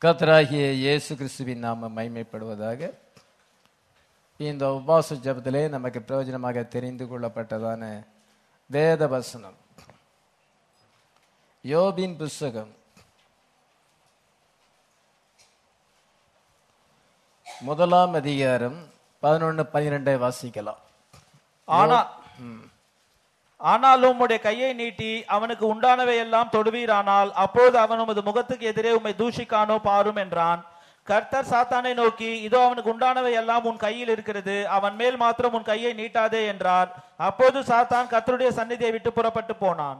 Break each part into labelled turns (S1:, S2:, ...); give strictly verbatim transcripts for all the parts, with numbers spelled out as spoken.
S1: கர்த்தராகிய இயேசு கிறிஸ்துவின் நாமம் மகிமைப்படுவதாக. இந்த உபவாச ஜெபத்திலே நமக்கு பிரயோஜனமாக தெரிந்து கொள்ளப்பட்டதான வேத வசனம் யோபின் புஸ்தகம் முதலாம் அதிகாரம் பதினொன்று பனிரெண்டை வாசிக்கலாம்.
S2: ஆனா ஆனாலும் உம்முடைய கையை நீட்டி அவனுக்கு உண்டானவை எல்லாம் தொடுவீரானால் அப்போது அவன் உமது முகத்துக்கு எதிரே உம்மை தூஷிக்கானோ பாரும் என்றான். கர்த்தர் சாத்தானை நோக்கி, இதோ அவனுக்கு உண்டானவை எல்லாம் உன் கையில் இருக்கிறது, அவன் மேல் மாத்திரம் உன் கையை நீட்டாதே என்றார். அப்போது சாத்தான் கர்த்தருடைய சந்நிதியை விட்டு புறப்பட்டு போனான்.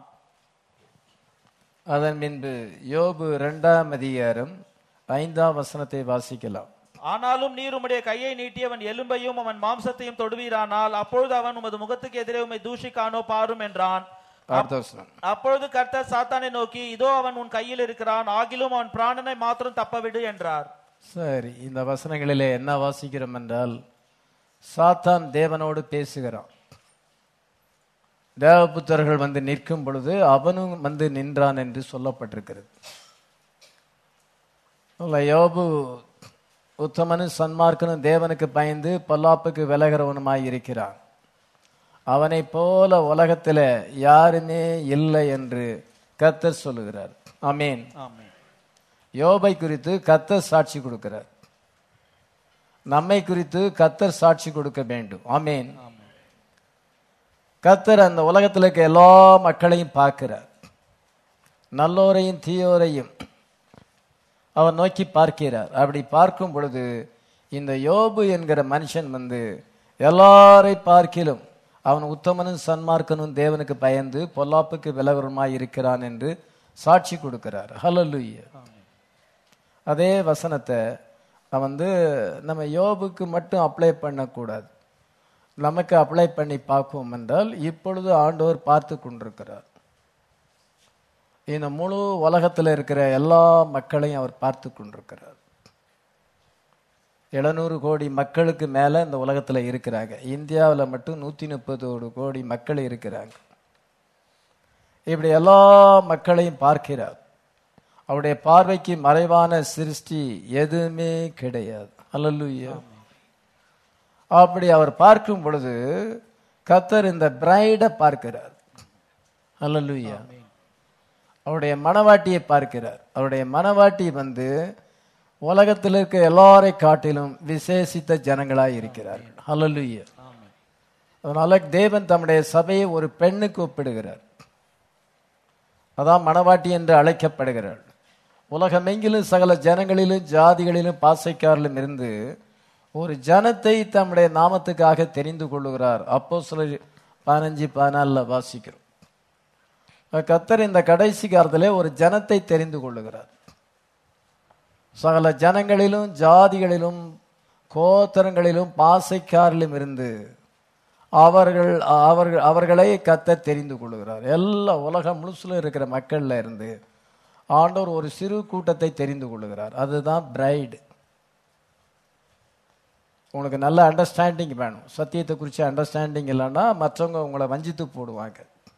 S1: அதன் பின்பு யோபு இரண்டாம் அதிகாரம் ஐந்தாம் வசனத்தை வாசிக்கலாம்.
S2: ஆனாலும் நீர் உம்முடைய கையை நீட்டி அவன் எலும்பையும் அவன் மாம்சத்தையும் தொடுவீரானால் அப்பொழுது அவன் உமது முகத்துக்கு எதிரே உம்மை தூஷிக்கானோ பாரும் என்றான். அப்பொழுது கர்த்தர் சாத்தானை நோக்கி, இதோ அவன் உன் கையில் இருக்கிறான், ஆகிலும் அவன் பிராணனை மாத்திரம் தப்பவிடு என்றார்.
S1: சரி, இந்த வசனங்களிலே என்ன வாசிக்கிறோம் என்றால், சாத்தான் தேவனோடு பேசுகிறான். தேவபுத்தர்கள் வந்து நிற்கும் பொழுது அவனும் வந்து நின்றான் என்று சொல்லப்பட்டிருக்கிறது. யோபு உத்தமனும் சன்மார்க்கனும் தேவனுக்கு பயந்து பொல்லாப்புக்கு விலகிறவனுமாய் இருக்கிறான். அவனை போல உலகத்தில் யாருமே இல்லை என்று கர்த்தர் சொல்லுகிறார். ஆமென். யோபை குறித்து கர்த்தர் சாட்சி கொடுக்கிறார். நம்மை குறித்து கர்த்தர் சாட்சி கொடுக்க வேண்டும். ஆமென். கர்த்தர் அந்த உலகத்தில் இருக்க எல்லா மக்களையும் பார்க்கிறார். நல்லோரையும் தீயோரையும் அவர் நோக்கி பார்க்கிறார். அப்படி பார்க்கும் பொழுது இந்த யோபு என்கிற மனுஷன் வந்து எல்லாரை பார்க்கிலும் அவன் உத்தமனும் சன்மார்க்கனும் தேவனுக்கு பயந்து பொல்லாப்புக்கு விலகுமாய் இருக்கிறான் என்று சாட்சி கொடுக்கிறார். ஹல்லேலூயா. அதே வசனத்தை வந்து நம்ம யோபுக்கு மட்டும் அப்ளை பண்ணக்கூடாது, நமக்கு அப்ளை பண்ணி பார்ப்போம் என்றால் இப்பொழுது ஆண்டவர் பார்த்து கொண்டிருக்கிறார். இந்த முழு உலகத்தில் இருக்கிற எல்லா மக்களையும் அவர் பார்த்து கொண்டிருக்கிறார். எழுநூறு கோடி மக்களுக்கு மேலே இந்த உலகத்தில் இருக்கிறாங்க. இந்தியாவில் மட்டும் நூற்றி முப்பது கோடி மக்கள் இருக்கிறாங்க. இப்படி எல்லா மக்களையும் பார்க்கிறார். அவருடைய பார்வைக்கு மறைவான சிருஷ்டி எதுவுமே கிடையாது. ஹல்லேலூயா. அப்படி அவர் பார்க்கும் பொழுது கர்த்தர் இந்த பிரைடை பார்க்கிறார். ஹல்லேலூயா. அவருடைய மனவாட்டியை பார்க்கிறார். அவருடைய மனவாட்டி வந்து உலகத்தில் இருக்க எல்லாரை காட்டிலும் விசேஷித்த ஜனங்களாய் இருக்கிறார்கள். ஹல்லேலூயா. அதனால தேவன் தம்முடைய சபையை ஒரு பெண்ணுக்கு ஒப்பிடுகிறார். அதான் மனவாட்டி என்று அழைக்கப்படுகிறார். உலகமெங்கிலும் சகல ஜனங்களிலும் ஜாதிகளிலும் பாசைக்காரிலும் இருந்து ஒரு ஜனத்தை தம்முடைய நாமத்துக்காக தெரிந்து கொள்ளுகிறார். அப்போஸ்தலர் பதினஞ்சு பதினாலுல வாசிக்கிறோம். கர்த்தர் இந்த கடைசி காலத்திலே ஒரு ஜனத்தை தெரிந்து கொள்ளுகிறார். சகல ஜனங்களிலும் ஜாதிகளிலும் கோத்திரங்களிலும் பாசைக்காரிலும் இருந்து அவர்கள் அவர்கள் அவர்களை கர்த்தர் தெரிந்து கொள்ளுகிறார். எல்லா உலகம் முழுசுல இருக்கிற மக்கள்ல இருந்து ஆண்டவர் ஒரு சிறு கூட்டத்தை தெரிந்து கொள்ளுகிறார். அதுதான் பிரைடு. உங்களுக்கு நல்ல அண்டர்ஸ்டாண்டிங் வேணும். சத்தியத்தை குறித்து அண்டர்ஸ்டாண்டிங் இல்லைன்னா மற்றவங்க உங்களை வஞ்சித்து போடுவாங்க.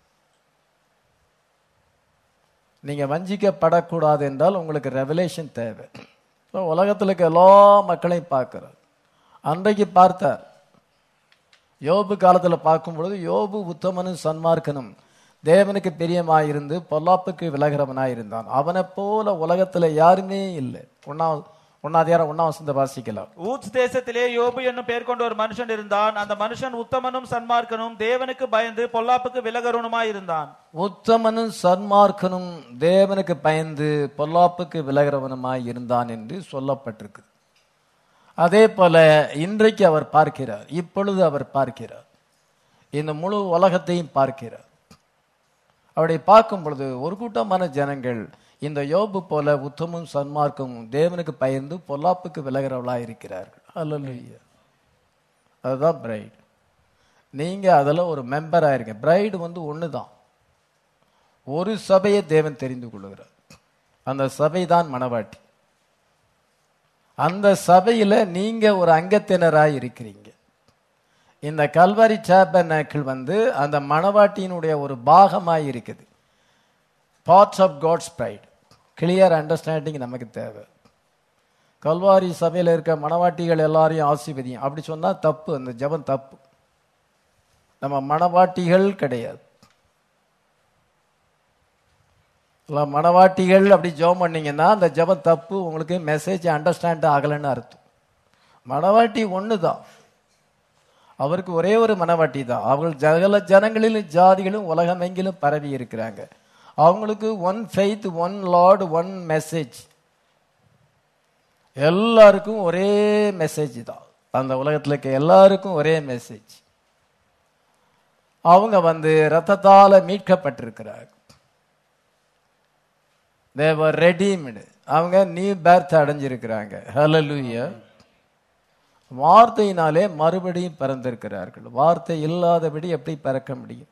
S1: நீங்கள் வஞ்சிக்கப்படக்கூடாது என்றால் உங்களுக்கு ரெவலேஷன் தேவை. உலகத்தில் இருக்க எல்லா மக்களையும் பார்க்கிறார். அன்றைக்கு பார்த்தார். யோபு காலத்தில் பார்க்கும் பொழுது யோபு உத்தமனும் சன்மார்க்கனும் தேவனுக்கு பிரியமாயிருந்து பொல்லாப்புக்கு விலகிறவனாயிருந்தான். அவனை போல உலகத்தில் யாருமே இல்லை. ஒன்னா ஒன்னாதிகாரம் ஒன்னாம் வசனத்தை வாசிக்கலாம்.
S2: ஊத்ஸ் தேசத்திலே யோபு என்னும் பெயர் கொண்ட ஒரு மனுஷன் இருந்தான். அந்த மனுஷன் உத்தமனும் சன்மார்க்கனும் தேவனுக்கு பயந்து பொல்லாப்புக்கு விலகிறவனுமாய் இருந்தான்.
S1: உத்தமனும் சன்மார்க்கனும் தேவனுக்கு பயந்து பொல்லாப்புக்கு விலகிறவனுமாய் இருந்தான் என்று சொல்லப்பட்டிருக்கு. அதே போல இன்றைக்கு அவர் பார்க்கிறார். இப்பொழுது அவர் பார்க்கிறார். இந்த முழு உலகத்தையும் பார்க்கிறார். அவரை பார்க்கும் பொழுது ஒரு கூட்டமான ஜனங்கள் இந்த யோபு போல உத்தமும் சன்மார்க்கமும் தேவனுக்கு பயந்து பொல்லாப்புக்கு விலகிறவளா இருக்கிறார்கள். ஹல்லேலூயா. அதுதான் பிரைடு. நீங்க அதில் ஒரு மெம்பரா இருக்க. பிரைடு வந்து ஒன்று தான். ஒரு சபையை தேவன் தெரிந்து கொள்ளுகிறார். அந்த சபை தான் மனவாட்டி. அந்த சபையில நீங்க ஒரு அங்கத்தினராய் இருக்கிறீங்க. இந்த கல்வாரி டேபர்னாக்கிள் வந்து அந்த மனவாட்டியினுடைய ஒரு பாகமாய் இருக்குது. Parts of God's bride. Clear understanding நமக்கு தேவை. கல்வாரி சபையில் இருக்க மணவாட்டிகள் எல்லாரையும் ஆசீர்வதியும் அப்படி சொன்னா தப்பு. அந்த ஜெபம் தப்பு. நம்ம மணவாட்டிகள் கிடையாது. மணவாட்டிகள் அப்படி ஜெபம் பண்ணீங்கன்னா அந்த ஜெபம் தப்பு. உங்களுக்கு மெசேஜ் அண்டர்ஸ்டாண்ட் ஆகலைன்னு அர்த்தம். மணவாட்டி ஒன்று தான். அவருக்கு ஒரே ஒரு மணவாட்டி தான். அவர்கள் ஜகல ஜனங்களிலும் ஜாதிகளும் உலகமெங்கிலும் பரவி இருக்கிறாங்க. அவங்களுக்கு one faith, one lord, one message. எல்லாருக்கும் ஒரே மெசேஜ் தான். அந்த உலகத்தில் இருக்க எல்லாருக்கும் ஒரே மெசேஜ். அவங்க வந்து ரத்தத்தால மீட்கப்பட்டிருக்கிறாங்க. they were redeemed. அவங்க நியூ பர்த் அடைஞ்சிருக்கிறாங்க. ஹல்லேலூயா. வார்த்தையினாலே மறுபடியும் பிறந்திருக்கிறார்கள். வார்த்தை இல்லாதபடி எப்படி பிறக்க முடியும்?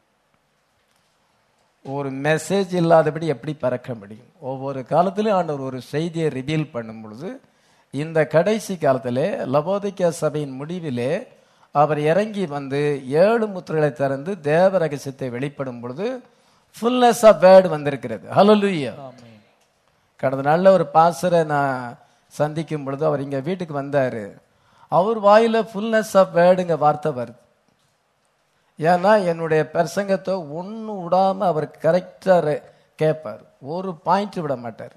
S1: ஒரு மெசேஜ் இல்லாதபடி எப்படி பிறக்க முடியும்? ஒவ்வொரு காலத்திலும் ஆண்டவர் ஒரு செய்தியை ரிவீல் பண்ணும் பொழுது, இந்த கடைசி காலத்திலே லவோதிக்கா சபையின் முடிவிலே அவர் இறங்கி வந்து ஏழு முத்திரைகளை திறந்து தேவ ரகசியத்தை வெளிப்படும் பொழுது ஃபுல்னஸ் ஆஃப் வேர்ட் வந்திருக்கிறது. ஹல்லேலூயா. கடந்த நாள்ல ஒரு பாஸ்டரை நான் சந்திக்கும் பொழுது அவர் இங்க வீட்டுக்கு வந்தாரு. அவர் வாயில ஃபுல்னஸ் ஆஃப் வேர்டுங்க வார்த்தை வருது. ஏன்னா என்னுடைய பிரசங்கத்தை ஒன்று விடாம அவர் கரெக்டா கேட்பார். ஒரு பாயிண்ட் விட மாட்டார்.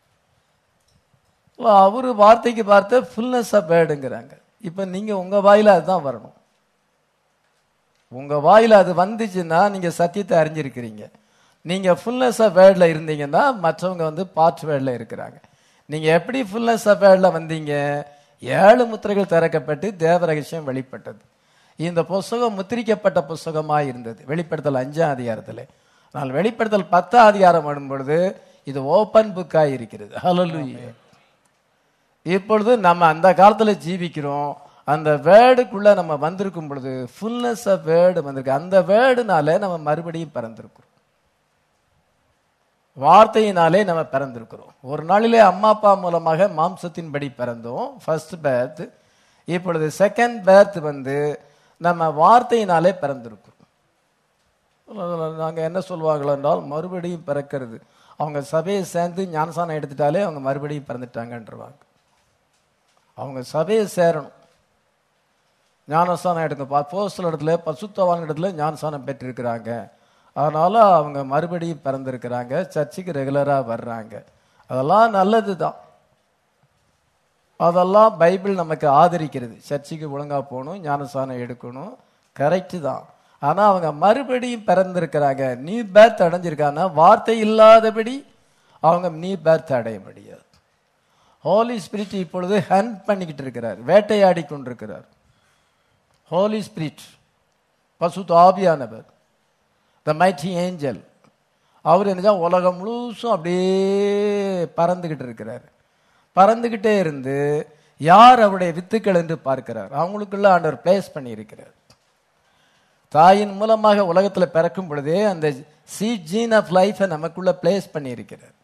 S1: அவரு வார்த்தைக்கு வார்த்தை ஃபுல்னஸ் ஆஃப் வேர்டுங்கிறாங்க. இப்ப நீங்க உங்க வாயில அதுதான் வரணும். உங்க வாயில அது வந்துச்சுன்னா நீங்க சத்தியத்தை அறிஞ்சிருக்கிறீங்க. நீங்க ஃபுல்னஸ் ஆஃப் வேர்ட்ல இருந்தீங்கன்னா மற்றவங்க வந்து பார்ட் வேர்ட்ல இருக்கிறாங்க. நீங்க எப்படி ஃபுல்னஸ் ஆஃப் வேர்ட்ல வந்தீங்க? ஏழு முத்திரைகள் திறக்கப்பட்டு தேவ ரகசியம் வெளிப்பட்டது. இந்த புஸ்தகம் முத்திரிக்கப்பட்ட புஸ்தகமாக இருந்தது வெளிப்படுத்தல் அஞ்சாம் அதிகாரத்தில். ஆனால் வெளிப்படுத்தல் பத்தாம் அதிகாரம் வரும் பொழுது இது ஓப்பன் புக்காக இருக்கிறது. ஹல்லேலூயா. இப்பொழுது நம்ம அந்த காலத்தில் ஜீவிக்கிறோம். அந்த வேர்டுக்குள்ள நம்ம வந்திருக்கும் பொழுது ஃபுல்னஸ் ஆஃப் வேர்டு வந்திருக்கு. அந்த வேர்டுனாலே நம்ம மறுபடியும் பிறந்திருக்கிறோம். வார்த்தையினாலே நம்ம பிறந்திருக்கிறோம். ஒரு நாளிலே அம்மா அப்பா மூலமாக மாம்சத்தின்படி பிறந்தோம், ஃபர்ஸ்ட் பேர்த். இப்பொழுது செகண்ட் பேர்த் வந்து நம்ம வார்த்தையினாலே பிறந்திருக்கிறோம். நாங்கள் என்ன சொல்லுவாங்களோ என்றால் மறுபடியும் பிறக்கிறது. அவங்க சபையை சேர்ந்து ஞானசானம் எடுத்துட்டாலே அவங்க மறுபடியும் பிறந்துட்டாங்கன்றவாங்க. அவங்க சபையை சேரணும், ஞானசானம் எடுக்க. அப்போஸ்தலர் இடத்துல பசுத்தவான் இடத்துல ஞானசானம் பெற்றிருக்கிறாங்க. அதனால அவங்க மறுபடியும் பிறந்திருக்கிறாங்க, சர்ச்சுக்கு ரெகுலரா வர்றாங்க. அதெல்லாம் நல்லது தான். அதெல்லாம் பைபிள் நமக்கு ஆதரிக்கிறது. சர்ச்சுக்கு ஒழுங்கா போகணும், ஞானசானம் எடுக்கணும், கரெக்டு தான். ஆனா அவங்க மறுபடியும் பிறந்திருக்கிறாங்க, நியூ பேர்த் அடைஞ்சிருக்காங்க. வார்த்தை இல்லாதபடி அவங்க நியூ பேர்த் அடைய முடியாது. ஹோலி ஸ்பிரிட் இப்பொழுது ஹண்ட் பண்ணிக்கிட்டு இருக்கிறார், வேட்டையாடி கொண்டிருக்கிறார். ஹோலி ஸ்பிரிட் பசுத்த ஆவியானவர், த மைட்டி ஏஞ்சல், அவர் என்ன உலகம் முழுசும் அப்படியே பறந்துகிட்டு இருக்கிறார். பறந்துகிட்டே இருந்து யார் அவருடைய வித்துக்கள் என்று பார்க்கிறார். அவங்களுக்குள்ள ஆண்டவர் பிளேஸ் பண்ணி இருக்கிறார். தாயின் மூலமாக உலகத்துல பிறக்கும் பொழுதே அந்த சீட் ஜீன் ஆஃப் லைஃபை நமக்குள்ள பிளேஸ் பண்ணி இருக்கிறார்.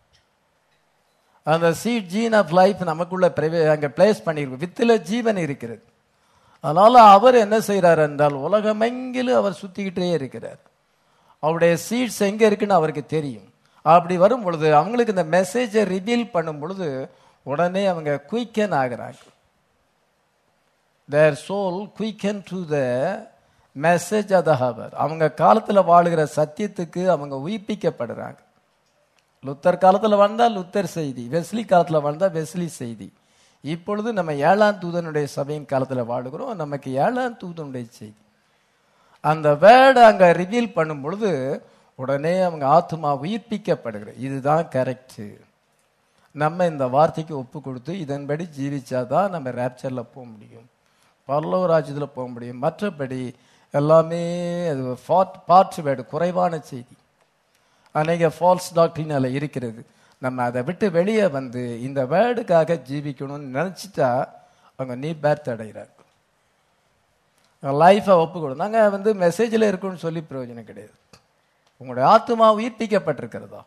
S1: அந்த சீட் ஜீன் ஆஃப் லைஃப் நமக்குள்ள அங்க பிளேஸ் பண்ணியிருக்கு. வித்துல ஜீவன் இருக்கிறது. அதனால அவர் என்ன செய்யறார் என்றால் உலகமெங்கிலும் அவர் சுத்திக்கிட்டே இருக்கிறார். அவருடைய சீட்ஸ் எங்க இருக்குன்னு அவருக்கு தெரியும். அப்படி வரும் பொழுது அவங்களுக்கு இந்த மெசேஜை ரிவீல் பண்ணும் பொழுது உடனே அவங்க குயிக்கன் ஆகிறாங்க. their soul quicken to the message of the hour. அவங்க காலத்துல வாழுகிற சத்தியத்துக்கு அவங்க உயிர்ப்பிக்கப்படுறாங்க. லுத்தர் காலத்துல வாழ்ந்தா லுத்தர் செய்தி, வெஸ்லி காலத்துல வாழ்ந்தா வெஸ்லி செய்தி. இப்பொழுது நம்ம ஏழாம் தூதனுடைய சபையின் காலத்துல வாழுகிறோம், நமக்கு ஏழாம் தூதனுடைய செய்தி. அந்த வேர்டை அங்க ரிவீல் பண்ணும் பொழுது உடனே அவங்க ஆத்மா உயிர்ப்பிக்கப்படுகிறது. இதுதான் கரெக்ட். நம்ம இந்த வார்த்தைக்கு ஒப்பு கொடுத்து இதன்படி ஜீவிச்சாதான் நம்ம ரேப்சர்ல போக முடியும், பரலோக ராஜ்யத்துல போக முடியும். மற்றபடி எல்லாமே அது பார்ட் வேர்டு, குறைவான செய்தி, அநேக ஃபால்ஸ் டாக்டரினால இருக்கிறது. நம்ம அதை விட்டு வெளியே வந்து இந்த வேர்டுக்காக ஜீவிக்கணும்னு நினைச்சிட்டா அவங்க நீ பேர்த் அடைகிறாங்க. லைஃபை ஒப்பு கொடு. நாங்கள் வந்து மெசேஜில் இருக்குன்னு சொல்லி பிரயோஜனம் கிடையாது. உங்களுடைய ஆத்மா உயிர்ப்பிக்கப்பட்டிருக்கிறதா?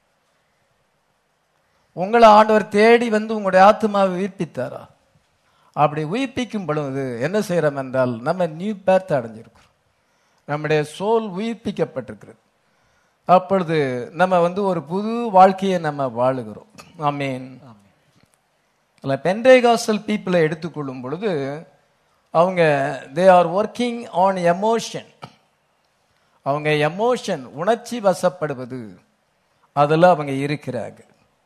S1: உங்களை ஆண்டவர் தேடி வந்து உங்களுடைய ஆத்மாவை உயிர்ப்பித்தாரா? அப்படி உயிர்ப்பிக்கும் பொழுது என்ன செய்யறோம் என்றால் நம்ம நியூ பேர்த் அடைஞ்சிருக்கிறோம், நம்முடைய சோல் உயிர்ப்பிக்கப்பட்டிருக்கிறது. அப்பொழுது நம்ம வந்து ஒரு புது வாழ்க்கையை நம்ம வாழுகிறோம். ஆமீன். இல்லை பெண்டேகாஸ்டல் பீப்புளை எடுத்துக்கொள்ளும் பொழுது அவங்க they are working on emotion. அவங்க எமோஷன் உணர்ச்சி வசப்படுவது அதில் அவங்க இருக்கிறாங்க.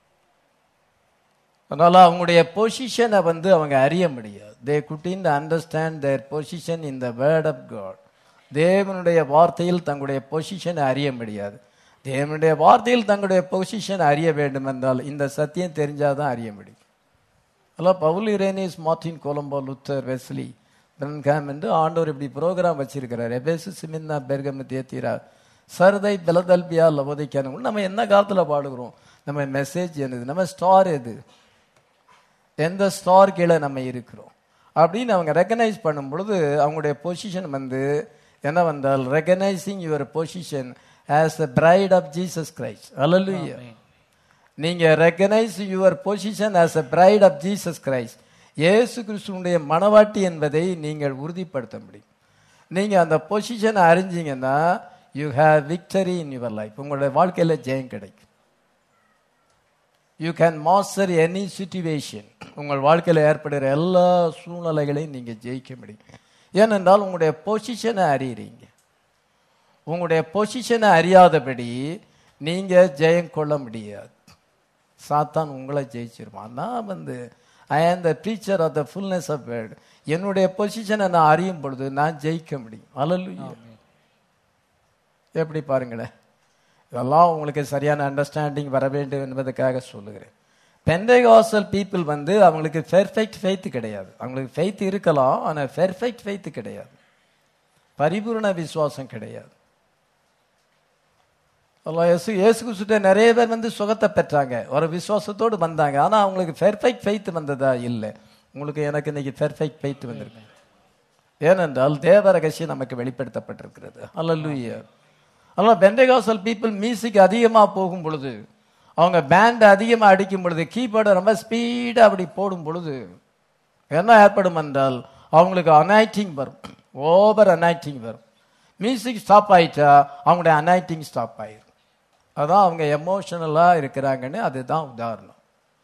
S1: அதனால அவங்களுடைய பொசிஷனை வந்து அவங்க அறிய முடியாது. They couldn't understand their position in the word of God. தேவனுடைய வார்த்தையில் தங்களுடைய பொசிஷனை அறிய முடியாது. தேவனுடைய வார்த்தையில் தங்களுடைய பொசிஷனை அறிய வேண்டும் என்றால் இந்த சத்தியம் தெரிஞ்சாதான் அறிய முடியும். அதெல்லாம் Paul Irenaeus, Martin Columba, Luther, Wesley, Branham என்று ஆண்டவர் இப்படி ப்ரோக்ராம் வச்சிருக்கிறார். எபேசு, சிமின்னா, பெர்கமு, தியத்தீரா, சர்தை, பிலதெல்பியா, லவோதிக்கேயா. நம்ம என்ன காலத்தில் பாடுகிறோம்? நம்ம மெசேஜ் என்னது? நம்ம ஸ்டார் எது? எந்த ஸ்டார் கீழே நம்ம இருக்கிறோம் அப்படின்னு அவங்க ரெகனைஸ் பண்ணும் பொழுது அவங்களுடைய பொசிஷன் வந்து என்ன வந்தால் recognising your position as the bride of Jesus Christ. Hallelujah. நீங்க recognise your position as a bride of Jesus Christ. இயேசு கிறிஸ்துவுடைய மணவாட்டி என்பதை நீங்கள் உறுதிப்படுத்த முடியும். நீங்க அந்த பொசிஷனை அறிஞ்சீங்கன்னா you have victory in your life. உங்களுடைய வாழ்க்கையில ஜெயம் கிடைக்கும். You can master any situation. உங்கள் வாழ்க்கையில் ஏற்படுகிற எல்லா சூழ்நிலைகளையும் நீங்கள் ஜெயிக்க முடியும். ஏனென்றால் உங்களுடைய பொசிஷனை அறியறீங்க. உங்களுடைய பொசிஷனை அறியாதபடி நீங்கள் ஜெயம் கொள்ள முடியாது. சாத்தான் உங்களை ஜெயிச்சிருவான். நான் வந்து I am the teacher of the fullness of word. என்னுடைய பொசிஷனை நான் அறியும் பொழுது நான் ஜெயிக்க முடியும். ஹல்லேலூயா. எப்படி பாருங்களேன். இதெல்லாம் உங்களுக்கு சரியான அண்டர்ஸ்டாண்டிங் வர வேண்டும் என்பதற்காக சொல்லுகிறேன். பெண்டேகாஸ்டல் பீப்புள் வந்து அவங்களுக்கு பெர்ஃபெக்ட் ஃபெய்த் கிடையாது. அவங்களுக்கு ஃபெய்த் இருக்கலாம், ஆனால் பெர்ஃபெக்ட் ஃபெய்த் கிடையாது. பரிபூர்ண விசுவாசம் கிடையாது. இயேசு இயேசு கிறிஸ்துட்ட நிறைய பேர் வந்து சுகத்தை பெற்றாங்க, ஒரு விசுவாசத்தோடு வந்தாங்க. ஆனால் அவங்களுக்கு பெர்ஃபெக்ட் ஃபெய்த் வந்ததா? இல்லை. உங்களுக்கு எனக்கு இன்னைக்கு பெர்ஃபெக்ட் ஃபெய்த் வந்திருக்கு. ஏனென்றால் தேவ ரகசியம் நமக்கு வெளிப்படுத்தப்பட்டிருக்கிறது. ஹல்லேலூயா. அதனால் பெண்டேகாஸ்டல் பீப்புள் மியூசிக் அதிகமாக போகும் பொழுது, அவங்க பேண்ட் அதிகமாக அடிக்கும் பொழுது, கீபோர்டை ரொம்ப ஸ்பீடாக அப்படி போடும் பொழுது என்ன ஏற்படும் என்றால் அவங்களுக்கு அனாய்டிங் வரும், ஓவர் அனாய்டிங் வரும். மியூசிக் ஸ்டாப் ஆயிட்டா அவங்களுடைய அனாய்டிங் ஸ்டாப் ஆயிடும். அதான் அவங்க எமோஷனலாக இருக்கிறாங்கன்னு அதுதான் உதாரணம்.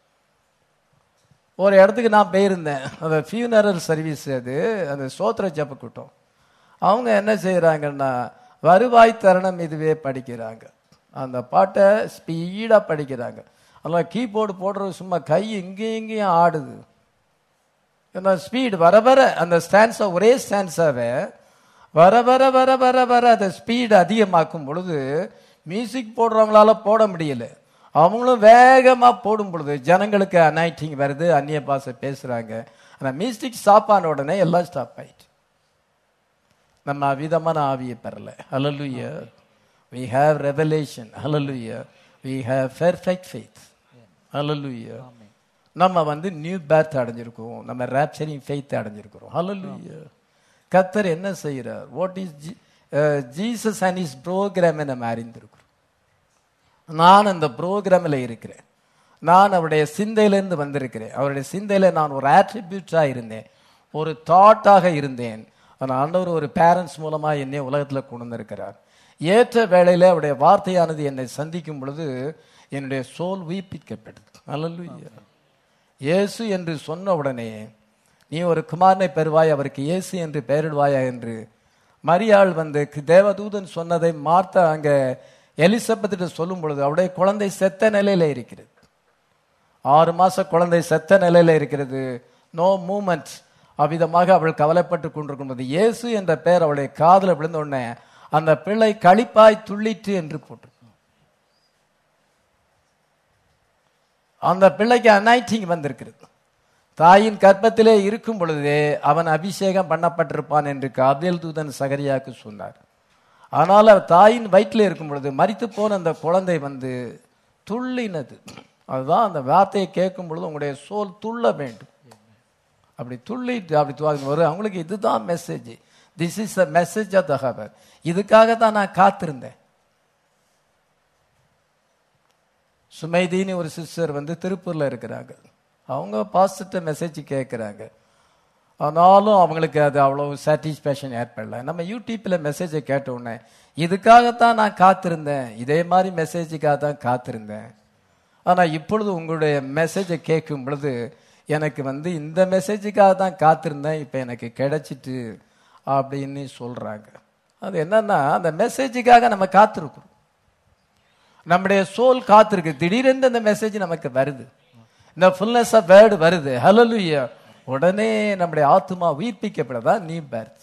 S1: ஒரு இடத்துக்கு நான் போயிருந்தேன். அந்த ஃபியூனரல் சர்வீஸ், அது அந்த சோத்திர ஜெப கூட்டம். அவங்க என்ன செய்கிறாங்கன்னா வருவாய் தருணம் இதுவே படிக்கிறாங்க. அந்த பாட்டை ஸ்பீடாக படிக்கிறாங்க. அதெல்லாம் கீபோர்டு போடுறது சும்மா கை இங்கேயும் இங்கேயும் ஆடுது. ஏன்னா ஸ்பீடு வர வர அந்த ஸ்டான்ஸை ஒரே ஸ்டான்ஸாவே வர வர வர வர வர அந்த ஸ்பீடு அதிகமாக்கும் பொழுது மியூசிக் போடுறவங்களால போட முடியல. அவங்களும் வேகமாக போடும் பொழுது ஜனங்களுக்கு அனாய்டிங் வருது, அந்நிய பாஷை பேசுகிறாங்க. ஆனால் மியூசிக் ஸ்டாப் ஆன உடனே எல்லாம் ஸ்டாப் ஆயிடுச்சு. நம்ம அவிதமான ஆவியை பெறல. ஹல்லேலூயா. we have revelation. hallelujah. we have perfect faith. hallelujah. நம்ம வந்து நியூ பர்த் அடைஞ்சிருக்கோம். நம்ம ராப்சரிங் ஃபெய்த் அடைஞ்சிருக்கிறோம். hallelujah. கர்த்தர் என்ன செய்கிறார்? What is Jesus and his ப்ரோக்ராமை நம்ம அறிந்திருக்கிறோம். நான் அந்த ப்ரோக்ராமில் இருக்கிறேன். நான் அவருடைய சிந்தையிலேருந்து வந்திருக்கிறேன். அவருடைய சிந்தையில் நான் ஒரு ஆட்ரிபியூட்டாக இருந்தேன், ஒரு தாட்டாக இருந்தேன். ஆனால் ஆண்டவர் ஒரு பேரண்ட்ஸ் மூலமாக என்னை உலகத்தில் கொண்டு வந்திருக்கிறார். ஏற்ற வேளையில் அவருடைய வார்த்தையானது என்னை சந்திக்கும் பொழுது என்னுடைய சோல் உயிர்ப்பிக்கப்பட்டது. ஹல்லேலூயா. இயேசு என்று சொன்ன உடனே நீ ஒரு குமாரனை பெறுவாய், அவருக்கு இயேசு என்று பெயரிடுவாயா என்று மரியாள் வந்து தேவதூதன் சொன்னதை மார்த்தா அங்கே எலிசபெத்திட்ட சொல்லும் பொழுது அவருடைய குழந்தை செத்த நிலையில இருக்கிறது. ஆறு மாச குழந்தை செத்த நிலையில இருக்கிறது. No moment. அவ்விதமாக அவள் கவலைப்பட்டு கொண்டிருக்கும் போது இயேசு என்ற பெயர் அவளுடைய காதில் விழுந்த உடனே அந்த பிள்ளை களிப்பாய் துள்ளிட்டு என்று போட்டு, அந்த பிள்ளைக்கு அனாய்டிங் வந்திருக்கிறது. தாயின் கர்ப்பத்திலே இருக்கும் பொழுதே அவன் அபிஷேகம் பண்ணப்பட்டிருப்பான் என்று காபியல் தூதன் சகரியாவுக்கு சொன்னார். ஆனால் தாயின் வயிற்றில் இருக்கும் பொழுது மரித்து போன அந்த குழந்தை வந்து துள்ளினது. அதுதான் அந்த வார்த்தையை கேட்கும் பொழுது உங்களுடைய சோல் துள்ள வேண்டும். அப்படி துள்ளிட்டு அப்படி வரும். அவங்களுக்கு இதுதான் message. This is the message of the hour. இதுக்காக தான் நான் காத்திருந்தேன். சுமைதின்னு ஒரு சிஸ்டர் வந்து திருப்பூர்ல இருக்கிறாங்க. அவங்க பாசிட்டிவ் மெசேஜ் கேட்குறாங்க. ஆனாலும் அவங்களுக்கு அது அவ்வளோ சாட்டிஸ்ஃபேக்ஷன் ஏற்படல. நம்ம யூடியூப்ல மெசேஜை கேட்ட உடனே இதுக்காகத்தான் நான் காத்திருந்தேன், இதே மாதிரி மெசேஜுக்காக தான் காத்திருந்தேன். ஆனால் இப்பொழுது உங்களுடைய மெசேஜை கேட்கும் பொழுது எனக்கு வந்து இந்த மெசேஜுக்காக தான் காத்திருந்தேன், இப்போ எனக்கு கிடைச்சிட்டு அப்படின்னு சொல்றாங்க. அது என்னன்னா, அந்த மெசேஜுக்காக நம்ம காத்திருக்கிறோம். நம்முடைய சோல் காத்திருக்கு. திடீரென்று அந்த மெசேஜ் நமக்கு வருது, இந்த ஃபுல்னஸ் ஆஃப் வேர்டு வருது, ஹல்லேலூயா. உடனே நம்முடைய ஆத்துமா உயிர்ப்பிக்கப்படதா நீ பேர்த்.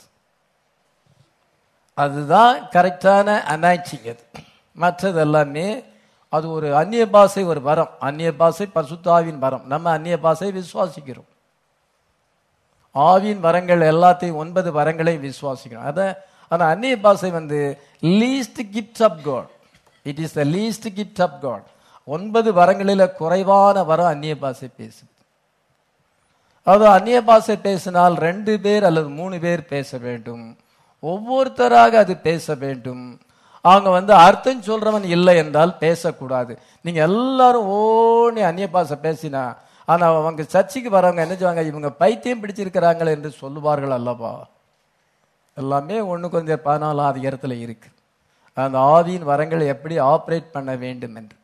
S1: அதுதான் கரெக்டான அனாய்ச்சிங். அது மற்றது எல்லாமே அது ஒரு அந்நிய பாஷை, ஒரு வரம். அந்நிய பாஷை பரிசுத்த ஆவியின் வரம். நம்ம அந்நிய பாஷை விசுவாசிக்கிறோம். ஆவியின் வரங்கள் எல்லாத்தையும் ஒன்பது வரங்களை விசுவாசிக்கிறோம். அத ஆனா அந்நிய பாஷை வந்து least gift of God. It is the least gift of God. ஒன்பது வரங்களில குறைவான வரம் அந்நிய பாஷை பேசுது. அது அந்நிய பாஷை பேசினால் ரெண்டு பேர் அல்லது மூணு பேர் பேச வேண்டும். ஒவ்வொருத்தராக அது பேச வேண்டும். அவங்க வந்து அர்த்தம் சொல்றவன் இல்லை என்றால் பேசக்கூடாது. நீங்க எல்லாரும் ஓனி அந்நிய பாஷை பேசினா, ஆனா அவங்க சர்ச்சைக்கு வரவங்க என்ன செய்வாங்க, இவங்க பைத்தியம் பிடிச்சிருக்கிறாங்களே என்று சொல்லுவார்கள் அல்லவா. எல்லாமே ஒண்ணு கொஞ்சம் பதினாலாம் அதிகாரத்துல இருக்கு, அந்த ஆவியின் வரங்களை எப்படி ஆப்ரேட் பண்ண வேண்டும் என்று.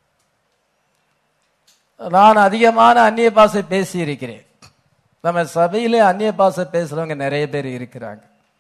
S1: நான் அதிகமான அந்நிய பாஷை பேசி இருக்கிறேன். நம்ம சபையிலே அந்நிய பாஷை பேசுறவங்க நிறைய பேர் இருக்கிறாங்க.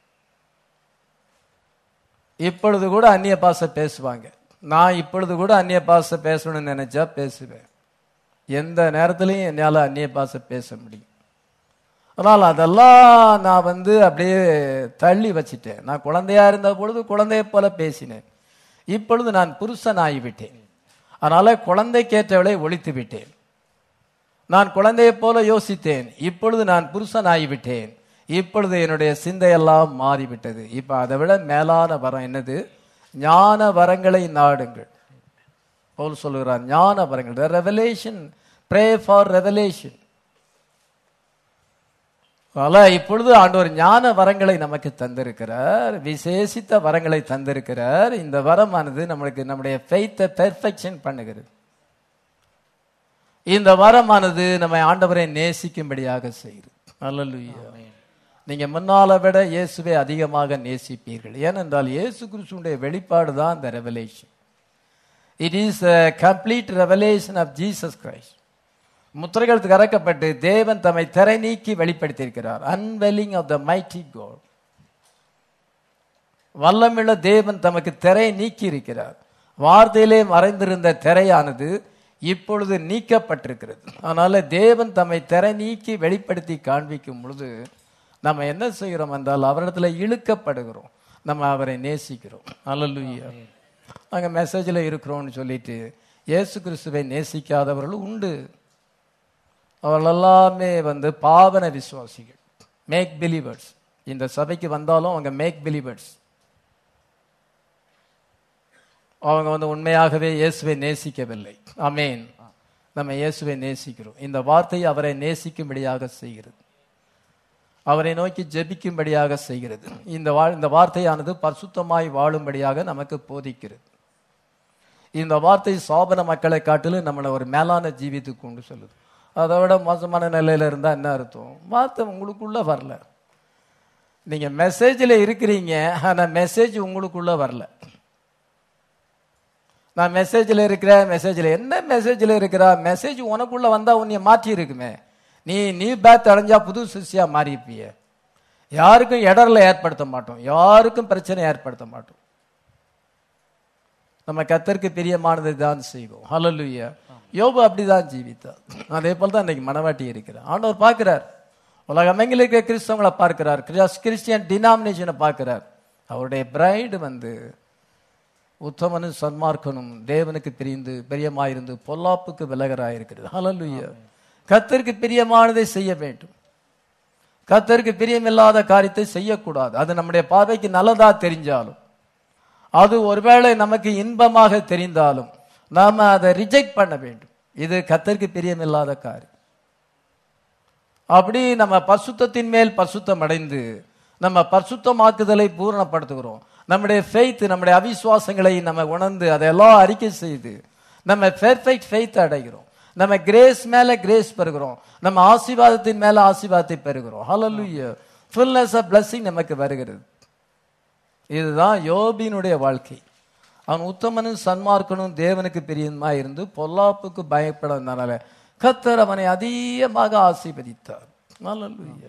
S1: இப்பொழுது கூட அந்நிய பாஷை பேசுவாங்க. நான் இப்பொழுது கூட அந்நிய பாஷை பேசணும்னு நினைச்சா பேசுவேன். எந்த நேரத்திலையும் என்னால் அந்நிய பாஷை பேச முடியும். ஆனால் அதெல்லாம் நான் வந்து அப்படியே தள்ளி வச்சிட்டேன். நான் குழந்தையா இருந்த பொழுது குழந்தைய போல பேசினேன். இப்பொழுது நான் புருஷன் ஆகிவிட்டேன். அதனால குழந்தைக்கேற்றவளை ஒழித்து விட்டேன். நான் குழந்தையை போல யோசித்தேன். இப்பொழுது நான் புருஷன் ஆகிவிட்டேன். இப்பொழுது என்னுடைய சிந்தையெல்லாம் மாறிவிட்டது. இப்ப அதை விட மேலான வரம் என்னது? ஞான வரங்களை நாடுங்கள். பவுல் சொல்லுகிறார், ஞான வரங்கள், ரெவலேஷன், ப்ரே ஃபார் ரெவலேஷன். இப்பொழுது ஆண்டவர் ஞான வரங்களை நமக்கு தந்திருக்கிறார், விசேஷித்த வரங்களை தந்திருக்கிறார். இந்த வரமானது நம்மளுக்கு நம்முடைய ஃபெய்த்தை பெர்ஃபெக்ஷன் பண்ணுகிறது. இந்த வரமானது நம்மை ஆண்டவரை நேசிக்கும்படியாக செய்கிறது. அல்லேலூயா. நீங்க முன்னால விட இயேசுவை அதிகமாக நேசிப்பீர்கள். ஏனென்றால் இயேசு கிறிஸ்துவுடைய வெளிப்பாடு தான் இந்த revelation. It is a complete revelation of Jesus Christ. முத்திரைகள் திறக்கப்பட்டு தேவன் தம்மை திரை நீக்கி வெளிப்படுத்தியிருக்கிறார். unveiling of the mighty God. வல்லமுள்ள தேவன் தமக்கு திரை நீக்கி இருக்கிறார். வார்த்தையிலே மறைந்திருந்த திரையானது இப்பொழுது நீக்கப்பட்டிருக்கிறது. அதனால தேவன் தம்மை திரை நீக்கி வெளிப்படுத்தி காண்பிக்கும் பொழுது நம்ம என்ன செய்கிறோம் என்றால் அவரிடத்துல இழுக்கப்படுகிறோம். நம்ம அவரை நேசிக்கிறோம். அல்லேலூயா. நாங்கள் மெசேஜில் இருக்கிறோம்னு சொல்லிட்டு இயேசு கிறிஸ்துவை நேசிக்காதவர்கள் உண்டு. அவர்கள் எல்லாமே வந்து பாவன விசுவாசிகள், மேக் பிலீவர்ஸ். இந்த சபைக்கு வந்தாலும் அவங்க மேக் பிலீவர்ஸ். அவங்க வந்து உண்மையாகவே இயேசுவை நேசிக்கவில்லை. ஆமென். நம்ம இயேசுவை நேசிக்கிறோம். இந்த வார்த்தை அவரை நேசிக்கும்படியாக செய்கிறது, அவரை நோக்கி ஜெபிக்கும்படியாக செய்கிறது. இந்த வா இந்த வார்த்தையானது பரிசுத்தமாய் வாழும்படியாக நமக்கு போதிக்கிறது. இந்த வார்த்தை சாபன மக்களை காட்டிலும் நம்மளை ஒரு மேலான ஜீவித்துக்கு கொண்டு சொல்லுது. அதை விட மோசமான நிலையில இருந்தா என்ன அர்த்தம்? வார்த்தை உங்களுக்குள்ள வரல. நீங்க மெசேஜில் இருக்கிறீங்க, ஆனா மெசேஜ் உங்களுக்குள்ள வரல. நான் மெசேஜில் இருக்கிறேன், மெசேஜில் என்ன மெசேஜில் இருக்கிறா? மெசேஜ் உனக்குள்ள வந்தா உன்னை மாற்றி இருக்குமே. நீ நீ பேத் அடைஞ்சா புது சிஷ்யா மாறிப்பிய. யாருக்கும் இடர்ல ஏற்படுத்த மாட்டோம், யாருக்கும் பிரச்சனை ஏற்படுத்த மாட்டோம். நம்ம கர்த்தருக்கு பிரியமானதை தான் செய்வோம். ஹல்லேலூயா. யோபு அப்படிதான் ஜீவித்தார். அதே போல தான் இன்னைக்கு மனவாட்டி இருக்கிறார். ஆண்டவர் பார்க்கிறார், உலகமெங்கில் இருக்கிற கிறிஸ்தவங்களை பார்க்கிறார், கிறிஸ்டியன் டினாமினேஷனை பார்க்கிறார். அவருடைய பிரைடு வந்து உத்தமனும் சன்மார்க்கனும் தேவனுக்கு பிரிந்து பிரியமாயிருந்து பொல்லாப்புக்கு விலகராயிருக்கிறது. ஹல்லேலூயா. கர்த்தருக்கு பிரியமானதை செய்ய வேண்டும். கர்த்தருக்கு பிரியமில்லாத காரியத்தை செய்யக்கூடாது. அது நம்முடைய பார்வைக்கு நல்லதா தெரிஞ்சாலும், அது ஒருவேளை நமக்கு இன்பமாக தெரிந்தாலும் நாம அதை ரிஜெக்ட் பண்ண வேண்டும். இது கர்த்தருக்கு பிரியமில்லாத காரியம். அப்படி நம்ம பரிசுத்தத்தின் மேல் பரிசுத்தம் அடைந்து நம்ம பரிசுத்தமாக்குதலை பூரணப்படுத்துகிறோம். நம்முடைய ஃபெய்த், நம்முடைய அவிசுவாசங்களை நம்ம உணர்ந்து அதையெல்லாம் அறிக்கை செய்து நம்ம பெர்ஃபெக்ட் ஃபெய்த் அடைகிறோம். நம்ம கிரேஸ் மேல கிரேஸ் பெறுகிறோம். நம்ம ஆசீர்வாதத்தின் மேல ஆசீர்வாதத்தை பெறுகிறோம். ஹல்லேலூயா. ஃபுல்னஸ் ஆஃப் பிளஸிங் நமக்கு வருகிறது. இதுதான் யோபினுடைய வாழ்க்கை. அவன் உத்தமனும் சன்மார்க்கனும் தேவனுக்கு பிரியமா இருந்து பொல்லாப்புக்கு பயப்படாதனால கர்த்தர் அவனை அதிகமாக ஆசீர்வதித்தார். அல்லேலூயா.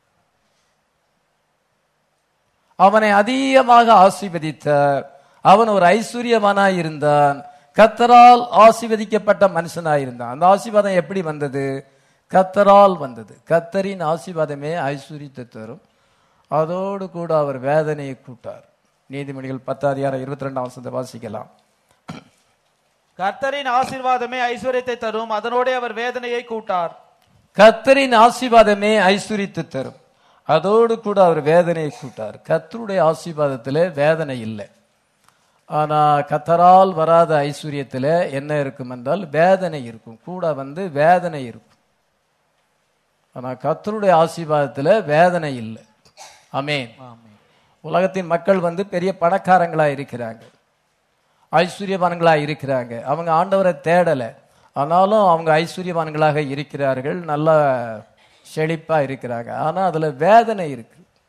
S1: அவனை அதிகமாக ஆசீர்வதித்தார். அவன் ஒரு ஐஸ்வர்யவானாய் இருந்தான். கர்த்தரால் ஆசீர்வதிக்கப்பட்ட மனுஷனாய் இருந்தான். அந்த ஆசீர்வாதம் எப்படி வந்தது? கர்த்தரால் வந்தது. கர்த்தரின் ஆசீர்வாதமே ஐஸ்வர்யத்தை தரும். அதோடு கூட அவர் வேதனையை கூட்டார். நீதிமொழிகள் பத்தாதிகாரம் இருபத்தி ரெண்டாம் வசனத்தை வாசிக்கலாம்.
S2: கர்த்தரின் ஆசீர்வாதமே ஐஸ்வர்யத்தை தரும், அதனோட அவர் வேதனையை கூட்டார்.
S1: கர்த்தரின் ஆசீர்வாதமே ஐஸ்வர்யத்தை தரும், அதோடு கூட அவர் வேதனையை கூட்டார். கர்த்தருடைய ஆசீர்வாதத்திலே வேதனை இல்லை. ஆனா கர்த்தரால் வராத ஐஸ்வர்யத்தில் என்ன இருக்கும் என்றால் வேதனை இருக்கும், கூட வந்து வேதனை இருக்கும். ஆனா கர்த்தருடைய ஆசீர்வாதத்தில் வேதனை இல்லை. ஆமென். உலகத்தின் மக்கள் வந்து பெரிய பணக்காரங்களா இருக்கிறாங்க, ஐஸ்வர்யவான்களா இருக்கிறாங்க. அவங்க ஆண்டவரை தேடலை, ஆனாலும் அவங்க ஐஸ்வர்யவான்களாக இருக்கிறார்கள், நல்ல செழிப்பா இருக்கிறாங்க. ஆனா அதுல வேதனை இருக்கு.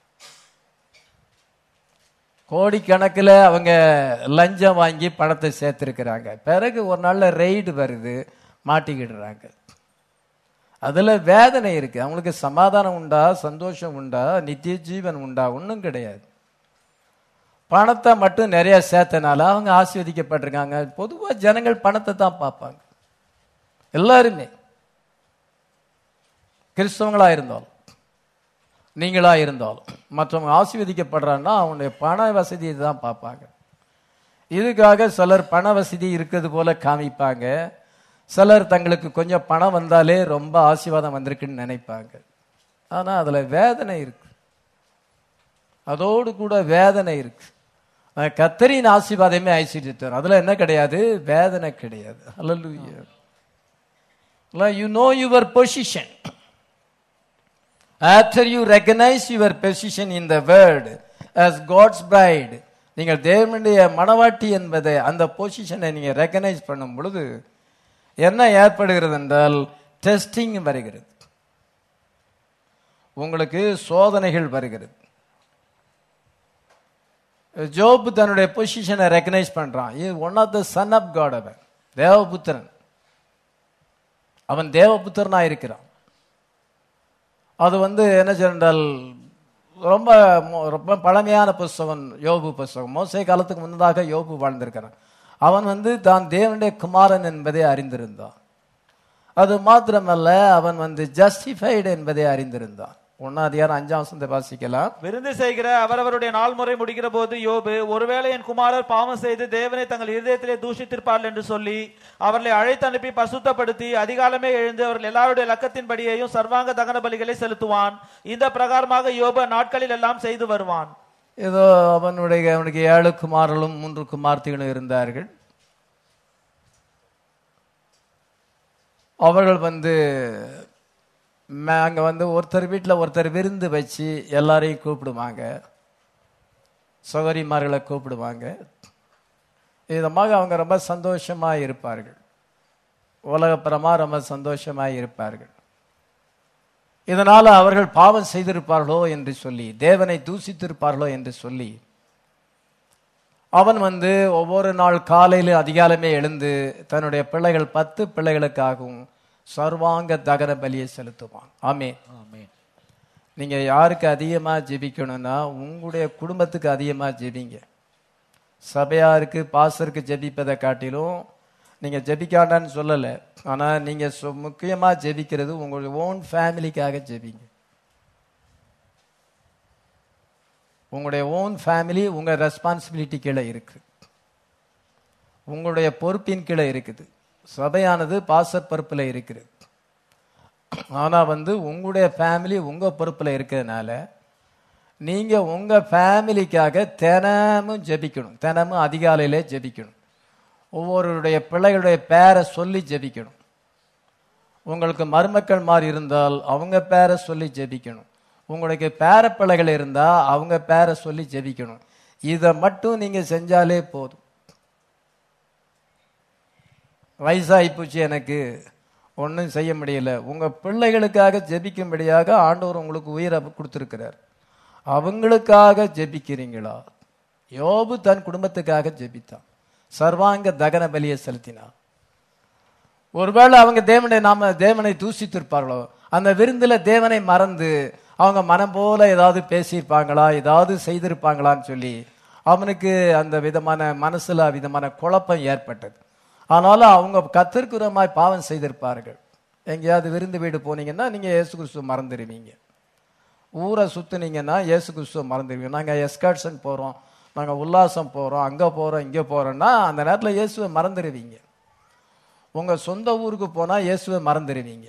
S1: கோடிக்கணக்கில் அவங்க லஞ்சம் வாங்கி பணத்தை சேர்த்திருக்கிறாங்க. பிறகு ஒரு நாள்ல ரெய்டு வருது, மாட்டிக்கிடுறாங்க. அதுல வேதனை இருக்கு. அவங்களுக்கு சமாதானம் உண்டா, சந்தோஷம் உண்டா, நித்திய ஜீவன் உண்டா? ஒன்றும் கிடையாது. பணத்தை மட்டும் நிறைய சேர்த்தனால அவங்க ஆசீர்வதிக்கப்பட்டிருக்காங்க. பொதுவா ஜனங்கள் பணத்தை தான் பார்ப்பாங்க. எல்லாருமே கிறிஸ்தவங்களா இருந்தாலும் நீங்களா இருந்தாலும் மற்றவங்க ஆசீர்வதிக்கப்படுறான்னா அவனுடைய பண வசதியை தான் பார்ப்பாங்க. இதுக்காக சிலர் பண வசதி இருக்கிறது போல காமிப்பாங்க. சிலர் தங்களுக்கு கொஞ்சம் பணம் வந்தாலே ரொம்ப ஆசீர்வாதம் வந்திருக்குன்னு நினைப்பாங்க. ஆனா அதுல வேதனை இருக்கு, அதோடு கூட வேதனை இருக்கு. கர்த்தரின் ஆசீர்வாதமே ஐஸ்வர்யத்தை, அதுல என்ன கிடையாது? வேதனை கிடையாது. அல்லேலூயா. You know your position. After you recognize your position in the world as God's bride, நீங்கள் தேவனுடைய மணவாட்டி என்பதை, அந்த பொசிஷனை நீங்க ரெகனைஸ் பண்ணும் பொழுது என்ன ஏற்படுகிறது என்றால் டெஸ்டிங் வருகிறது, உங்களுக்கு சோதனைகள் வருகிறது. ஜோப் தன்னுடைய பொசிஷனை ரெகனைஸ் பண்றான். One of the son of God, அவன் தேவபுத்திரன், அவன் தேவபுத்திரனா இருக்கிறான். அது வந்து என்ன சொன்னால் ரொம்ப ரொம்ப பழமையான புஸ்தகம் யோபு புஸ்தகம். மோசே காலத்துக்கு முன்னதாக யோபு வாழ்ந்திருக்கிறான். அவன் வந்து தான் தேவனுடைய குமாரன் என்பதை அறிந்திருந்தான். அது மாத்திரமல்ல, அவன் வந்து ஜஸ்டிஃபைடு என்பதை அறிந்திருந்தான். ஒன்னாதிகாரம் அஞ்சாம் வசனத்தை வாசிக்கலாம்.
S2: விருந்து செய்கிற அவரவருடைய நாள் முறை முடிகிற போது யோபு, ஒருவேளை என் குமாரர் பாவம் செய்து தேவனை தங்கள் இருதயத்திலே தூஷித்திருப்பார்கள் என்று சொல்லி அவர்களை அழைத்து அனுப்பி பசுத்தப்படுத்தி அதிகாலமே எழுந்து அவர்கள் எல்லாருடைய லக்கத்தின்படியையும் சர்வாங்க தகன பலிகளை செலுத்துவான். இந்த பிரகாரமாக யோபு நாட்களில் எல்லாம் செய்து வருவான்.
S1: ஏதோ அவனுடைய அவனுக்கு ஏழு குமாரர்களும் மூன்று குமார்த்திகளும் இருந்தார்கள். அவர்கள் வந்து அங்கே வந்து ஒருத்தர் வீட்டில் ஒருத்தர் விருந்து வச்சு எல்லாரையும் கூப்பிடுவாங்க, சகோதரிமார்களை கூப்பிடுவாங்க. இதமாக அவங்க ரொம்ப சந்தோஷமாக இருப்பார்கள், உலகப்புறமாக ரொம்ப சந்தோஷமாக இருப்பார்கள். இதனால் அவர்கள் பாவம் செய்திருப்பார்களோ என்று சொல்லி, தேவனை தூசித்திருப்பார்களோ என்று சொல்லி, அவன் வந்து ஒவ்வொரு நாள் காலையில் அதிகாலமே எழுந்து தன்னுடைய பிள்ளைகள் பத்து பிள்ளைகளுக்காகவும் சர்வாங்க தகன பலியை செலுத்துவான். ஆமென். ஆமென். நீங்க யாருக்கு அதிகமா ஜெபிக்கணும்னா உங்களுடைய குடும்பத்துக்கு அதிகமா ஜெபிங்க. சபையாருக்கு பாஸ்டருக்கு ஜெபிப்பதை காட்டிலும் நீங்க ஜெபிக்காண்டான்னு சொல்லலை, ஆனா நீங்க முக்கியமா ஜெபிக்கிறது உங்களுடைய ஓன் ஃபேமிலிக்காக ஜெபிங்க. உங்களுடைய ஓன் ஃபேமிலி உங்க ரெஸ்பான்சிபிலிட்டி கீழே இருக்கு, உங்களுடைய பொறுப்பின் கீழே இருக்குது. சபையானது பாஸ்டர் பொறுப்புல இருக்கிறது. ஆனா வந்து உங்களுடைய ஃபேமிலி உங்க பொறுப்புல இருக்கிறதுனால நீங்க உங்க ஃபேமிலிக்காக தினமும் ஜெபிக்கணும். தினமும் அதிகாலையிலே ஜெபிக்கணும். ஒவ்வொருடைய பிள்ளைகளுடைய பேரை சொல்லி ஜெபிக்கணும். உங்களுக்கு மருமக்கள் மாதிரி இருந்தால் அவங்க பேரை சொல்லி ஜெபிக்கணும். உங்களுக்கு பேர பிள்ளைகள் இருந்தா அவங்க பேரை சொல்லி ஜெபிக்கணும். இதை மட்டும் நீங்க செஞ்சாலே போதும். வயசாகி போச்சு, எனக்கு ஒன்றும் செய்ய முடியல, உங்க பிள்ளைகளுக்காக ஜெபிக்கும்படியாக ஆண்டவர் உங்களுக்கு உயிரை கொடுத்திருக்கிறார். அவங்களுக்காக ஜெபிக்கிறீங்களா? யோபு தன் குடும்பத்துக்காக ஜெபித்தான், சர்வாங்க தகன பலியை செலுத்தினான். ஒருவேளை அவங்க தேவனை நாம தேவனை தூசித்திருப்பார்களோ, அந்த விருந்துல தேவனை மறந்து அவங்க மனம் போல ஏதாவது பேசியிருப்பாங்களா, ஏதாவது செய்திருப்பாங்களான்னு சொல்லி அவனுக்கு அந்த விதமான மனசுல விதமான குழப்பம் ஏற்பட்டது. அதனால அவங்க கர்த்தருக்குரமாய் பாவம் செய்திருப்பார்கள். எங்கேயாவது விருந்து வீடு போனீங்கன்னா நீங்க இயேசு கிறிஸ்துவ மறந்துடுவீங்க. ஊரை சுத்துனீங்கன்னா இயேசு கிறிஸ்துவ மறந்துடுவீங்க. நாங்க எஸ்கர்ஷன் போறோம், நாங்க உல்லாசம் போறோம், அங்க போறோம், இங்க போறோம்னா அந்த நேரத்துல இயேசுவை மறந்துடுவீங்க. உங்க சொந்த ஊருக்கு போனா இயேசுவை மறந்துடுவீங்க.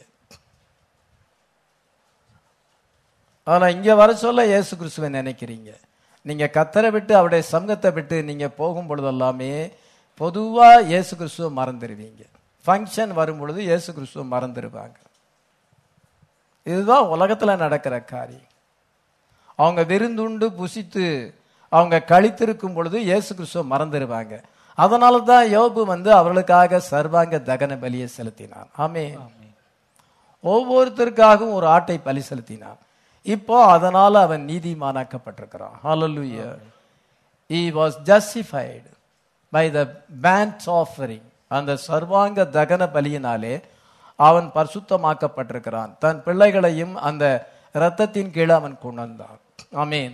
S1: ஆனா இங்க வர சொல்ல இயேசு கிறிஸ்துவை நினைக்கிறீங்க. நீங்க கத்தரை விட்டு அவருடைய சமூகத்தை விட்டு நீங்க போகும் பொழுது எல்லாமே பொதுவா இயேசு கிறிஸ்துவை மறந்துடுவீங்க. ஃபங்க்ஷன் வரும் பொழுது இயேசு கிறிஸ்துவை மறந்துடுவாங்க. இதுதான் உலகத்துல நடக்கிற காரியம். அவங்க விருந்துண்டு புசித்து அவங்க கழித்திருக்கும் பொழுது இயேசு கிறிஸ்துவை மறந்துடுவாங்க. அதனால தான் யோபு வந்து அவர்களுக்காக சர்வாங்க தகன பலியை செலுத்தினான். ஆமென். ஒவ்வொருத்தருக்காகவும் ஒரு ஆட்டை பலி செலுத்தினான். இப்போ அதனால அவன் நீதிமானாக்கப்பட்டிருக்கிறான். ஹல்லேலூயா. He was justified by the burnt offering. அந்த சர்வாங்க தகன பலியினாலே அவன் பரிசுத்தமாக்கப்பட்டிருக்கிறான். தன் பிள்ளைகளையும் அந்த இரத்தத்தின் கீழே அவன் கொண்டு வந்தான். ஆமென்.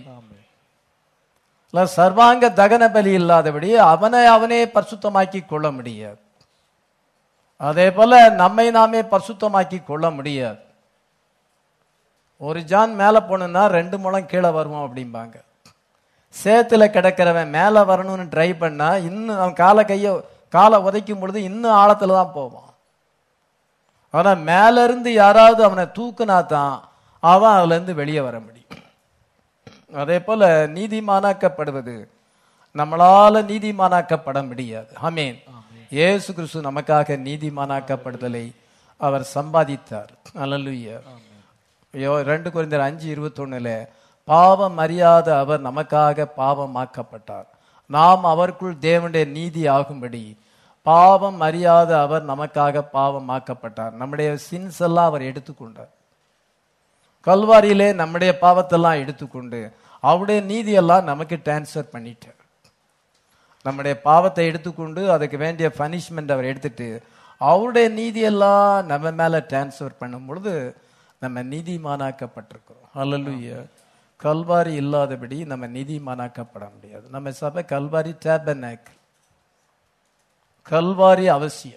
S1: சர்வாங்க தகன பலி இல்லாதபடி அவனை அவனே பரிசுத்தமாக்கி கொள்ள முடியாது. அதே போல நம்மை நாமே பரிசுத்தமாக்கி கொள்ள முடியாது. ஒரு ஜான் மேல போனா ரெண்டு முழம் கீழே வருவோம் அப்படிம்பாங்க. சேத்துல கிடக்கிறவன் மேல வரணும்னு ட்ரை பண்ணா இன்னும் அவன் காலை கைய காலை உதைக்கும் பொழுது இன்னும் ஆழத்துல தான் போவான். ஆனா மேல இருந்து யாராவது அவனை தூக்குனா தான் அவன் அதுல இருந்து வெளியே வர முடியும். அதே போல நீதிமானாக்கப்படுவது நம்மளால நீதிமானாக்கப்பட முடியாது. ஆமென். இயேசு கிறிஸ்து நமக்காக நீதிமானாக்கப்படுதலை அவர் சம்பாதித்தார். அல்லேலூயா. ரெண்டு கொரிந்தியர் அஞ்சு இருபத்தி ஒண்ணுல பாவம் அறியாத அவர் நமக்காக பாவமாக்கப்பட்டார், நாம் அவருக்குள் தேவனுடைய நீதி ஆகும்படி பாவம் அறியாத அவர் நமக்காக பாவமாக்கப்பட்டார். நம்முடைய சின்ஸ் எல்லாம் அவர் எடுத்துக்கொண்டார். கல்வாரியிலே நம்முடைய பாவத்தெல்லாம் எடுத்துக்கொண்டு அவருடைய நீதியெல்லாம் நமக்கு டிரான்ஸ்ஃபர் பண்ணிட்டார். நம்முடைய பாவத்தை எடுத்துக்கொண்டு அதுக்கு வேண்டிய பனிஷ்மெண்ட் அவர் எடுத்துட்டு அவருடைய நீதியெல்லாம் நம்ம மேல டிரான்ஸ்ஃபர் பண்ணும் பொழுது நம்ம நீதிமானாக்கப்பட்டிருக்கிறோம். ஹல்லேலூயா. கல்வாரி இல்லாதபடி நம்ம நீதிமானாக்கப்பட முடியாது. நம்ம சபை கல்வாரி டேபர்னக்கிள், கல்வாரி அவசியம்.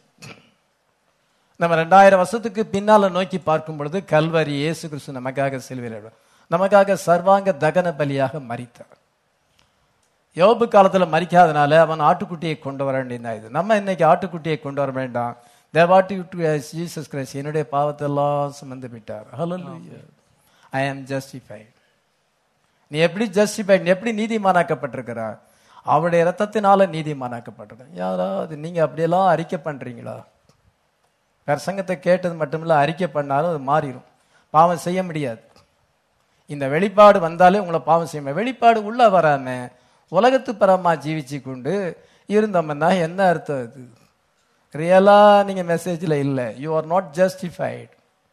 S1: நம்ம ரெண்டாயிரம் வருஷத்துக்கு பின்னால நோக்கி பார்க்கும் பொழுது கல்வாரி இயேசு கிறிஸ்து நமக்காக சிலுவையில் நமக்காக சர்வாங்க தகன பலியாக மரித்தார். யோபு காலத்துல மரிக்காதனால அவன் ஆட்டுக்குட்டியை கொண்டு வர வேண்டியது. நம்ம இன்னைக்கு ஆட்டுக்குட்டியை கொண்டு வர வேண்டாம். ஜீசஸ் கிரைஸ்ட் என்னுடைய பாவத்தை எல்லாம் சுமந்து விட்டார். ஹல்லேலூயா. ஐ ஆம் ஜஸ்டிஃபைட். நீ எப்படி ஜஸ்டிஃபைட், நீ எப்படி நீதிமானாக்கப்பட்டிருக்கிறார்? அவருடைய ரத்தத்தினால நீதிமானாக்கப்பட்டிருக்க. யாராவது நீங்க அப்படியெல்லாம் அறிக்கை பண்றீங்களா? பிரசங்கத்தை கேட்டது மட்டுமில்ல, அறிக்கை பண்ணாலும் அது மாறிடும். பாவம் செய்ய முடியாது. இந்த வெளிப்பாடு வந்தாலே உங்களை பாவம் செய்ய முடியாது. வெளிப்பாடு உள்ள வராம உலகத்து பரமா ஜீவிச்சு கொண்டு இருந்தோம்னா என்ன அர்த்தம்? அது ரியலா நீங்க மெசேஜ்ல இல்ல. You are not justified.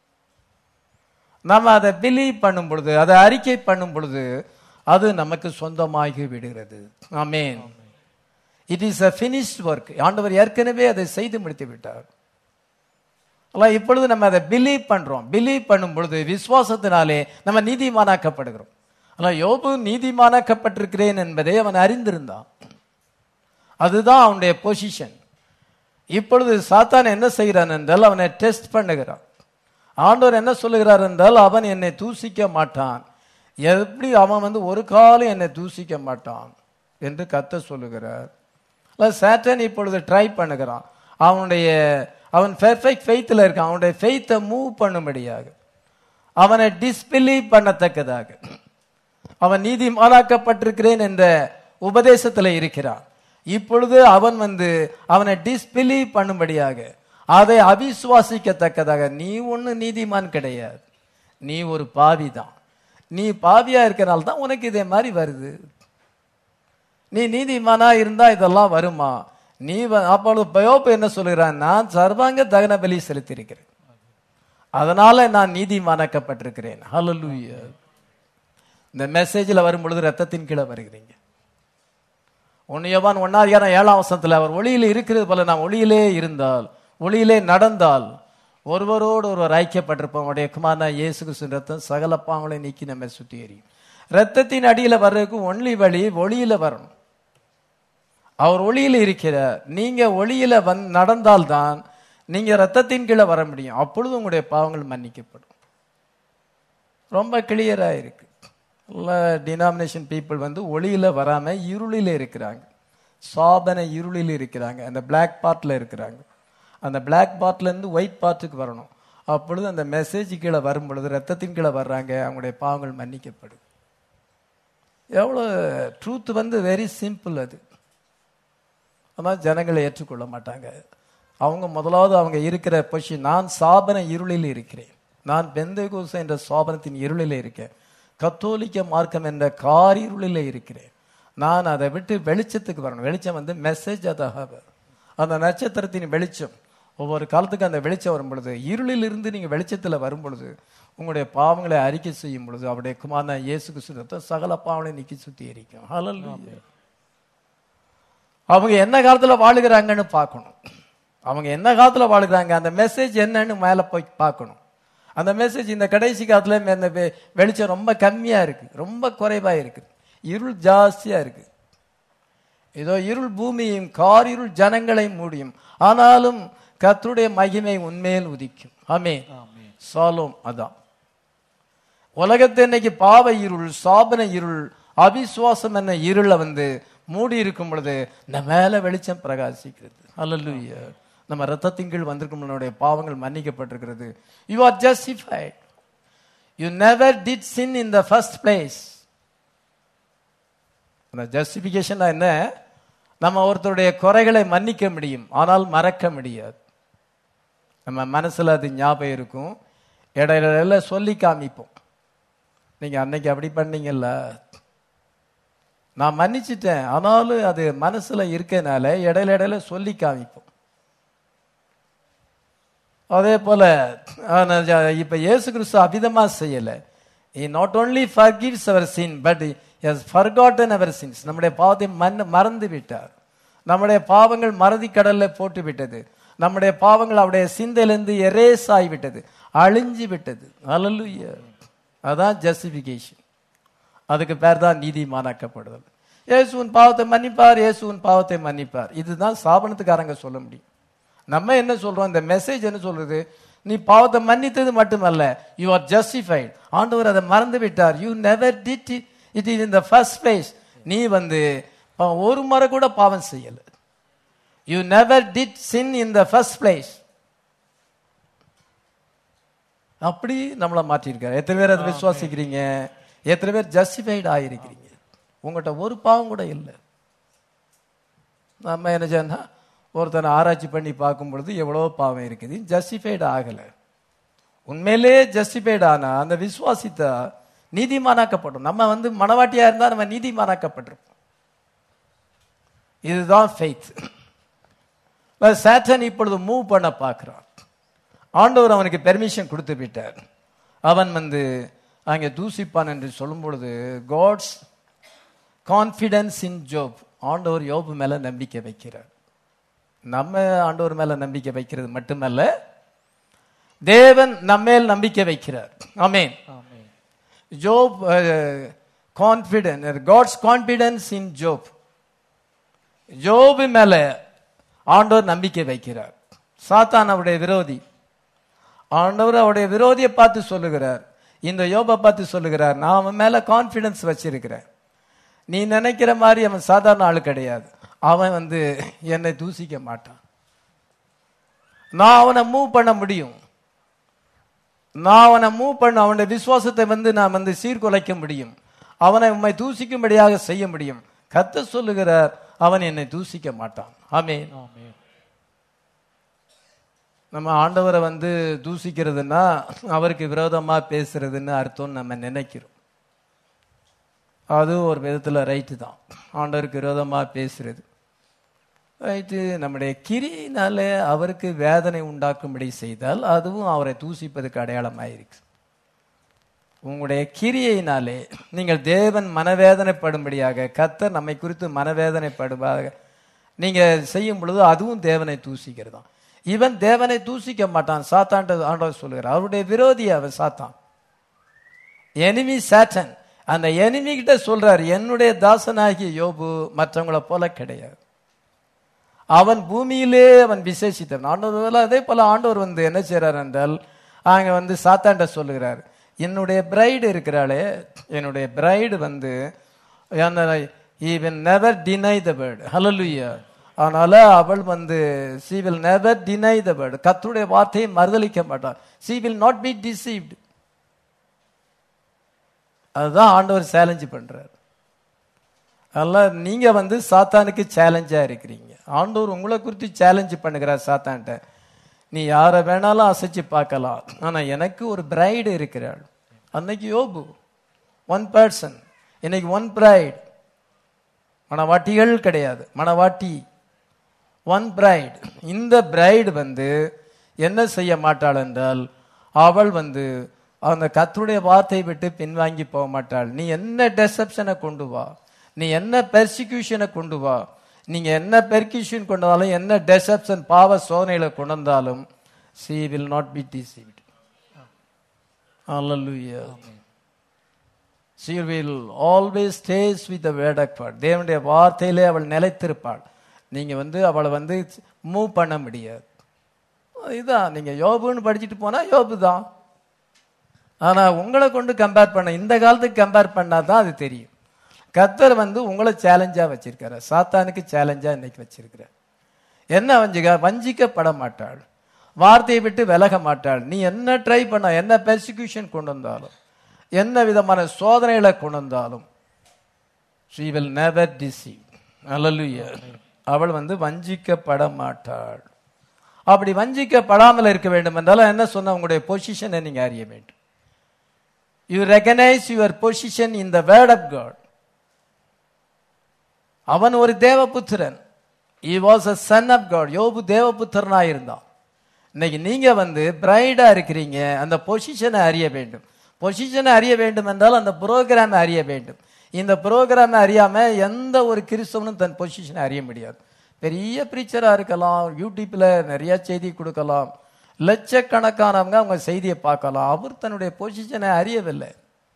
S1: நம்ம அதை பிலீவ் பண்ணும் பொழுது, அதை அறிக்கை பண்ணும் பொழுது அது நமக்கு சொந்தமாகி விடுகிறது. Amen. It is a finished work. ஆண்டவர் ஏற்கனவே அதை செய்து முடித்து விட்டார். இப்பொழுது நம்ம அதை பிலீவ் பண்றோம். பிலீவ் பண்ணும் பொழுது விசுவாசத்தினாலே நம்ம நீதிமானாக்கப்படுகிறோம். ஆனா யோபு நீதிமானாக்கப்பட்டிருக்கிறேன் என்பதை அவன் அறிந்திருந்தான். அதுதான் அவனுடைய பொசிஷன். இப்பொழுது சாத்தான் என்ன செய்கிறான் என்றால் அவனை டெஸ்ட் பண்ணுகிறான். ஆண்டவர் என்ன சொல்லுகிறார் என்றால் அவன் என்னை தூசிக்க மாட்டான். எப்படி அவன் வந்து ஒரு காலம் என்னை தூசிக்க மாட்டான் என்று கர்த்தர் சொல்லுகிறார். சாத்தான் இப்பொழுது ட்ரை பண்ணுகிறான். அவனுடைய அவன் பெர்ஃபெக்ட் ஃபெய்த்ல இருக்கான். அவனுடைய ஃபெய்த்தை மூவ் பண்ணும்படியாக, அவனை டிஸ்பிலீவ் பண்ணத்தக்கதாக, அவன் நீதிமானாக்கப்பட்டிருக்கிறேன் என்ற உபதேசத்துல இருக்கிறான். இப்பொழுது அவன் வந்து அவனை டிஸ்பிலீவ் பண்ணும்படியாக, அதை அவிசுவாசிக்கத்தக்கதாக, நீ ஒண்ணு நீதிமான் கிடையாது, நீ ஒரு பாவி தான், நீ பாவியா இருக்கிறனால தான் உனக்கு இதே மாதிரி வருது, நீ நீதிமானா இருந்தா இதெல்லாம் வருமா? நீ அப்பொழுது யோபு என்ன சொல்கிறான்? நான் சர்வாங்க தகன பலி செலுத்தியிருக்கிறேன், அதனால நான் நீதிமானாக்கப்பட்டிருக்கிறேன். ஹல்லேலூயா. இந்த மெசேஜ்ல வரும் பொழுது ரத்தத்தின் கீழே வருகிறீங்க. ஒன்னு யோவான் ஒன்னாதிகாரம் ஏழாம் வசனத்துல அவர் ஒளியிலே இருக்கிறது போல நாம் ஒளியிலே இருந்தால் ஒளியிலே நடந்தால் ஒருவரோடு ஒருவர் ஐக்கியப்பட்டிருப்போம். உடைய குமாரனா இயேசு கிறிஸ்துவின் ரத்தம் சகல பாவங்களை நீக்கி நம்ம சுத்தி எறியும். ரத்தத்தின் அடியில வர்றதுக்கு ஒன்லி வழி ஒளியில வரணும். அவர் ஒளியில இருக்கிறார். நீங்க ஒளியில வந் நடந்தால்தான் நீங்க ரத்தத்தின் கீழே வர முடியும். அப்பொழுது உங்களுடைய பாவங்கள் மன்னிக்கப்படும். ரொம்ப கிளியரா இருக்கு. எல்லா டினாமினேஷன் பீப்புள் வந்து ஒளியில வராம இருளில இருக்கிறாங்க. சாபன இருளில் இருக்கிறாங்க. அந்த பிளாக் பார்ட்ல இருக்கிறாங்க. அந்த பிளாக் பார்ட்ல இருந்து ஒயிட் பார்ட்டுக்கு வரணும். அப்பொழுது அந்த மெசேஜ் கீழே வரும் பொழுது ரத்தத்தின் கீழே வர்றாங்க. அவங்களுடைய பாவங்கள் மன்னிக்கப்படும். எவ்வளோ ட்ரூத் வந்து வெரி சிம்பிள். அது ஆனால் ஜனங்களை ஏற்றுக்கொள்ள மாட்டாங்க. அவங்க முதலாவது அவங்க இருக்கிற பொசிஷன், நான் சாபன இருளில் இருக்கிறேன், நான் பெந்தேகோஸ் என்ற சாபனத்தின் இருளில் இருக்கேன், கத்தோலிக்க மார்க்கம் என்ற கார் இருளில் இருக்கிறேன், நான் அதை விட்டு வெளிச்சத்துக்கு வரணும். வெளிச்சம் வந்து மெசேஜ் அதாக அந்த நட்சத்திரத்தின் வெளிச்சம். ஒவ்வொரு காலத்துக்கு அந்த வெளிச்சம் வரும் பொழுது, இருளில் இருந்து நீங்க வெளிச்சத்துல வரும் பொழுது, உங்களுடைய பாவங்களை அறிக்கை செய்யும் பொழுது அவருடைய குமாரனான இயேசு கிறிஸ்து சகல பாவங்களை நீக்கி சுத்தி எரிக்கும். ஹல்லேலூயா. அவங்க என்ன காலத்துல வாழுகிறாங்கன்னு பார்க்கணும். அவங்க என்ன காலத்துல வாழுகிறாங்க, அந்த மெசேஜ் என்னன்னு மேல போய் பார்க்கணும். அந்த மெசேஜ் இந்த கடைசி காலத்துல அந்த வெளிச்சம் ரொம்ப கம்மியா இருக்கு, ரொம்ப குறைவா இருக்கு, இருள் ஜாஸ்தியா இருக்கு. இதோ இருள் பூமியும் கார் இருள் ஜனங்களை மூடியும், ஆனாலும் கர்த்தருடைய மகிமை உண்மையில் உதிக்கும். ஆமென். சாலோம். அதான் உலகத்தை இன்னைக்கு பாவ இருள், சாபன இருள், அவிசுவாசம் என்ன இருள வந்து மூடி இருக்கும் பொழுது நம்ம மேல வெளிச்சம் பிரகாசிக்கிறது. ஹல்லேலூயா. நம்ம ரத்தத்தின் கீழ் வந்திருக்கும் நம்முடைய பாவங்கள் மன்னிக்கப்பட்டிருக்கிறது. You are justified. You never did sin in the first place. அந்த ஜஸ்டிபிகேஷன் என்ன, நம்ம ஒருத்தருடைய குறைகளை மன்னிக்க முடியும், ஆனால் மறக்க முடியாது. நம்ம மனசுல அது ஞாபகம் இருக்கும், இடையில சொல்லி காமிப்போம். நீங்க அன்னைக்கு அப்படி பண்ணீங்கல்ல, நான் மன்னிச்சிட்டேன், ஆனாலும் அது மனசுல இருக்கனால இடையில இடையில சொல்லி காமிப்போம். அதே போல இப்ப இயேசு கிறிஸ்து அபிதமா செய்யல. He not only forgives our sin, but he has forgotten our sins. நம்முடைய பாவத்தை மறந்து விட்டார். நம்முடைய பாவங்கள் மறதி கடல்ல போட்டு விட்டது. நம்முடைய பாவங்கள் அவருடைய சிந்தையிலிருந்து எரேஸ் ஆகிவிட்டது, அழிஞ்சு விட்டது. ஹல்லேலூயா. அதான் ஜஸ்டிபிகேஷன். அதுக்கு பேர் தான் நீதிமானாக்கப்படுதல். இயேசுவின் பாவத்தை மன்னிப்பார், இயேசுவின் பாவத்தை மன்னிப்பார். இதுதான் சாபனத்துக்காரங்க சொல்ல முடியும். நம்ம என்ன சொல்றோம், இந்த மெசேஜ் என்ன சொல்றது, நீ பாவத்தை மன்னித்தது மட்டுமல்ல, யூ ஆர் ஜஸ்டிஃபைட். ஆண்டவர் அதை மறந்து விட்டார். You never did it in the first place. நீ வந்து ஒரு முறை கூட பாவம் செய்யல. You never did sin in the first place. அப்படி நம்மளை மாற்றிருக்காரு. எத்தனை பேர் அதை விசுவாசிக்கிறீங்க? எத்தனை பேர் ஜஸ்டிஃபைட் ஆகிருக்கிறீங்க? உங்கள்கிட்ட ஒரு பாவம் கூட இல்லை. நம்ம என்ன சொன்னா, ஒருத்தனை ஆராய்ச்சி பண்ணி பார்க்கும் பொழுது எவ்வளோ பாவம் இருக்குது, ஜஸ்டிஃபைடு ஆகலை. உண்மையிலே ஜஸ்டிஃபைடு ஆனா அந்த விசுவாசித்தா நீதிமானாக்கப்படும். நம்ம வந்து மனவாட்டியா இருந்தா நம்ம நீதிமானாக்கப்பட்டிருப்போம். இதுதான் ஃபெய்த். சாட்டன் இப்பொழுது மூவ் பண்ண பார்க்கிறான். ஆண்டவர் அவனுக்கு பெர்மிஷன் கொடுத்து விட்டார். அவன் வந்து அங்கே தூசிப்பான் என்று சொல்லும் பொழுது, காட்ஸ் கான்ஃபிடன்ஸ் இன் ஜோப். ஆண்டவர் யோபு மேல நம்பிக்கை வைக்கிறார். நம்ம ஆண்டவர் மேல நம்பிக்கை வைக்கிறது மட்டுமல்ல, தேவன் நம்மேல் நம்பிக்கை வைக்கிறார். Amen. Job confidence, God's confidence in Job. Job மேல ஆண்டவர் நம்பிக்கை வைக்கிறார். சாத்தான் அவருடைய விரோதி. ஆண்டவர் அவருடைய விரோதியை பார்த்து சொல்லுகிறார், இந்த யோபை பார்த்து சொல்லுகிறார், நான் அவன் மேல கான்ஃபிடன்ஸ் வச்சிருக்கிறேன். நீ நினைக்கிற மாதிரி அவன் சாதாரண ஆளு கிடையாது. அவன் வந்து என்னை தூசிக்க மாட்டான். நான் அவனை மூவ் பண்ண முடியும். நான் அவனை மூவ் பண்ண, அவனுடைய விசுவாசத்தை வந்து நான் வந்து சீர்குலைக்க முடியும். அவனை உம்மை தூசிக்கும்படியாக செய்ய முடியும். கர்த்தர் சொல்லுகிறார், அவன் என்னை தூசிக்க மாட்டான். ஆமென். நம்ம ஆண்டவரை வந்து தூசிக்கிறதுனா அவருக்கு விரோதமா பேசுறதுன்னு அர்த்தம் நம்ம நினைக்கிறோம். அது ஒரு விதத்துல ரைட்டு தான், ஆண்டவருக்கு விரோதமா பேசுறது ரைட்டு. நம்முடைய கிரியினால அவருக்கு வேதனை உண்டாக்கும்படி செய்தால் அதுவும் அவரை தூசிப்பதுக்கு அடையாளமாயிருக்கு. உங்களுடைய கிரியையினாலே நீங்கள் தேவன் மனவேதனைப்படும்படியாக, கர்த்தர் நம்மை குறித்து மனவேதனைப்படுவாக நீங்க செய்யும் பொழுது அதுவும் தேவனை தூசிக்கிறதாம். இவன் தேவனை தூசிக்க மாட்டான். சாத்தான் ஆண்டவர் சொல்லுகிறார், அவருடைய விரோதி அவன் சாத்தான், எனிமி சாட்டன். அந்த எனிமி கிட்ட சொல்றார், என்னுடைய தாசனாகிய யோபு மற்றவங்களை போல கிடையாது, அவன் பூமியிலே அவன் விசேஷித்தவன். ஆண்டவர் அதே போல ஆண்டவர் வந்து என்ன செய்யறார் என்றால், அங்க வந்து சாத்தாண்ட சொல்லுகிறார், என்னுடைய பிரைடு இருக்கிறாளே, என்னுடைய பிரைடு வந்து he will never deny the word. Hallelujah. அதனால அவள் வந்து she will never deny the word. கர்த்தருடைய வார்த்தையை மறுதலிக்க மாட்டாள். she will not be deceived. அதுதான் ஆண்டவர் சேலஞ்ச் பண்றார். அதனால நீங்க வந்து சாத்தானுக்கு சேலஞ்சா இருக்கிறீங்க. ஆண்டவர் உங்களை குறித்து சேலஞ்ச் பண்ணுகிறார் சாத்தான்ட்ட. நீ யாரை வேணாலும் அசைச்சு பார்க்கலாம், ஆனா எனக்கு ஒரு பிரைடு இருக்கிறாள். அன்னைக்கு யோபு ஒன் பர்சன், இன்னைக்கு ஒன் பிரைட். மணவாட்டிகள் கிடையாது, மணவாட்டி ஒன் பிரைட். இந்த பிரைடு வந்து என்ன செய்ய மாட்டாள் என்றால், அவள் வந்து அந்த கர்த்தருடைய வார்த்தையை விட்டு பின்வாங்கி போக மாட்டாள். நீ என்ன டெசப்ஷனை கொண்டு வா, நீ என்ன பெர்சிக்யூஷனை கொண்டு வா, நீங்க என்ன பெர்சிக்யூஷன் கொண்டு வந்தாலும், என்ன டெசப்ஷன் பாவ சோதனைகளை கொண்டு வந்தாலும், she will not be deceived. Hallelujah. She will always stays with the word of God. தேவனுடைய வார்த்தையிலே அவள் நிலைத்திருப்பாள். நீங்க வந்து அவளை வந்து மூவ் பண்ண முடியாது. இதுதான் நீங்க யோபுன்னு படிச்சுட்டு போனா யோபு தான். ஆனா உங்களை கொண்டு கம்பேர் பண்ண, இந்த காலத்துக்கு கம்பேர் பண்ணா தான் அது தெரியும். கர்த்தர் வந்து உங்களை சேலஞ்சா வச்சிருக்காரு, சாத்தானுக்கு சேலஞ்சா இன்னைக்கு வச்சிருக்கிறார். என்ன வஞ்சிக்க வஞ்சிக்கப்பட மாட்டாள், வார்த்தையை விட்டு விலக மாட்டாள். நீ என்ன ட்ரை பண்ண, என்ன பெர்சிக்யூஷன் கொண்டு வந்தாலும், என்ன விதமான சோதனைகளை கொண்டு வந்தாலும், she will never deceive. Hallelujah. அவள் வந்து வஞ்சிக்கப்பட மாட்டாள். அப்படி வஞ்சிக்கப்படாமல் இருக்க வேண்டும் என்றால் என்ன சொன்ன, உங்களுடைய பொசிஷனை நீங்க அறிய வேண்டும். You recognize your position in the word of God. அவன் ஒரு தேவபுத்திரன். He was a son of God. யோபு தேவபுத்திரனா இருந்தான். இன்னைக்கு நீங்க வந்து பிரைடா இருக்கிறீங்க, அந்த பொசிஷனை அறிய வேண்டும். பொசிஷனை அறிய வேண்டும் என்றால் அந்த புரோகிராமை அறிய வேண்டும். இந்த புரோகிராமை அறியாம எந்த ஒரு கிறிஸ்தவனும் தன் பொசிஷனை அறிய முடியாது. பெரிய பிரீச்சரா இருக்கலாம், யூடியூப்ல நிறைய செய்தி கொடுக்கலாம், லட்சக்கணக்கானவங்க அவங்க செய்தியை பார்க்கலாம், அவர் தன்னுடைய பொசிஷனை அறியவில்லை.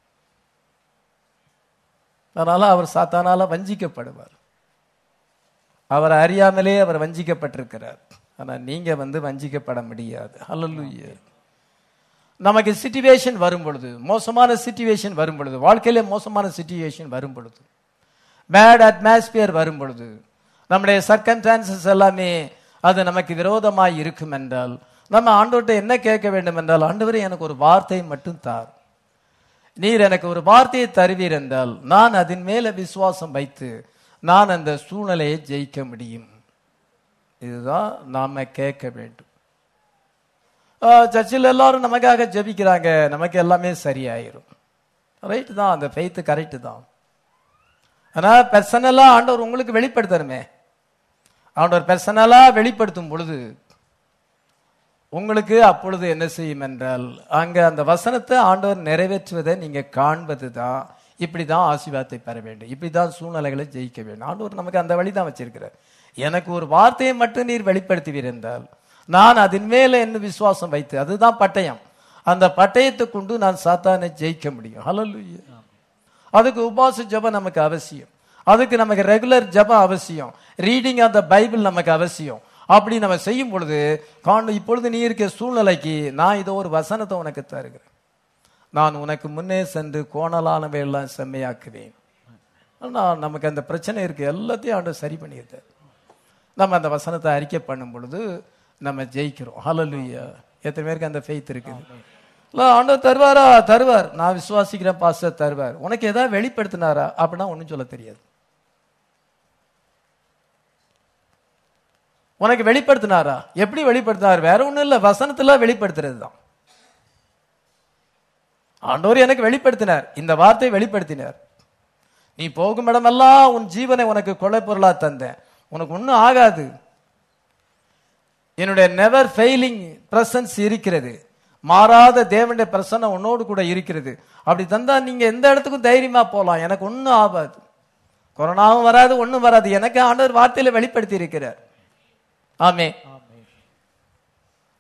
S1: அதனால அவர் சாத்தானால வஞ்சிக்கப்படுவார். அவர் அறியாமலே அவர் வஞ்சிக்கப்பட்டிருக்கிறார். ஆனா நீங்க வந்து வஞ்சிக்கப்பட முடியாது. ஹல்லேலூயா. நமக்கு சிச்சுவேஷன் வரும் பொழுது, மோசமான சிச்சுவேஷன் வரும் பொழுது, வாழ்க்கையில மோசமான சிச்சுவேஷன் வரும் பொழுது, பேட் அட்மாஸ்பியர் வரும் பொழுது, நம்முடைய சர்க்கம்ஸ்டான்சஸ் எல்லாமே அது நமக்கு விரோதமாய் இருக்கும் என்றால், நம்ம ஆண்டவர்கிட்ட என்ன கேட்க வேண்டும் என்றால், ஆண்டவரே எனக்கு ஒரு வார்த்தை மட்டும் தார், நீர் எனக்கு ஒரு வார்த்தையை தருவீர் என்றால் நான் அதன் மேல விசுவாசம் வைத்து நான் அந்த சூழ்நிலையை ஜெயிக்க முடியும். இதுதான் நாம கேட்க வேண்டும். சர்ச்சில் எல்லாரும் நமக்காக ஜெபிக்கிறாங்க, நமக்கு எல்லாமே சரியாயிரும். ரைட்டு தான், அந்த ஃபெய்த் கரெக்டு தான். ஆனா பர்சனலா ஆண்டவர் உங்களுக்கு வெளிப்படுத்தணுமே. ஆண்டவர் பர்சனலா வெளிப்படுத்தும் பொழுது உங்களுக்கு அப்பொழுது என்ன செய்யும் என்றால், அங்க அந்த வசனத்தை ஆண்டவர் நிறைவேற்றுவதை நீங்க காண்பது தான். இப்படிதான் ஆசீர்வாதத்தை பெற வேண்டும், இப்படிதான் சூழ்நிலைகளை ஜெயிக்க வேண்டும். ஆண்டவர் நமக்கு அந்த வழி தான் வச்சிருக்கிறார். எனக்கு ஒரு வார்த்தையை மட்டும் நீர் வெளிப்படுத்துவீர் என்றால் நான் அதன் மேல என்ன விசுவாசம் வைத்து, அதுதான் பட்டயம், அந்த பட்டயத்தை கொண்டு நான் சாத்தானை ஜெயிக்க முடியும். ஹல்லேலூயா. அதுக்கு உபவாச ஜெபம் நமக்கு அவசியம், அதுக்கு நமக்கு ரெகுலர் ஜெபம் அவசியம், ரீடிங் ஆஃப் த பைபிள் நமக்கு அவசியம். அப்படி நம்ம செய்யும் பொழுது காண இப்பொழுது நீ இருக்க சூழ்நிலைக்கு நான் இதோ ஒரு வசனத்தை உனக்கு தருகிறேன், நான் உனக்கு முன்னே சென்று கோணலானவை எல்லாம் செம்மையாக்குவேன். ஆனால் நமக்கு அந்த பிரச்சனை இருக்கு, எல்லாத்தையும் ஆண்டவர் சரி பண்ணியிருக்கார். நம்ம அந்த வசனத்தை அறிக்கை பண்ணும் பொழுது நம்ம ஜெயிக்கிறோம். ஹல்லேலூயா. எத்தனை பேருக்கு அந்த ஃபெய்த் இருக்குது? ஆண்டவர் தருவாரா? தருவார். நான் விசுவாசிக்கிறேன் பாஸ்டர் தருவார். உனக்கு ஏதாவது வெளிப்படுத்தினாரா அப்படின்னா ஒன்றும் சொல்ல தெரியாது. உனக்கு வெளிப்படுத்தினாரா? எப்படி வெளிப்படுத்தினார்? வேற ஒண்ணும் இல்ல, வசனத்துல வெளிப்படுத்துறது தான். ஆண்டவர் எனக்கு வெளிப்படுத்தினார், இந்த வார்த்தையை வெளிப்படுத்தினார். நீ போகும் இடமெல்லாம் உன் ஜீவனை உனக்கு கொலை பொருளா தந்தேன், உனக்கு ஒன்னும் ஆகாது, என்னுடைய நெவர் ஃபெயிலிங் பிரசன்ஸ் இருக்கிறது, மாறாத தேவனுடைய பிரசன்னம் உன்னோடு கூட இருக்கிறது. அப்படி தந்தா நீங்க எந்த இடத்துக்கும் தைரியமா போலாம், எனக்கு ஒன்னும் ஆகாது, கொரோனாவும் வராது, ஒன்னும் வராது. எனக்கு ஆண்டவர் வார்த்தையில வெளிப்படுத்தி இருக்கிறார். ஆமே.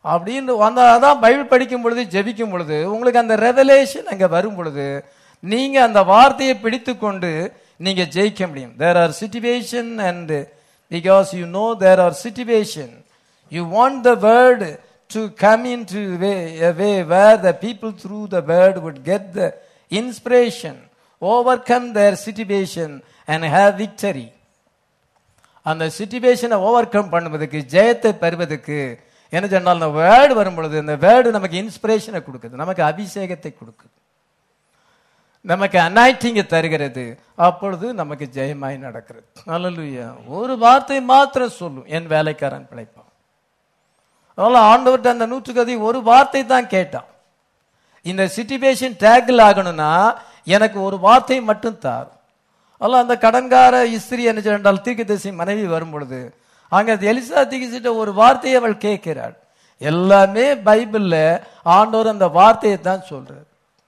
S1: அப்படின்னு அந்த அதான் பைபிள் படிக்கும் பொழுது ஜெபிக்கும் பொழுது உங்களுக்கு அந்த ரெவலேஷன் அங்க வரும் பொழுது நீங்க அந்த வார்த்தையை பிடித்து கொண்டு நீங்க ஜெயிக்க முடியும். There are situation and because you know there are situation you want the word to come in to way a way where the people through the word would get the inspiration, overcome their situation and have victory. அந்த சிச்சுவேஷனை over come பண்ணுவதற்கு ஜெயத்தை பெறுவதற்கு என்ன சொன்னால் அந்த word வரும் பொழுது அந்த வேர்டு நமக்கு இன்ஸ்பிரேஷனை கொடுக்குது, நமக்கு அபிஷேகத்தை கொடுக்குது, நமக்கு அனாயிட்டிங்கை தருகிறது. அப்பொழுது நமக்கு ஜெயமாய் நடக்கிறது. அல்லேலூயா. ஒரு வார்த்தை மாத்திரம் சொல்லும், என் வேலைக்காரன் பிழைப்பான். அதனால ஆண்டவர்கிட்ட அந்த நூற்றுக்கதி ஒரு வார்த்தை தான் கேட்டான். இந்த சிச்சுவேஷன் டேக்கிள் ஆகணும்னா எனக்கு ஒரு வார்த்தை மட்டும் தார். அல்ல அந்த கடன்கார இஸ்திரி என்ன சொன்னால் தீர்க்கதரிசி மனைவி வரும் பொழுது அங்க எலிசா தீர்க்கதரிசிட்ட ஒரு வார்த்தையை அவள் கேட்கிறாள். எல்லாமே பைபிள்ல ஆண்டவர் அந்த வார்த்தையை தான் சொல்றார்.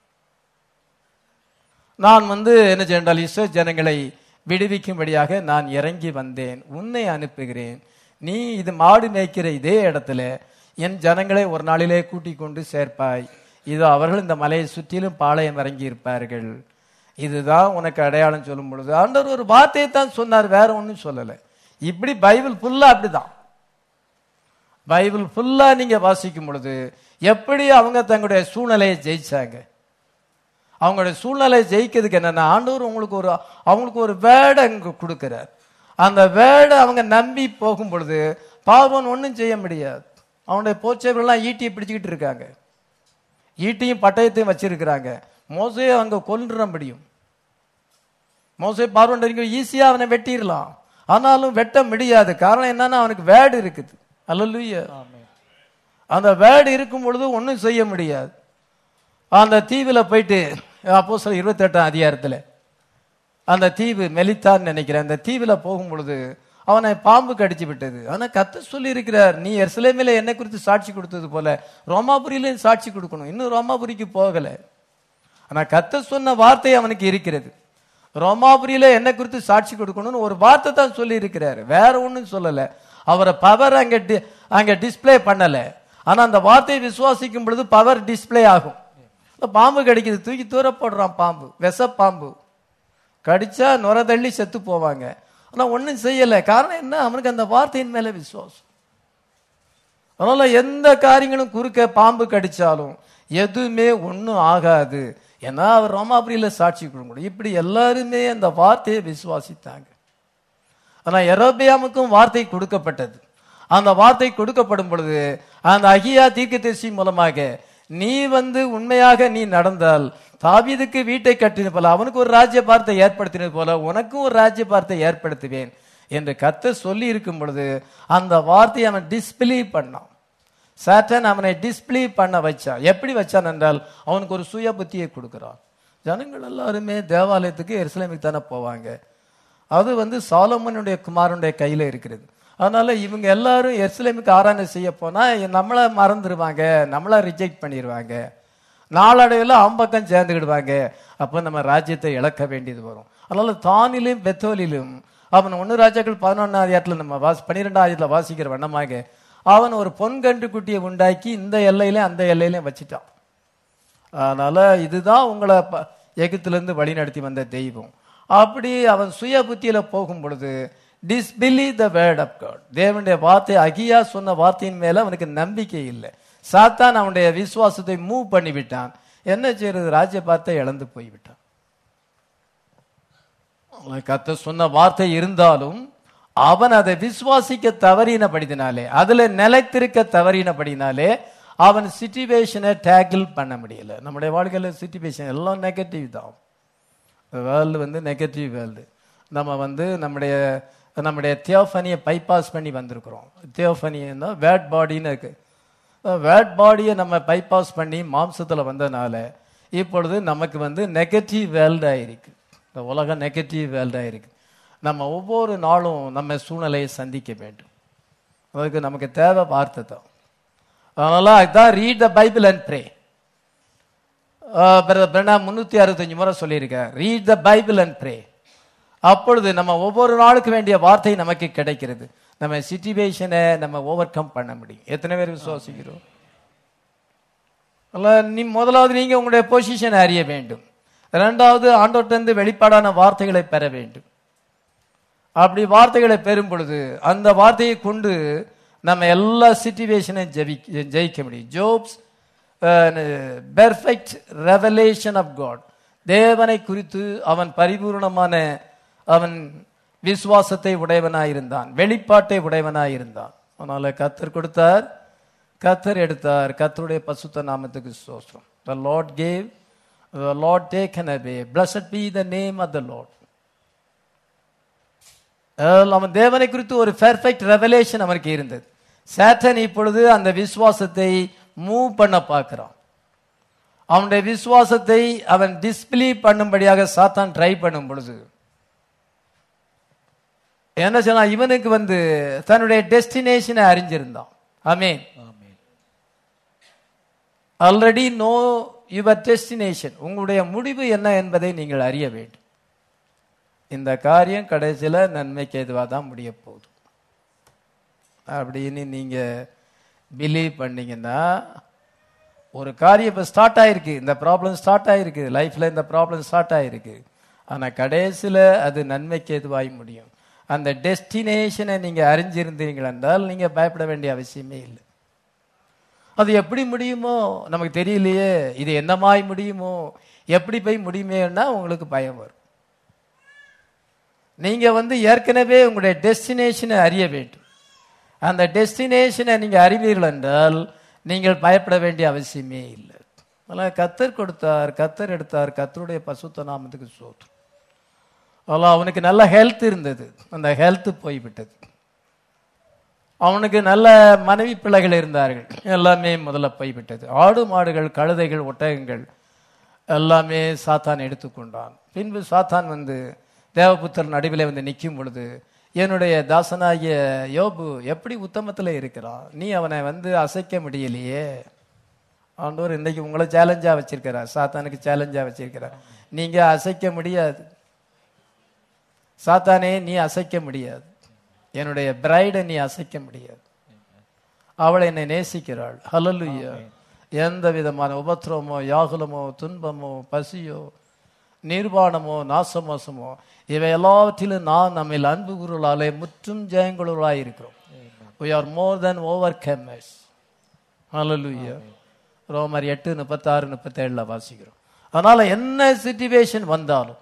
S1: நான் வந்து என்ன சொன்னால் இஸ்ரவேல் ஜனங்களை விடுவிக்கும்படியாக நான் இறங்கி வந்தேன், உன்னை அனுப்புகிறேன், நீ இது மாடு மேய்க்கிற இதே இடத்துல என் ஜனங்களை ஒரு நாளிலே கூட்டிக் கொண்டு சேர்ப்பாய். இது அவர்கள் இந்த மலையை சுற்றிலும் பாளையம் இறங்கி இருப்பார்கள், இதுதான் உனக்கு அடையாளம் சொல்லும் பொழுது ஆண்டவர் ஒரு வார்த்தையை தான் சொன்னார், வேற ஒன்றும் சொல்லலை. இப்படி பைபிள் ஃபுல்லா அப்படிதான். பைபிள் ஃபுல்லா நீங்க வாசிக்கும் பொழுது எப்படி அவங்க தங்களுடைய சூழ்நிலையை ஜெயிச்சாங்க, அவங்களுடைய சூழ்நிலை ஜெயிக்கிறதுக்கு என்னன்னா ஆண்டவர் உங்களுக்கு ஒரு அவங்களுக்கு ஒரு வேர்டை அங்க கொடுக்கிறார். அந்த வேர்டை அவங்க நம்பி போகும் பொழுது பார்வோன் ஒன்றும் செய்ய முடியாது. அவனுடைய போச்சைகள்லாம் ஈட்டியை பிடிச்சிக்கிட்டு இருக்காங்க, ஈட்டியும் பட்டயத்தையும் வச்சிருக்கிறாங்க. மோசையை அங்க கொல்ற முடியும், மோசை பார்வோன் ஈஸியா அவனை வெட்டிடலாம், ஆனாலும் வெட்ட முடியாது. காரணம் என்னன்னா அவனுக்கு வேர்டு இருக்குது. அல்லேலூயா. அந்த வேர்டு இருக்கும் பொழுது ஒன்றும் செய்ய முடியாது. அந்த தீவுல போயிட்டு அப்போஸ்தலர் இருபத்தி எட்டாம் அதிகாரத்துல அந்த தீவு மெலித்தான்னு நினைக்கிறேன், அந்த தீவுல போகும் பொழுது அவனை பாம்பு கடிச்சு விட்டது. ஆனா கர்த்தர் சொல்லி இருக்கிறார், நீ எருசலேமிலே என்னை குறித்து சாட்சி கொடுத்தது போல ரோமாபுரியிலையும் சாட்சி கொடுக்கணும். இன்னும் ரோமாபுரிக்கு போகல, ஆனா கர்த்தர் சொன்ன வார்த்தை அவனுக்கு இருக்கிறது. ரோமாபுரியில என்னை குறித்து சாட்சி கொடுக்கணும்னு ஒரு வார்த்தை தான் சொல்லி இருக்கிறாரு, வேற ஒன்றும் சொல்லல. அவரை பவர் அங்க அங்க டிஸ்பிளே பண்ணல, ஆனா அந்த வார்த்தையை விசுவாசிக்கும் பொழுது பவர் டிஸ்பிளே ஆகும். பாம்பு கடிக்குது, தூக்கி தூர போடுறான், பாம்பு விஷ பாம்பு கடிச்சா நுர தள்ளி செத்து போவாங்க. ஆனா ஒன்னும் செய்யல, காரணம் என்ன, அவனுக்கு அந்த வார்த்தையின் மேல விசுவாசம். அதனால எந்த காரியங்களும் குறுக்க பாம்பு கடிச்சாலும் எதுவுமே ஒன்னும் ஆகாது, ஏன்னா அவர் ரோமாபுரியில சாட்சி கொடுக்கணும். இப்படி எல்லாருமே அந்த வார்த்தையை விசுவாசித்தாங்க. ஆனா யெரொபெயாமுக்கும் வார்த்தை கொடுக்கப்பட்டது. அந்த வார்த்தை கொடுக்கப்படும் பொழுது அந்த அகியா தீர்க்கதரிசி மூலமாக நீ வந்து உண்மையாக நீ நடந்தால் தாவீதுக்கு வீட்டை கட்டினது போல அவனுக்கு ஒரு ராஜ்ய பார்த்தை ஏற்படுத்தினது போல உனக்கும் ஒரு ராஜ்ய பார்த்தை ஏற்படுத்துவேன் என்று கர்த்தர் சொல்லி இருக்கும் பொழுது அந்த வார்த்தையை அவன் டிஸ்பிலீவ் பண்ணான். சாத்தான் அவனை டிஸ்பிலீவ் பண்ண வச்சான். எப்படி வச்சான் என்றால் அவனுக்கு ஒரு சுய புத்தியை கொடுக்கிறான். ஜனங்கள் எல்லாருமே தேவாலயத்துக்கு எருசலேமுக்கு தானே போவாங்க, அது வந்து சாலமோனுடைய குமாரனுடைய கையில இருக்கிறது. அதனால இவங்க எல்லாரும் எருசலேமுக்கு ஆராதனை செய்ய போனா நம்மளை மறந்துடுவாங்க, நம்மளை ரிஜெக்ட் பண்ணிடுவாங்க, நாளடைவில் அம்பக்கம் சேர்ந்துக்கிடுவாங்க, அப்ப நம்ம ராஜ்யத்தை இழக்க வேண்டியது வரும். அதனால தானிலும் பெத்தோலிலும் அவன் ஒன்னு ராஜாக்கள் பதினொன்னாம் அதிகாரத்துல நம்ம வாசி பன்னிரெண்டாம் அதிகாரத்துல வாசிக்கிற வண்ணமாக அவன் ஒரு பொன் கன்று குட்டியை உண்டாக்கி இந்த எல்லையில அந்த எல்லையிலையும் வச்சுட்டான். அதனால இதுதான் உங்களை எகிப்துல இருந்து வழி நடத்தி வந்த தெய்வம். அப்படி அவன் சுய புத்தியில போகும் பொழுது disbelieve the word of God, தேவனுடைய வார்த்தை அகியா சொன்ன வார்த்தையின் மேல அவனுக்கு நம்பிக்கை இல்லை. சாத்தான் அவனுடைய விசுவாசத்தை மூவ் பண்ணி விட்டான். என்ன செய்யறது, ராஜ்ய பார்த்தை இழந்து போய்விட்டான். கர்த்தர் சொன்ன வார்த்தை இருந்தாலும் அவன் அதை விசுவாசிக்க தவறினபடினாலே, அதுல நிலைத்திருக்க தவறினபடினாலே அவன் சிச்சுவேஷனை டேக்கிள் பண்ண முடியல. நம்முடைய வாழ்க்கையில சிச்சுவேஷன் எல்லாம் நெகட்டிவ் தான். வேர்ல்டு வந்து நெகட்டிவ் வேர்ல்டு. நம்ம வந்து நம்முடைய நம்முடைய தியோஃபனியை பைபாஸ் பண்ணி வந்திருக்கிறோம். தியோஃபனின்னா வேட் பாடின்னு இருக்கு. வேட் பாடியை நம்ம பைபாஸ் பண்ணி மாம்சத்தில் வந்ததுனால இப்பொழுது நமக்கு வந்து நெகட்டிவ் வேர்ல்டாக இருக்கு. இந்த உலகம் நெகட்டிவ் வேர்ல்டாக இருக்கு. நம்ம ஒவ்வொரு நாளும் நம்ம சூழ்நிலையை சந்திக்க வேண்டும். அதுக்கு நமக்கு தேவை வார்த்தை தான். அதனால அதுதான் read the Bible and pray. முன்னூத்தி அறுபத்தஞ்சு முறை சொல்லியிருக்க, read the Bible and pray. அப்பொழுது நம்ம ஒவ்வொரு நாளுக்கு வேண்டிய வார்த்தை நமக்கு கிடைக்கிறது. நம்ம சிச்சுவேஷனை நம்ம ஓவர் கம் பண்ண முடியும். எத்தனை பேர் விசுவாசிக்கிறோம்? அல்ல, நீ முதலாவது நீங்க உங்களுடைய பொசிஷனை அறிய வேண்டும். இரண்டாவது ஆண்டவர்கிட்ட வெளிப்பாடான வார்த்தைகளை பெற வேண்டும். அப்படி வார்த்தைகளை பெறும் பொழுது அந்த வார்த்தையை கொண்டு நம்ம எல்லா சிச்சுவேஷனையும் ஜெயி ஜெயிக்க முடியும். Job's perfect revelation of God, தேவனை குறித்து அவன் பரிபூர்ணமான அவன் விசுவாசத்தை உடையவனாயிருந்தான், வெளிப்பாட்டை உடையவனாயிருந்தான். அதனால கர்த்தர் கொடுத்தார், கர்த்தர் எடுத்தார். கர்த்தருடைய பசுத்த நாமத்துக்கு ஸ்தோத்திரம். The Lord gave, the Lord taken away. Blessed be the name of the Lord. அவன் தேவனை குறித்து ஒரு பெர்ஃபெக்ட் ரெவலேஷன் அவனுக்கு இருந்தது. சாத்தான் இப்பொழுது அந்த விசுவாசத்தை மூவ் பண்ண பார்க்கிறான். அவனுடைய விசுவாசத்தை அவன் டிஸ்பிலீவ் பண்ணும்படியாக சாத்தான் ட்ரை பண்ணும் பொழுது என்ன சொன்னா, இவனுக்கு வந்து தன்னுடைய டெஸ்டினேஷனை அறிஞ்சிருந்தான். Amen. Already know your destination, உங்களுடைய முடிவு என்ன என்பதை நீங்கள் அறிய வேண்டும். இந்த காரியம் கடைசியில் நன்மைக்கு எதுவாக தான் முடிய போகுது அப்படின்னு நீங்க பிலீவ் பண்ணீங்கன்னா, ஒரு காரியம் இப்போ ஸ்டார்ட் ஆயிருக்கு, இந்த ப்ராப்ளம் ஸ்டார்ட் ஆயிருக்கு, லைஃப்ல இந்த ப்ராப்ளம் ஸ்டார்ட் ஆயிருக்கு, ஆனா கடைசியில் அது நன்மைக்கு எதுவாய் முடியும். அந்த டெஸ்டினேஷனை நீங்க அறிஞ்சிருந்தீர்கள் என்றால் நீங்க பயப்பட வேண்டிய அவசியமே இல்லை. அது எப்படி முடியுமோ நமக்கு தெரியலையே, இது என்னமாய் முடியுமோ, எப்படி போய் முடியுமேன்னா உங்களுக்கு பயம் வரும். நீங்க வந்து ஏற்கனவே உங்களுடைய டெஸ்டினேஷனை அறிய வேண்டும். அந்த டெஸ்டினேஷனை நீங்க அறிவீர்கள் என்றால் நீங்கள் பயப்பட வேண்டிய அவசியமே இல்லை. அதனால் கர்த்தர் கொடுத்தார், கர்த்தர் எடுத்தார். கர்த்தருடைய பசுத்த நாமத்துக்கு ஸ்தோத்திரம். அதெல்லாம் அவனுக்கு நல்ல ஹெல்த் இருந்தது, அந்த ஹெல்த் போய்விட்டது. அவனுக்கு நல்ல மனைவி பிள்ளைகள் இருந்தார்கள், எல்லாமே முதல்ல போய்விட்டது. ஆடு மாடுகள், கழுதைகள், ஒட்டகங்கள் எல்லாமே சாத்தான் எடுத்துக்கொண்டான். பின்பு சாத்தான் வந்து தேவபுத்தர் நடுவில் வந்து நிற்கும் பொழுது, என்னுடைய தாசனாகிய யோபு எப்படி உத்தமத்தில் இருக்கிறான், நீ அவனை வந்து அசைக்க முடியலையே. ஆண்டவர் இன்னைக்கு உங்களை சேலஞ்சா வச்சிருக்கிறார், சாத்தானுக்கு சேலஞ்சா வச்சிருக்கிறார். நீங்க அசைக்க முடியாது, சாத்தானே நீ அசைக்க முடியாது, என்னுடைய பிரைடை நீ அசைக்க முடியாது. அவள் என்னை நேசிக்கிறாள். ஹல்லேலூயா. எந்த விதமான உபத்திரமோ, யாகுலமோ, துன்பமோ, பசியோ, நிர்வாணமோ, நாசமோசமோ, இவை எல்லாவற்றிலும் நான் நம்மில் அன்பு கூறுவதாலே முற்றும் ஜெயங்குழலாய் இருக்கிறோம். we are more than overcomers. ஹல்லேலூயா. ரோமர் எட்டு முப்பத்தாறு முப்பத்தேழுல வாசிக்கிறோம். அதனால என்ன சிச்சுவேஷன் வந்தாலும்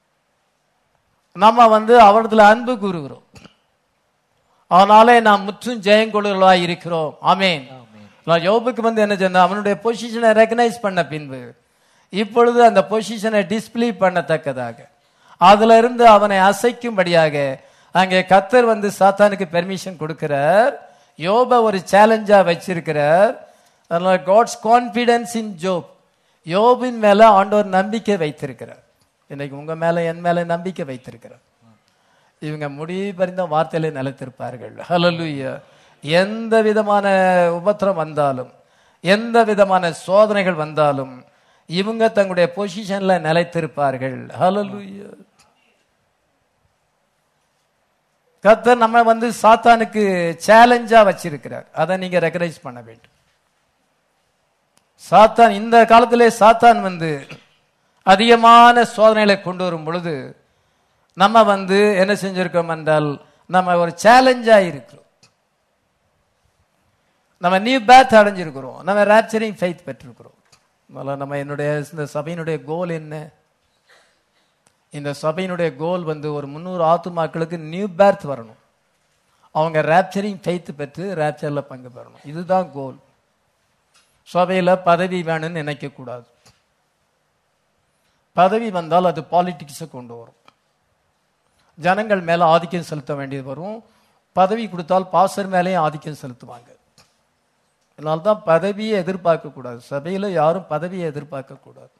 S1: நம்ம வந்து அவரிடத்துல அன்பு கூறுகிறோம், அதனாலே நாம் முற்றும் ஜெயங்கொள்ளாய் இருக்கிறோம். ஆமென். யோபுக்கு வந்து என்ன சொன்னா, அவனுடைய பொசிஷனை ரெகனைஸ் பண்ண பின்பு இப்பொழுது அந்த பொசிஷனை டிஸ்பிளே பண்ணத்தக்கதாக அதுல இருந்து அவனை அசைக்கும்படியாக அங்கே கர்த்தர் வந்து சாத்தானுக்கு பெர்மிஷன் கொடுக்கிறார். யோபை ஒரு சேலஞ்சா வச்சிருக்கிறார். அதனால காட்ஸ் கான்பிடன்ஸ் இன் ஜோப், யோபின் மேல ஆண்டவர் நம்பிக்கை வைத்திருக்கிறார். இன்னைக்கு உங்க மேல என் மேல நம்பிக்கை வைத்திருக்கிறார். இவங்க முடிவு பறிந்த வார்த்தையில நிலைத்திருப்பார்கள். ஹல்லேலூயா. எந்த விதமான உபத்திரம் வந்தாலும், எந்த விதமான சோதனைகள் வந்தாலும் இவங்க தங்களுடைய பொசிஷன்ல நிலைத்திருப்பார்கள். ஹல்லேலூயா. கர்த்தர் நம்ம வந்து சாத்தானுக்கு சேலஞ்சா வச்சிருக்கிறார், அதை நீங்க ரெகனைஸ் பண்ண வேண்டும். சாத்தான் இந்த காலத்திலே சாத்தான் வந்து அதிகமான சோதனைகளை கொண்டு வரும் பொழுது நம்ம வந்து என்ன செஞ்சிருக்கோம் என்றால், நம்ம ஒரு சேலஞ்சா இருக்கிறோம், நம்ம நியூ பேத் அடைஞ்சிருக்கிறோம், நம்ம ராப்சரிங் ஃபெய்த் பெற்றிருக்கிறோம். நம்ம என்னுடைய இந்த சபையினுடைய கோல் என்ன? இந்த சபையினுடைய கோல் வந்து ஒரு முன்னூறு ஆத்துமாக்களுக்கு நியூ பேர்த் வரணும், அவங்க ராப்சரிங் ஃபெய்த் பெற்று ராப்சர்ல பங்கு பெறணும். இதுதான் கோல். சபையில பதவி வேணும்னு நினைக்க கூடாது. பதவி வந்தால் அது பாலிட்டிக்ஸை கொண்டு வரும், ஜனங்கள் மேல ஆதிக்கம் செலுத்த வேண்டியது வரும். பதவி கொடுத்தால் பாஸ்டர் மேலேயும் ஆதிக்கம் செலுத்துவாங்க. அதனால்தான் பதவியை எதிர்பார்க்க கூடாது. சபையில யாரும் பதவியை எதிர்பார்க்க கூடாது.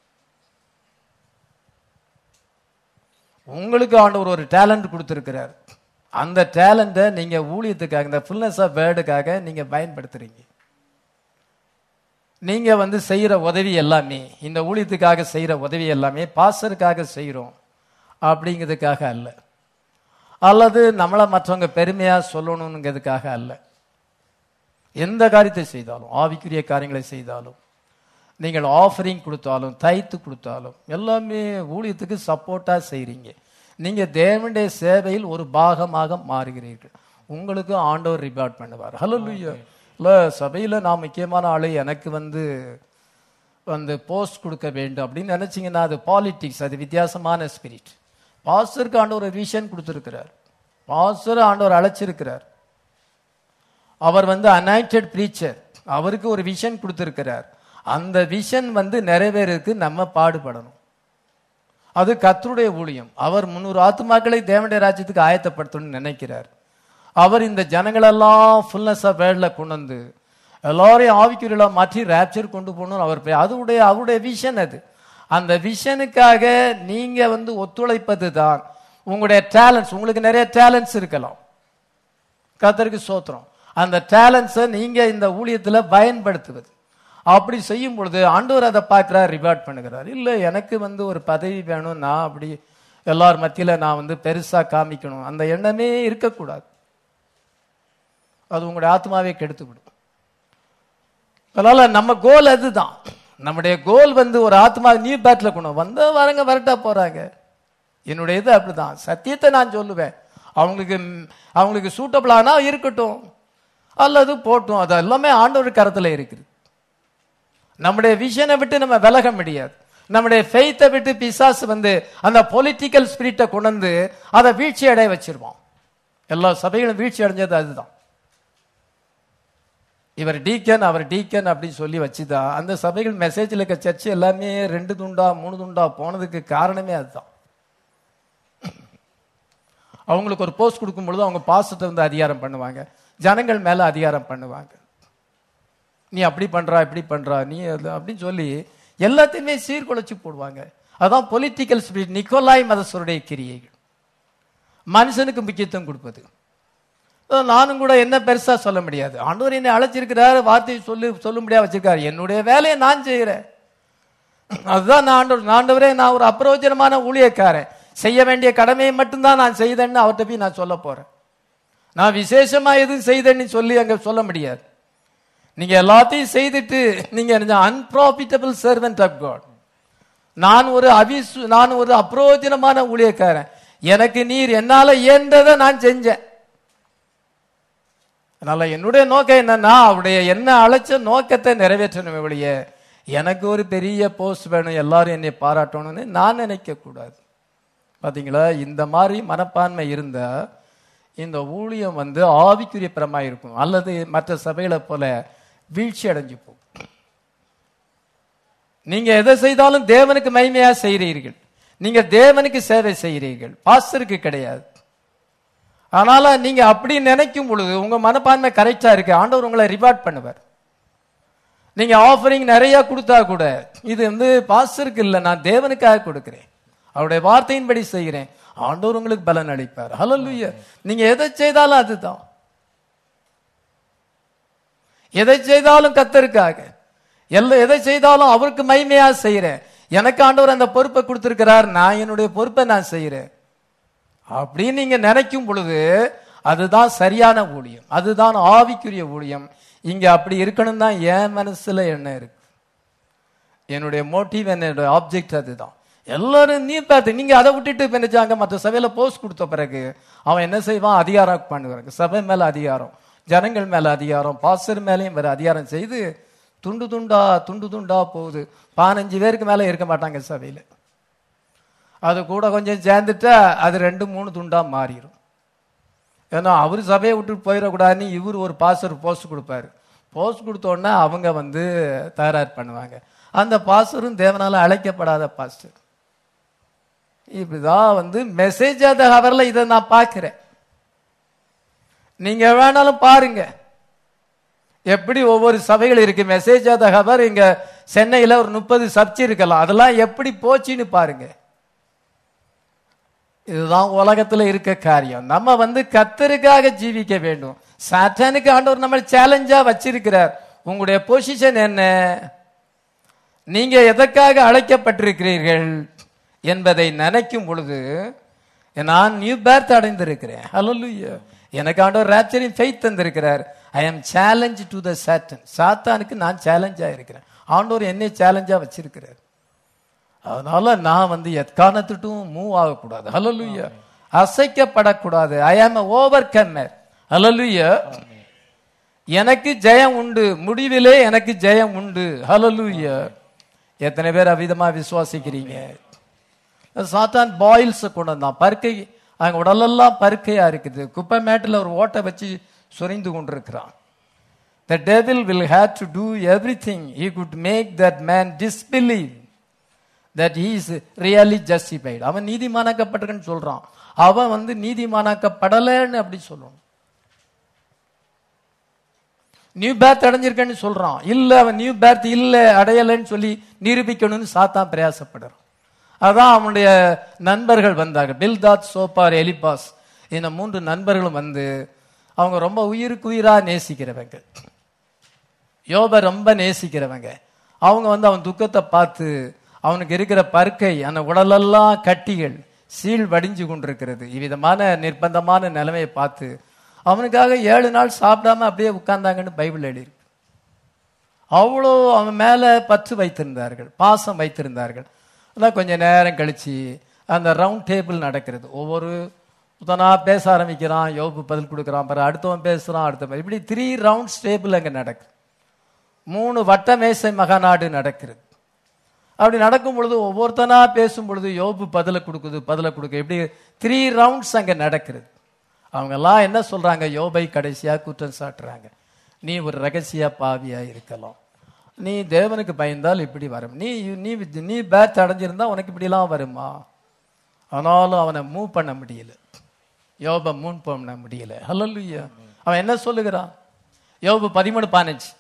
S1: உங்களுக்கு ஆண்டவர் ஒரு டேலண்ட் கொடுத்திருக்கிறார், அந்த டேலண்ட்டை நீங்க ஊழியத்துக்காக, இந்த ஃபுல்னஸ் ஆஃப் வேர்டுக்காக நீங்க பயன்படுத்துறீங்க. நீங்க வந்து செய்யற உதவி எல்லாமே, இந்த ஊழியத்துக்காக செய்யற உதவி எல்லாமே பாஸ்டருக்காக செய்யறோம் அப்படிங்கிறதுக்காக அல்ல. அல்லது நம்மளை மற்றவங்க பெருமையா சொல்லணுங்கிறதுக்காக அல்ல. எந்த காரியத்தை செய்தாலும், ஆவிக்குரிய காரியங்களை செய்தாலும், நீங்கள் ஆஃபரிங் கொடுத்தாலும், தைத்து கொடுத்தாலும், எல்லாமே ஊழியத்துக்கு சப்போர்ட்டா செய்றீங்க. நீங்க தேவனுடைய சேவையில் ஒரு பாகமாக மாறுகிறீர்கள். உங்களுக்கு ஆண்டவர் ரிவார்ட் பண்ணுவார். ஹல்லேலூயா. இல்ல சபையில நான் முக்கியமான ஆளு, எனக்கு வந்து வந்து போஸ்ட் கொடுக்க வேண்டும் அப்படின்னு நினைச்சீங்கன்னா அது பாலிட்டிக்ஸ், அது வித்தியாசமான ஸ்பிரிட். பாஸ்டருக்கு ஆண்டவர் ஒரு விஷன் கொடுத்திருக்கிறார். பாஸ்டர் ஆண்டவர் அழைச்சிருக்கிறார். அவர் வந்து அனாயிண்டட் பிரீச்சர், அவருக்கு ஒரு விஷன் கொடுத்திருக்கிறார். அந்த விஷன் வந்து நிறைவேறதுக்கு நம்ம பாடுபடணும். அது கர்த்தருடைய ஊழியம். அவர் முன்னூறு ஆத்துமாக்களை தேவனுடைய ராஜ்யத்துக்கு ஆயத்தப்படுத்தணும்னு நினைக்கிறார். அவர் இந்த ஜனங்களெல்லாம் ஃபுல்னஸ் ஆஃப் வேர்ல்ட்ல கொண்டு வந்து எல்லாரையும் ஆவிக்குரியலா மாற்றி ரேப்சர் கொண்டு போகணும் அவர். அதுடைய அவருடைய விஷன் அது. அந்த விஷனுக்காக நீங்க வந்து ஒத்துழைப்பது தான் உங்களுடைய டேலண்ட்ஸ். உங்களுக்கு நிறைய டேலண்ட்ஸ் இருக்கலாம், கர்த்தருக்கு ஸ்தோத்திரம். அந்த டேலண்ட்ஸை நீங்க இந்த ஊழியத்துல பயன்படுத்துவது. அப்படி செய்யும் பொழுது ஆண்டவர் அதை பார்க்கிறார், ரிவார்ட் பண்ணுகிறார். இல்லை எனக்கு வந்து ஒரு பதவி வேணும், நான் அப்படி எல்லார் மத்தியில நான் வந்து பெருசா காமிக்கணும், அந்த எண்ணமே இருக்கக்கூடாது. அது உங்களுடைய ஆத்மாவே கெடுத்து விடும். அதனால நம்ம கோல் அதுதான். நம்முடைய கோல் வந்து ஒரு ஆத்மா நியூ பேட்ல கொண்டு வந்த வரங்க வரட்டா போறாங்க. என்னுடைய இது அப்படிதான். சத்தியத்தை நான் சொல்லுவேன். அவங்களுக்கு அவங்களுக்கு சூட்டபிள் ஆனா இருக்கட்டும், அல்லது போட்டும். அது எல்லாமே ஆண்டவர் கரத்துல இருக்குது. நம்முடைய விஷனை விட்டு நம்ம விலக முடியாது. நம்முடைய ஃபெய்த்தை விட்டு பிசாசு வந்து அந்த பொலிட்டிக்கல் ஸ்பிரிட்டை கொண்டு வந்து அதை வீழ்ச்சி அடைய வச்சிருவோம். எல்லா சபைகளும் வீழ்ச்சி அடைஞ்சது அதுதான். இவர் டீக்கன், அவர் டீக்கன் அப்படின்னு சொல்லி வச்சுதான் அந்த சபைகள் மெசேஜில் இருக்க சர்ச்சு எல்லாமே ரெண்டு துண்டா மூணு துண்டா போனதுக்கு காரணமே அதுதான். அவங்களுக்கு ஒரு போஸ்ட் கொடுக்கும் பொழுது அவங்க பாஸ்டர்ட்ட வந்து அதிகாரம் பண்ணுவாங்க, ஜனங்கள் மேல அதிகாரம் பண்ணுவாங்க. நீ அப்படி பண்றா இப்படி பண்றா நீ அப்படின்னு சொல்லி எல்லாத்தையுமே சீர்குலைச்சு போடுவாங்க. அதான் பொலிட்டிக்கல் ஸ்பிரிட், நிக்கோலாய் மதஸ்வருடைய கிரியைகள். மனுஷனுக்கு முக்கியத்துவம் கொடுப்பது. நானும் கூட என்ன பெருசா சொல்ல முடியாது. ஆண்டவர் என்னை அழைச்சிருக்கிறாரு, வார்த்தையை சொல்லி சொல்ல முடியாது வச்சிருக்காரு. என்னுடைய வேலையை நான் செய்கிறேன். அதுதான் நான் ஆண்டவர். ஆண்டவரே நான் ஒரு அப்பிரயோஜனமான ஊழியக்காரன், செய்ய வேண்டிய கடமையை மட்டும்தான் நான் செய்தேன்னு அவர்கிட்ட போய் நான் சொல்ல போறேன். நான் விசேஷமா எதுவும் செய்தேன்னு சொல்லி அங்க சொல்ல முடியாது. நீங்க எல்லாத்தையும் செய்துட்டு நீங்க அன்ப்ராஃபிட்டபிள் சர்வெண்ட் ஆஃப் காட், நான் ஒரு அவிசு நான் ஒரு அப்பிரயோஜனமான ஊழியக்காரன், எனக்கு நீர் என்னால இயன்றதை நான் செஞ்சேன். அதனால என்னுடைய நோக்கம் என்னன்னா அவருடைய என்ன அழைச்ச நோக்கத்தை நிறைவேற்றணும். வெளிய எனக்கு ஒரு பெரிய போஸ்ட் வேணும், எல்லாரும் என்னை பாராட்டணும்னு நான் நினைக்க கூடாது. பாத்தீங்களா, இந்த மாதிரி மனப்பான்மை இருந்தா இந்த ஊழியம் வந்து ஆவிக்குரிய பிரமா இருக்கும், அல்லது மற்ற சபைகளை போல வீழ்ச்சி அடைஞ்சு போகும். நீங்க எதை செய்தாலும் தேவனுக்கு மகிமையா செய்கிறீர்கள், நீங்க தேவனுக்கு சேவை செய்கிறீர்கள், பாஸ்டருக்கு கிடையாது. அதனால நீங்க அப்படி நினைக்கும் பொழுது உங்க மனப்பான்மை கரெக்டா இருக்கு, ஆண்டவர் உங்களை ரிவார்ட் பண்ணுவார். நீங்க ஆஃபரிங் நிறைய கொடுத்தா கூட இது வந்து பாஸ்டருக்கு இல்லை, நான் தேவனுக்காக கொடுக்கிறேன், அவருடைய வார்த்தையின்படி செய்கிறேன், ஆண்டவர் உங்களுக்கு பலன் அளிப்பார். ஹல்லேலூயா. நீங்க எதை செய்தாலும் அதுதான், எதை செய்தாலும் கர்த்தருக்காக, எல்லா எதை செய்தாலும் அவருக்கு மகிமையா செய்யறேன். எனக்கு ஆண்டவர் அந்த பொறுப்பை கொடுத்திருக்கிறார், நான் என்னுடைய பொறுப்பை நான் செய்யறேன் அப்படின்னு நீங்க நினைக்கும் பொழுது அதுதான் சரியான ஊழியம், அதுதான் ஆவிக்குரிய ஊழியம். இங்க அப்படி இருக்கணும் தான் என் மனசுல என்ன இருக்கு, என்னுடைய மோட்டிவ், என்னுடைய ஆப்ஜெக்ட் அதுதான். எல்லாரும் நீ பார்த்து நீங்க அதை விட்டுட்டு நினைச்சாங்க மற்ற சபையில போஸ்ட் கொடுத்த பிறகு அவன் என்ன செய்வான், அதிகாரம் பண்ணுவாங்க. சபை மேல அதிகாரம், ஜனங்கள் மேல அதிகாரம், பாஸ்டர் மேலையும் வேற அதிகாரம் செய்து துண்டு துண்டா துண்டு துண்டா போகுது. பதினஞ்சு பேருக்கு மேல இருக்க மாட்டாங்க சபையில. அது கூட கொஞ்சம் சேர்ந்துட்டா அது ரெண்டு மூணு துண்டா மாறிடும். ஏன்னா அவரு சபையை விட்டு போயிடக்கூடாதுன்னு இவர் ஒரு பாஸ்டர் போஸ்ட் கொடுப்பாரு. போஸ்ட் கொடுத்தோன்னா அவங்க வந்து தயார் பண்ணுவாங்க. அந்த பாஸ்டரும் தேவனால அழைக்கப்படாத பாஸ்டர். இப்படிதான் வந்து மெசேஜ் ஆத ஹவர்ல இதை நான் பார்க்கிறேன். நீங்க வேணாலும் பாருங்க எப்படி ஒவ்வொரு சபைகள் இருக்கு. மெசேஜ் ஆத ஹவர் இங்க சென்னையில ஒரு முப்பது சர்ச் இருக்கலாம், அதெல்லாம் எப்படி போச்சுன்னு பாருங்க. இதுதான் உலகத்துல இருக்க காரியம். நம்ம வந்து கர்த்தருக்காக ஜீவிக்க வேண்டும். சாத்தானுக்கு ஆண்டவர் நம்ம சேலஞ்சா வச்சிருக்கிறார். உங்களுடைய பொசிஷன் என்ன, நீங்க எதற்காக அழைக்கப்பட்டிருக்கிறீர்கள் என்பதை நினைக்கும் பொழுது நான் நியூ பேர்த் அடைந்திருக்கிறேன். ஹல்லேலூயா. எனக்கு ஆண்டவர் ராப்சரிங் ஃபெய்த் தந்திருக்கிறார். ஐ ஆம் சேலஞ்ச் டு த சாட்டன். சாத்தானுக்கு நான் சேலஞ்சா இருக்கிறேன். ஆண்டவர் என்னை சேலஞ்சா வச்சிருக்கிறார். அதனால நான் வந்து எக்காரணத்துட்டும் மூவ் ஆகக்கூடாது. ஹல்லேலூயா. அசைக்கப்படக்கூடாது. ஐ ஆம் ஓவர் கம்மர். ஹல்லேலூயா. எனக்கு ஜெயம் உண்டு, முடிவிலே எனக்கு ஜெயம் உண்டு. ஹல்லேலூயா. எத்தனை பேர் அவிதமா விசுவாசிக்கிறீங்க? சாத்தான் பாயில்ஸ் கொண்டு வந்தான். பருக்கை அங்க உடலெல்லாம் பருக்கையா இருக்குது. குப்பை மேட்டில் ஒரு ஓட்டை வச்சு சொரிந்து கொண்டிருக்கிறான். The devil will have to do everything he could make that man disbelieve that he is really justified. அவன் நீதிமானாக்கப்பட்டிருக்கன்னு சொல்றான். அவன் வந்து நீதிமானாக்கப்படலைன்னு அப்படி சொல்லணும். நியூ பேர்த் அடைஞ்சிருக்கன்னு சொல்றான். இல்ல அவன் நியூ பேர்த் இல்ல அடையலைன்னு சொல்லி நிரூபிக்கணும்னு சாத்தான் பிரயாசப்படுறான். அதான் அவனுடைய நண்பர்கள் வந்தாங்க. பில்தாத், சோப்பார், எலிபாஸ், இந்த மூன்று நண்பர்களும் வந்து அவங்க ரொம்ப உயிருக்கு உயிரா நேசிக்கிறவங்க, யோப ரொம்ப நேசிக்கிறவங்க. அவங்க வந்து அவன் துக்கத்தை பார்த்து அவனுக்கு இருக்கிற பருக்கை, அந்த உடலெல்லாம் கட்டிகள் சீழ் வடிஞ்சு கொண்டிருக்கிறது, இவ்விதமான நிர்பந்தமான நிலைமையை பார்த்து அவனுக்காக ஏழு நாள் சாப்பிடாம அப்படியே உட்கார்ந்தாங்கன்னு பைபிள் எழுதியிருக்கு. அவ்வளோ அவன் மேல பற்று வைத்திருந்தார்கள், பாசம் வைத்திருந்தார்கள். அதான் கொஞ்ச நேரம் கழிச்சு அந்த ரவுண்ட் டேபிள் நடக்கிறது. ஒவ்வொரு புதனா பேச ஆரம்பிக்கிறான், யோபு பதில் கொடுக்குறான், பிறகு அடுத்தவன் பேசுறான், அடுத்த இப்படி த்ரீ ரவுண்ட்ஸ் டேபிள் அங்கே நடக்குது. மூணு வட்ட மேசை மகாநாடு நடக்கிறது. அப்படி நடக்கும் பொழுது ஒவ்வொருத்தனா பேசும் பொழுது யோபு பதிலை கொடுக்குது, பதிலை கொடுக்க, இப்படி த்ரீ ரவுண்ட்ஸ் அங்கே நடக்கிறது. அவங்க எல்லாம் என்ன சொல்றாங்க? யோபை கடைசியா குற்றம் சாட்டுறாங்க. நீ ஒரு ரகசிய பாவியா இருக்கலாம், நீ தேவனுக்கு பயந்தால் இப்படி வரும், நீ நீ நீ பேட்ச் அடைஞ்சிருந்தா உனக்கு இப்படிலாம் வருமா? ஆனாலும் அவனை மூவ் பண்ண முடியல, யோப மூவ் பண்ண முடியல. ஹல்லேலூயா. அவன் என்ன சொல்லுகிறான்? யோபு பதிமூணு பதினஞ்சு,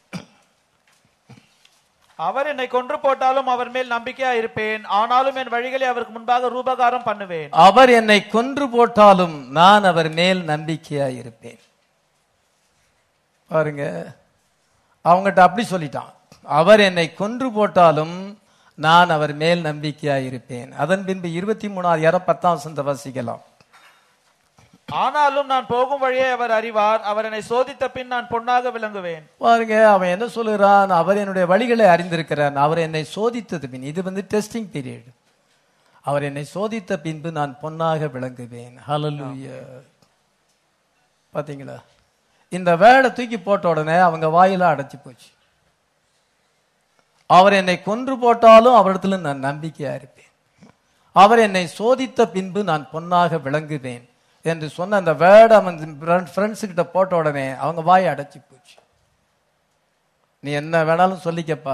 S2: அவர் என்னை கொன்று போட்டாலும் அவர் மேல் நம்பிக்கையா இருப்பேன், ஆனாலும் என் வழிகளை அவருக்கு முன்பாக ரூபகாரம் பண்ணுவேன்.
S1: அவர் என்னை கொன்று போட்டாலும் நான் அவர் மேல் நம்பிக்கையா இருப்பேன். பாருங்க, அவங்ககிட்ட அப்படி சொல்லிட்டான். அவர் என்னை கொன்று போட்டாலும் நான் அவர் மேல் நம்பிக்கையா இருப்பேன். அதன் பின்பு இருபத்தி மூணாவது யாரோ பத்தாம் வசனத்தை வாசிக்கலாம்.
S2: ஆனாலும் நான் போகும் வழியை அவர் அறிவார், அவர் என்னை சோதித்த பின் நான் பொன்னாக விளங்குவேன்.
S1: பாருங்க, அவன் என்ன சொல்லுகிறான்? அவர் என்னுடைய வழிகளை அறிந்திருக்கிறான், அவர் என்னை சோதித்தது பின், இது வந்து டெஸ்டிங் பீரியட், அவர் என்னை சோதித்த பின்பு நான் பொன்னாக விளங்குவேன். ஹல்லேலூயா. பாத்தீங்களா? இந்த வேலை தூக்கி போட்ட உடனே அவங்க வாயில அடைச்சு போச்சு. அவர் என்னை கொன்று போட்டாலும் அவரிடத்துல நான் நம்பிக்கையா இருப்பேன், அவர் என்னை சோதித்த பின்பு நான் பொன்னாக விளங்குவேன் என்று சொன்ன அந்த வேர்டை ஃப்ரெண்ட்ஸ் கிட்ட போட்ட உடனே அவங்க வாயை அடைச்சி போச்சு. நீ என்ன வேணாலும் சொல்லிக்கப்பா,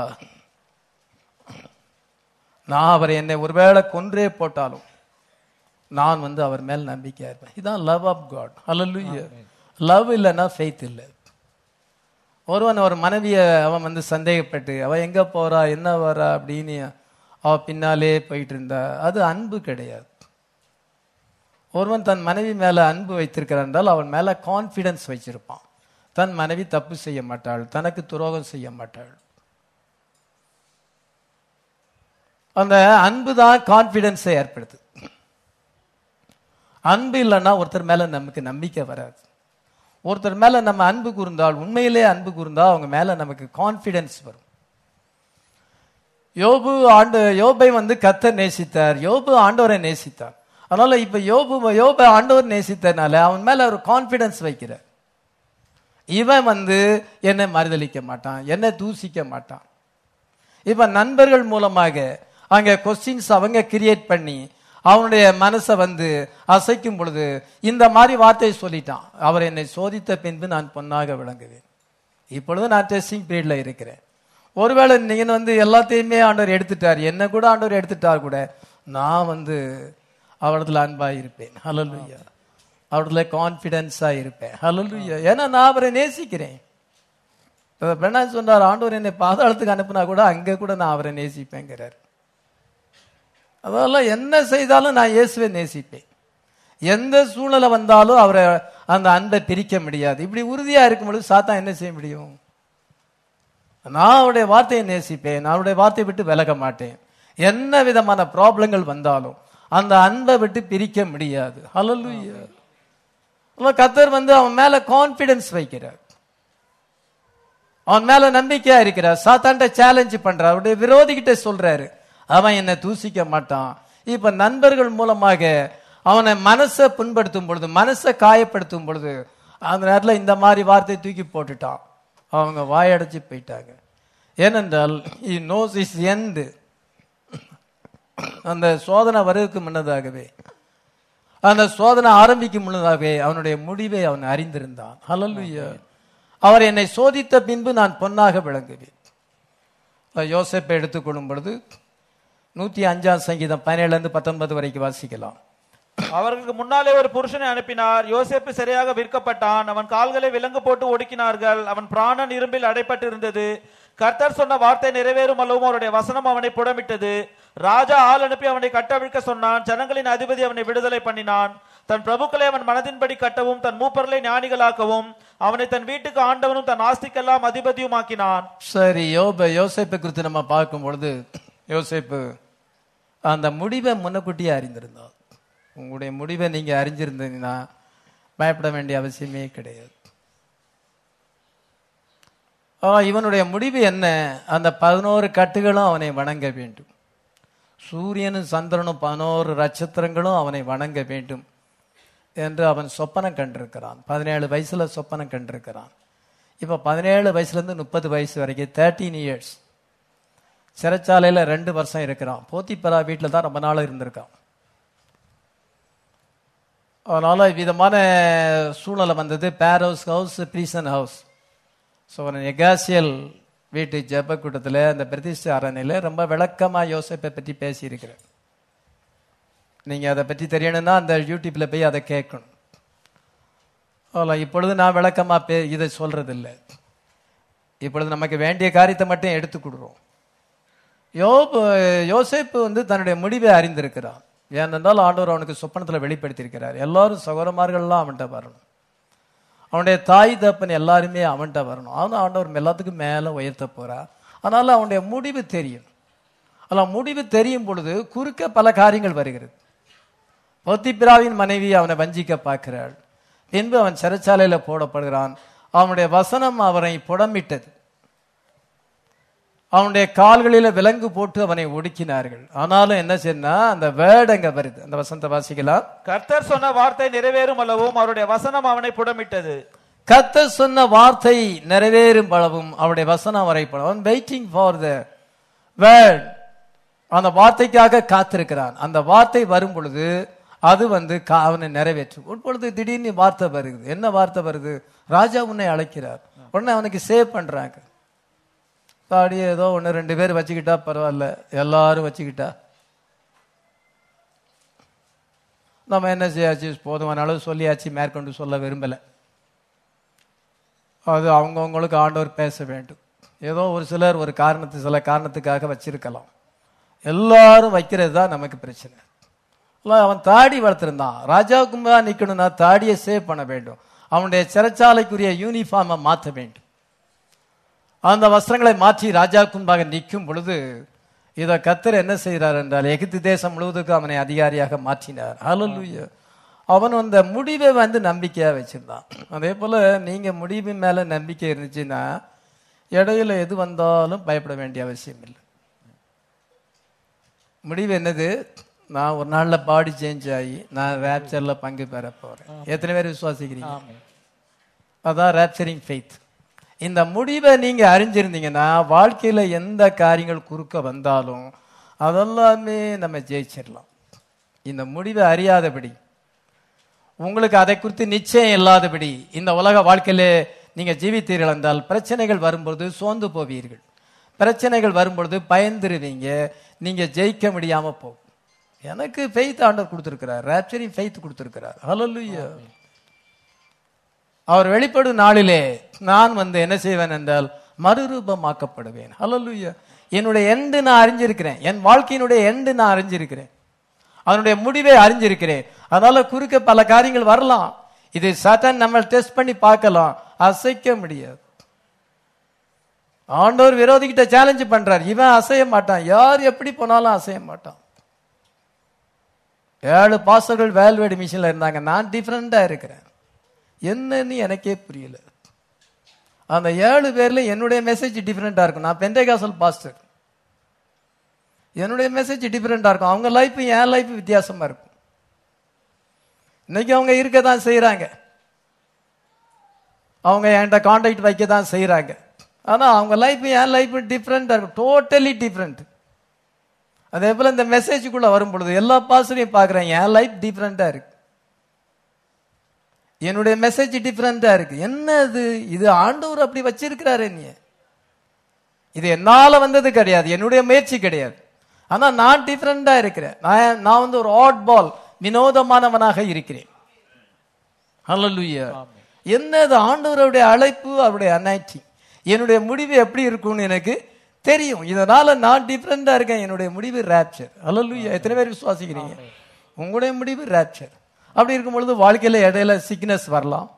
S1: நான் அவர் என்னை ஒருவேளை கொன்றே போட்டாலும் நான் வந்து அவர் மேல் நம்பிக்கையா இருப்பேன். இதுதான் love of God. Hallelujah. Love இல்லைன்னா ஃபெய்த் இல்லை. ஒருவன் ஒரு மனைவியை அவன் வந்து சந்தேகப்பட்டு அவ எங்க போறா என்ன வரா அப்படின்னு அவ பின்னாலே போயிட்டு இருந்தா, அது அன்பு கிடையாது. ஒருவன் தன் மனைவி மேல அன்பு வைத்திருக்கிறான் என்றால் அவன் மேல கான்பிடன்ஸ் வச்சிருப்பான். தன் மனைவி தப்பு செய்ய மாட்டாள், தனக்கு துரோகம் செய்ய மாட்டாள். அந்த அன்பு தான் கான்பிடன்ஸை ஏற்படுத்து. அன்பு இல்லைன்னா ஒருத்தர் மேல நமக்கு நம்பிக்கை வராது. ஒருத்தர் மேல நம்ம அன்பு கூர்ந்தால், உண்மையிலே அன்பு கூர்ந்தால் அவங்க மேல நமக்கு கான்பிடன்ஸ் வரும். யோபு ஆண்டு யோபை வந்து கர்த்தர் நேசித்தார், யோபு ஆண்டவரை நேசித்தார். அதனால இப்ப யோபு யோப ஆண்டவர் நேசித்தனால அவன் மேல ஒரு கான்பிடன்ஸ் வைக்கிறார். இவன் வந்து என்னை மறுதளிக்க மாட்டான், என்னை தூசிக்க மாட்டான். இப்ப நண்பர்கள் மூலமாக அங்க கொஸ்டின்ஸ் அவங்க கிரியேட் பண்ணி அவனுடைய மனசை வந்து அசைக்கும் பொழுது இந்த மாதிரி வார்த்தையை சொல்லிட்டான், அவர் என்னை சோதித்த பின்பு நான் பொன்னாக விளங்குவேன். இப்பொழுது நான் டெஸ்டிங் பீரியட்ல இருக்கிறேன். ஒருவேளை நீங்க வந்து எல்லாத்தையுமே ஆண்டவர் எடுத்துட்டார், என்ன கூட ஆண்டவர் எடுத்துட்டார் கூட, நான் வந்து அவரிடத்துல அன்பா இருப்பேன். ஹல்லேலூயா. அவரிடத்துல கான்பிடன்ஸா இருப்பேன். ஹல்லேலூயா. ஏன்னா நான் அவரை நேசிக்கிறேன். சொன்னார், ஆண்டவர் என்னை பாதாளத்துக்கு அனுப்புனா கூட அங்க கூட நான் அவரை நேசிப்பேங்கிறார். அதெல்லாம் என்ன செய்தாலும் நான் இயேசுவை நேசிப்பேன். எந்த சூழ்நிலை வந்தாலும் அவரை அந்த அன்பை பிரிக்க முடியாது. இப்படி உறுதியா இருக்கும் பொழுது சாத்தான் என்ன செய்ய முடியும்? நான் அவருடைய வார்த்தையை நேசிப்பேன், நான் அவருடைய வார்த்தையை விட்டு விலக மாட்டேன். என்ன விதமான ப்ராப்ளங்கள் வந்தாலும் அந்த அன்பை விட்டு பிரிக்க முடியாது. ஹல்லேலூயா. கர்த்தர் வந்து அவன் மேல கான்பிடன்ஸ் வைக்கிறார், அவன் மேல நம்பிக்கையா இருக்கிறார். சாத்தான்ட்ட சேலஞ்ச் பண்றார், அவருடைய விரோதிகிட்ட சொல்றாரு அவன் என்னை தூசிக்க மாட்டான். இப்ப நண்பர்கள் மூலமாக அவனை மனசை புண்படுத்தும் பொழுது, மனசை காயப்படுத்தும் பொழுது அந்த நேரத்தில் இந்த மாதிரி வார்த்தை தூக்கி போட்டுட்டான். அவங்க வாயடைச்சு போயிட்டாங்க. ஏனென்றால் he knows his end. அந்த சோதனை வருவதற்கு முன்னதாகவே, அந்த சோதனை ஆரம்பிக்கும் முன்னதாகவே அவனுடைய முடிவை அவன் அறிந்திருந்தான். ஹல்லேலூயா. அவர் என்னை சோதித்த பின்பு நான் பொன்னாக விளங்குவேன். யோசேப்பை எடுத்துக்கொள்ளும் பொழுது நூத்தி அஞ்சாம் சங்கீதம் பதினேழுல இருந்து பத்தொன்பது வரைக்கும் வாசிக்கலாம்.
S2: அவர்களுக்கு முன்னாலே ஒரு புருஷனை அனுப்பினார். யோசேப்பு சரியாக விற்கப்பட்டான். அவன் கால்களை விலங்கு போட்டு ஒடுக்கினார்கள். அவன் பிராணன் இரும்பில் அடைப்பட்டு இருந்தது. கர்த்தர் சொன்ன வார்த்தை நிறைவேறும் அளவும் அவருடைய வசனம் அவனை புடமிட்டது. ராஜா ஆள் அனுப்பி அவனை கட்டவிழ்க்க சொன்னான். ஜனங்களின் அதிபதி அவனை விடுதலை பண்ணினான். தன் பிரபுக்களை அவன் மனதின்படி கட்டவும், தன் மூப்பர்களை ஞானிகளாக்கவும், அவனை தன் வீட்டுக்கு ஆண்டவனும் தன் ஆஸ்திக்கெல்லாம் அதிபதியும் ஆக்கினான்.
S1: சரி, யோப யோசேப்பை குறித்து நம்ம பார்க்கும் பொழுது, யோசேப்பு அந்த முடிவை முன்னக்கூட்டியே அறிந்திருந்தார். உங்களுடைய முடிவை நீங்க அறிஞ்சிருந்தீங்கன்னா பயப்பட வேண்டிய அவசியமே கிடையாது. இவனுடைய முடிவு என்ன? அந்த பதினோரு கட்டுகளும் அவனை வணங்க வேண்டும். சூரியனும் சந்திரனும் பதினோரு நட்சத்திரங்களும் அவனை வணங்க வேண்டும் என்று அவன் சொப்பனம் கண்டிருக்கிறான். பதினேழு வயசுல சொப்பனம் கண்டிருக்கிறான். இப்ப பதினேழு வயசுல இருந்து முப்பது வயசு வரைக்கும் தேர்ட்டீன் இயர்ஸ் சிறைச்சாலையில ரெண்டு வருஷம் இருக்கிறான். போத்திப்பரா வீட்டில் தான் ரொம்ப நாள் இருந்திருக்கான். அதனால விதமான சூழ்நிலை வந்தது. Pharaoh's house, prison house. So எகாசியல் வீட்டு ஜெப கூட்டத்தில் அந்த பிரதிஷ்டை அரணையில் ரொம்ப விளக்கமாக யோசேப்பை பற்றி பேசியிருக்கிறேன். நீங்கள் அதை பற்றி தெரியணும்னா அந்த யூடியூப்பில் போய் அதை கேட்கணும். அவ்வளோ, இப்பொழுது நான் விளக்கமாக பே இதை சொல்கிறதில்லை. இப்பொழுது நமக்கு வேண்டிய காரியத்தை மட்டும் எடுத்து கொடுறோம். யோபு யோசேப்பு வந்து தன்னுடைய முடிவை அறிந்திருக்கிறான். ஏனென்றால் ஆண்டவர் அவனுக்கு சொப்பனத்தில் வெளிப்படுத்தியிருக்கிறார். எல்லாரும் சகோதரமார்கள்லாம் அவன்கிட்ட வரணும், அவனுடைய தாய் தப்பன் எல்லாருமே அவன்கிட்ட வரணும். அவன் ஆண்டவர் எல்லாத்துக்கும் மேலே உயர்த்த போறார். அதனால அவனுடைய முடிவு தெரியும். ஆனால் முடிவு தெரியும் பொழுது குறுக்க பல காரியங்கள் வருகிறது. போத்திப்பிராவின் மனைவி அவனை வஞ்சிக்க பார்க்கிறாள். பின்பு அவன் சிறைச்சாலையில போடப்படுகிறான். அவனுடைய வசனம் அவனை புடமிட்டது. அவனுடைய கால்களில விலங்கு போட்டு அவனை ஒடுக்கினார்கள். ஆனாலும் என்ன செய்யனா அந்த வேர்ட் அங்க வருது. அந்த வசனத்தை வாசிக்கலாம்.
S2: கர்த்தர் சொன்ன வார்த்தை நிறைவேறும் அளவும் அவருடைய வசனம் அவனை புடமிட்டது.
S1: கர்த்தர் சொன்ன வார்த்தை நிறைவேறும் அளவும் அவருடைய வசனம் அவரை அவன் வெயிட்டிங் ஃபார் த வேர்ட். அந்த வார்த்தைக்காக காத்திருக்கிறான். அந்த வார்த்தை வரும் பொழுது அது வந்து அவனை நிறைவேற்றும். உட்பொழுது திடீர்னு வார்த்தை வருது. என்ன வார்த்தை வருது? ராஜா உன்னை அழைக்கிறார். உடனே அவனுக்கு சேவ் பண்றாங்க. தாடி ஏதோ ஒன்று ரெண்டு பேர் வச்சுக்கிட்டா பரவாயில்ல, எல்லாரும் வச்சுக்கிட்டா நம்ம என்ன செய்யாச்சு, போதுமான அளவு சொல்லியாச்சு, மேற்கொண்டு சொல்ல விரும்பலை. அது அவங்கவுங்களுக்கு ஆண்டவர் பேச வேண்டும். ஏதோ ஒரு சிலர் ஒரு காரணத்து சில காரணத்துக்காக வச்சிருக்கலாம். எல்லாரும் வைக்கிறது தான் நமக்கு பிரச்சனை. அவன் தாடி வளர்த்திருந்தான். ராஜாவுக்கு தான் நிற்கணும்னா தாடியை சேவ் பண்ண வேண்டும். அவனுடைய சிறைச்சாலைக்குரிய யூனிஃபார்மை மாற்ற வேண்டும். அந்த வஸ்திரங்களை மாற்றி ராஜாவுக்கு முன்பாக நிற்கும் பொழுது இதை கர்த்தர் என்ன செய்கிறார் என்றால் எகிப்து தேசம் முழுவதுக்கு அவனை அதிகாரியாக மாற்றினார். ஹல்லேலூயா. அவன் அந்த முடிவை வந்து நம்பிக்கையா வச்சிருந்தான். அதே போல நீங்க முடிவு மேல நம்பிக்கை இருந்துச்சுன்னா இடையில எது வந்தாலும் பயப்பட வேண்டிய அவசியம் இல்லை. முடிவு என்னது? நான் ஒரு நாள்ல பாடி சேஞ்ச் ஆகி நான் ரேப்சர்ல பங்கு பெற போறேன். எத்தனை பேர் விசுவாசிக்கிறீங்க? அதான் ரேப்சரிங் ஃபெய்த். இந்த முடிவை நீங்க அறிஞ்சிருந்தீங்கன்னா வாழ்க்கையில எந்த காரியங்கள் குறுக்க வந்தாலும் அதெல்லாமே நம்ம ஜெயிச்சிடலாம். இந்த முடிவை அறியாதபடி, உங்களுக்கு அதை குறித்து நிச்சயம் இல்லாதபடி இந்த உலக வாழ்க்கையில நீங்க ஜீவித்தீர்கள் என்றால் பிரச்சனைகள் வரும்பொழுது சோர்ந்து போவீர்கள். பிரச்சனைகள் வரும்பொழுது பயந்துருவீங்க. நீங்க ஜெயிக்க முடியாம போகும். எனக்கு ஃபெய்த் ஆண்டவர் கொடுத்திருக்கிறார், ரேப்சரிங் ஃபெய்த் கொடுத்திருக்கிறார். ஹல்லேலூயா. அவர் வெளிப்படும் நாளிலே நான் வந்து என்ன செய்வேன் என்றால் மறுரூபமாக்கப்படுவேன். ஹல்லேலூயா. என்னுடைய எண்டு நான் அறிஞ்சிருக்கிறேன். என் வாழ்க்கையினுடைய எண்டு நான் அறிஞ்சிருக்கிறேன். அதனுடைய முடிவை அறிஞ்சிருக்கிறேன். அதனால குறுக்க பல காரியங்கள் வரலாம். இது சாத்தான் நம்ம டெஸ்ட் பண்ணி பார்க்கலாம், அசைக்க முடியாது. ஆண்டவர் விரோதிகிட்ட சேலஞ்ச் பண்றார். இவன் அசைய மாட்டான். யார் எப்படி போனாலும் அசைய மாட்டான். ஏழு பாஸ்டர்கள் வேல்வேடு மிஷின்ல இருந்தாங்க. நான் டிஃப்ரெண்டா இருக்கிறேன். என்னன்னு எனக்கே புரியல. அந்த ஏழு பேர்ல என்னுடைய மெசேஜ் டிஃப்ரெண்டா இருக்கும். நான் பெந்தேகாசல் பாஸ்டர், என்னுடைய மெசேஜ் டிஃப்ரெண்டா இருக்கும். அவங்க லைஃப் என் லைஃப் வித்தியாசமா இருக்கும். இன்னைக்கு அவங்க இருக்க தான் செய்யறாங்க, அவங்க என்கிட்ட கான்டாக்ட் வைக்க தான் செய்யறாங்க. ஆனா அவங்க லைஃப் என் லைஃப் டிஃப்ரெண்டா இருக்கும், டோட்டலி டிஃப்ரெண்ட். அதே போல இந்த மெசேஜுக்குள்ள வரும் பொழுது எல்லா பாஸ்டரையும் பாக்குறேன், என் லைஃப் டிஃப்ரெண்டா இருக்கு, என்னுடைய மெசேஜ் டிஃப்ரெண்டா இருக்கு. என்ன இது இது ஆண்டவர் அப்படி வச்சிருக்கிறாரு. நீ இது என்னால வந்தது கிடையாது, என்னுடைய முயற்சி கிடையாது. ஆனா நான் டிஃப்ரெண்டா இருக்கிறேன். நான் நான் வந்து ஒரு ஆட் பால், வினோதமானவனாக இருக்கிறேன். ஹல்லேலூயா. என்னது ஆண்டவருடைய அழைப்பு, அவருடைய அனாயிட்டிங். என்னுடைய முடிவு எப்படி இருக்கும்னு எனக்கு தெரியும். இதனால நான் டிஃப்ரெண்டா இருக்கேன். என்னுடைய முடிவு ராப்சர். ஹல்லேலூயா. எத்தனை பேர் விசுவாசிக்கிறீங்க? உங்களுடைய முடிவு ராப்சர். அப்படி இருக்கும் பொழுது வாழ்க்கையில இடையில சிக்னஸ் வரலாம்,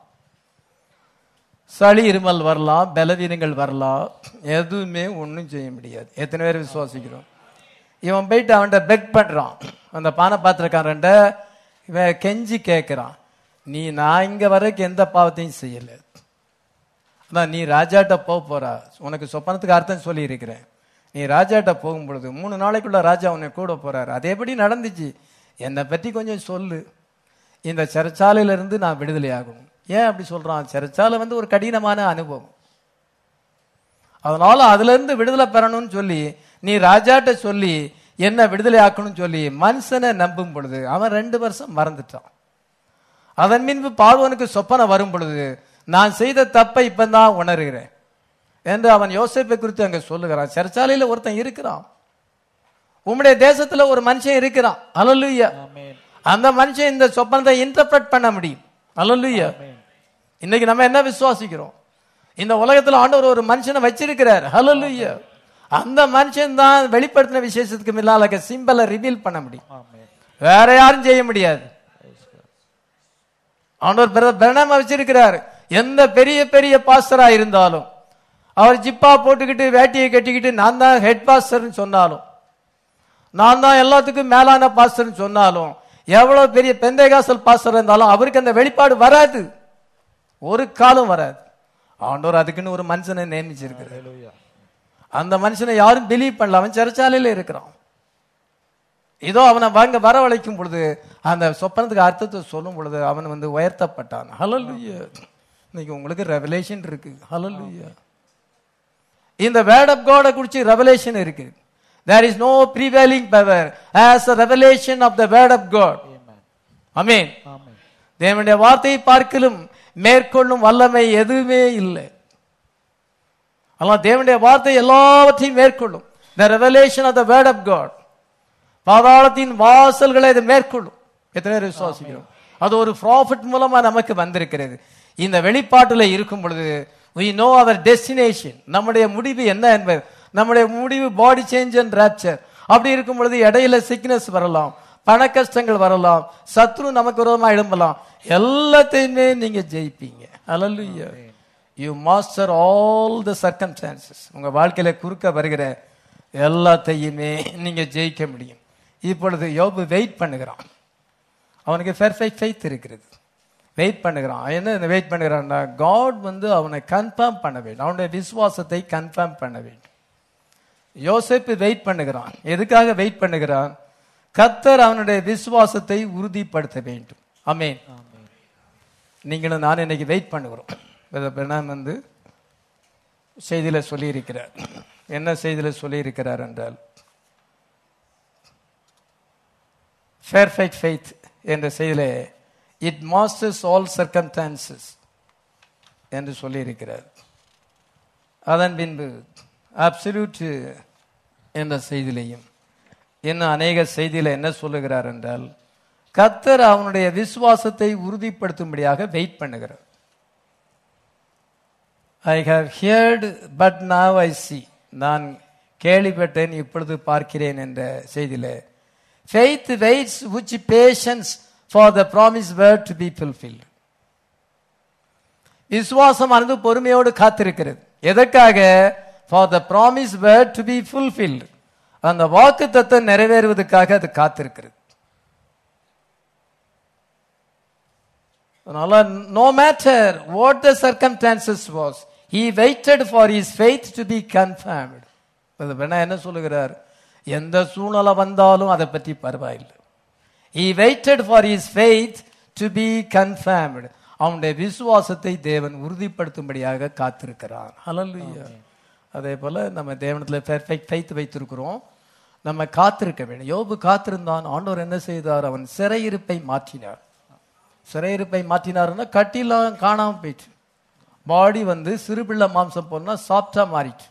S1: சளி இருமல் வரலாம், பலவீனங்கள் வரலாம். எதுவுமே ஒன்றும் செய்ய முடியாது. எத்தனை பேர் விசுவாசிக்கிறோம்? இவன் போயிட்டு அவன்கிட்ட பெக் பண்றான், அந்த பானை பாத்திரக்காரன் இவன் கெஞ்சி கேட்கிறான், நீ நான் இங்க வரைக்கும் எந்த பாவத்தையும் செய்யல, ஆனா நீ ராஜாட்ட போக போறா, உனக்கு சொப்பனத்துக்கு அர்த்தம் சொல்லி இருக்கிறேன். நீ ராஜாட்ட போகும் பொழுது மூணு நாளைக்குள்ள ராஜா உன்னை கூட போறாரு. அது எப்படி நடந்துச்சு, என்னை பற்றி கொஞ்சம் சொல்லு. இந்த சிறைச்சாலையில இருந்து நான் விடுதலை ஆகணும். ஏன் அப்படி சொல்றான்? சிறைச்சாலை வந்து ஒரு கடினமான அனுபவம், அதனால அதுல இருந்து விடுதலை பெறணும்னு சொல்லி நீ ராஜாட்ட சொல்லி என்ன விடுதலை ஆக்கணும்னு சொல்லி மனுஷனை நம்பும் பொழுது அவன் ரெண்டு வருஷம் மறந்துட்டான். அதன் பின்பு பார்வோனுக்கு சொப்பனை வரும் பொழுது நான் செய்த தப்பை இப்பதான் உணர்கிறேன் என்று அவன் யோசேப்பை குறித்து அங்க சொல்லுகிறான். சிறைச்சாலையில ஒருத்தன் இருக்கிறான், உம்முடைய தேசத்துல ஒரு மனுஷன் இருக்கிறான். ஹல்லேலூயா. அந்த மனுஷன் இந்த சொப்பனத்தை இன்டர்பிரட் பண்ண முடியும். ஹல்லேலூயா. இன்னைக்கு நம்ம என்ன விசுவாசிக்கிறோம்? இந்த உலகத்துல ஆண்டவர் ஒரு மனுஷனை வச்சிருக்கிறார். ஹல்லேலூயா. அந்த மனுஷன் தான் வெளிப்படுத்தின விசேஷத்துக்கு முன்னால சிம்பலை ரிவீல் பண்ண முடியும், வேற யாரும் செய்ய முடியாது. ஆண்டவர் பிரணாம வச்சிருக்கிறார். எந்த பெரிய பெரிய பாஸ்டரா இருந்தாலும் அவர் ஜிப்பா போட்டுக்கிட்டு வேட்டியை கட்டிக்கிட்டு நான் தான் ஹெட் பாஸ்டர்னு சொன்னாலும், நான் தான் எல்லாத்துக்கும் மேலான பாஸ்டர்னு சொன்னாலும், எவ்வளவு பெரிய பெந்தேகாசல் பாஸ்டர் இருந்தாலும் அவருக்கு அந்த வெளிப்பாடு வராது, ஒரு காலம் வராது. ஆண்டவர் அதுக்குன்னு ஒரு மனுஷனை நியமிச்சிருக்கிறார். அந்த மனுஷனை யாரும் பிலீவ் பண்ணல. அவன் சிறைச்சாலையில இருக்கிறான். இதோ அவனை வாங்க வரவழைக்கும் பொழுது அந்த சொப்பனத்துக்கு அர்த்தத்தை சொல்லும் பொழுது அவன் வந்து உயர்த்தப்பட்டான். ஹல்லேலூயா. இன்னைக்கு உங்களுக்கு ரெவலேஷன் இருக்கு. ஹல்லேலூயா. இந்த வேர்ட் ஆஃப் காட் குறித்து ரெவலேஷன் இருக்கு. There is no prevailing power as a revelation of the word of God. Amen. Amen. தேவனுடைய வார்த்தையை பார்க்கலும் மேற்கொள்ளும் வல்லமை எதுவுமே இல்லை. ஆனால் தேவனுடைய வார்த்தை எல்லாவற்றையும் மேற்கொள்ளும். The revelation of the word of God. பாதாளத்தின் வாசல்களை அது மேற்கொள்ளும். எத்தனை பேர் விசுவாசிக்கிறோம்? அது ஒரு ப்ராஃபிட் மூலமா நமக்கு வந்திருக்கிறது. இந்த வெளிப்பாட்டுல இருக்கும் பொழுது we know our destination. நம்முடைய முடிவு என்ன என்பது, நம்முடைய முடிவு பாடி சேஞ்ச் அண்ட் ராப்சர். அப்படி இருக்கும் பொழுது இடையில சிக்னஸ் வரலாம், பண கஷ்டங்கள் வரலாம், சத்ரு நமக்கு விரோதமா எழும்பலாம், எல்லாத்தையுமே நீங்க ஜெயிப்பீங்க. Hallelujah. You master all the circumstances. உங்க வாழ்க்கையில குறுக்க வருகிற எல்லாத்தையுமே நீங்க ஜெயிக்க முடியும். இப்பொழுது யோபு வெயிட் பண்ணுகிறான். அவனுக்கு பெர்ஃபெக்ட் ஃபெய்த் இருக்கிறது. வெயிட் பண்ணுகிறான். என்ன வெயிட் பண்ணுகிறான்னா, காட் வந்து அவனை கன்ஃபார்ம் பண்ண வேண்டும், அவனுடைய விசுவாசத்தை கன்ஃபார்ம் பண்ண வேண்டும். யோசேப்பு வெயிட் பண்ணுகிறான். எதுக்காக வெயிட் பண்ணுகிறான்? கர்த்தர் அவனுடைய விசுவாசத்தை உறுதிப்படுத்த வேண்டும். ஆமென். நீங்களும் நான் இன்னைக்கு வெயிட் பண்ணுகிறோம். பிரணாம் வந்து செய்தியில சொல்லி இருக்கிறார். என்ன செய்தியில சொல்லி இருக்கிறார் என்றால், பெர்ஃபெக்ட் ஃபெய்த் என்ற செய்தியில இட் மாஸ்டர்ஸ் ஆல் சர்க்கம்ஸ்டான்சஸ் என்று சொல்லி இருக்கிறார். அதன் பின்பு அப்சல்யூட் என்ற செய்தியிலையும் இன்னும் அநேக செய்தியில என்ன சொல்லுகிறார் என்றால், கர்த்தர் அவனுடைய விசுவாசத்தை உறுதிப்படுத்தும்படியாக வெயிட் பண்ணுகிறார். I have heard but now I see. நான் கேள்விப்பட்டேன் இப்பொழுது பார்க்கிறேன் என்ற செய்தியில faith waits with patience for the promised word to be fulfilled. விசுவாசமானது பொறுமையோடு காத்திருக்கிறது. எதற்காக? for the promised word to be fulfilled. அந்த வாக்குத்தத்தம் நிறைவேறுவதற்காக அது காத்திருக்கிறது. அதனால no matter what the circumstances was, he waited for his faith to be confirmed. அது வேணா என்ன சொல்லுகிறார், எந்த சூழ்நிலை வந்தாலும் அதை பற்றி பரவாயில்லை. he waited for his faith to be confirmed. அவனுடைய விசுவாசத்தை தேவன் உறுதிப்படுத்தும்படியாக காத்திருக்கிறார். ஹல்லேலூயா. அதே போல நம்ம தேவனத்தில் பெர்ஃபெக்ட் ஃபெய்த் வைத்திருக்கிறோம். நம்ம காத்திருக்க வேண்டும். யோபு காத்திருந்தான். ஆண்டவர் என்ன செய்தார், அவன் சிறையிருப்பை மாற்றினார். சிறையிருப்பை மாற்றினார்னா கட்டிலாம் காணாம போயிட்டு, பாடி வந்து சிறுபிள்ளை மாம்சம் போனா சாப்டா மாறிட்டு,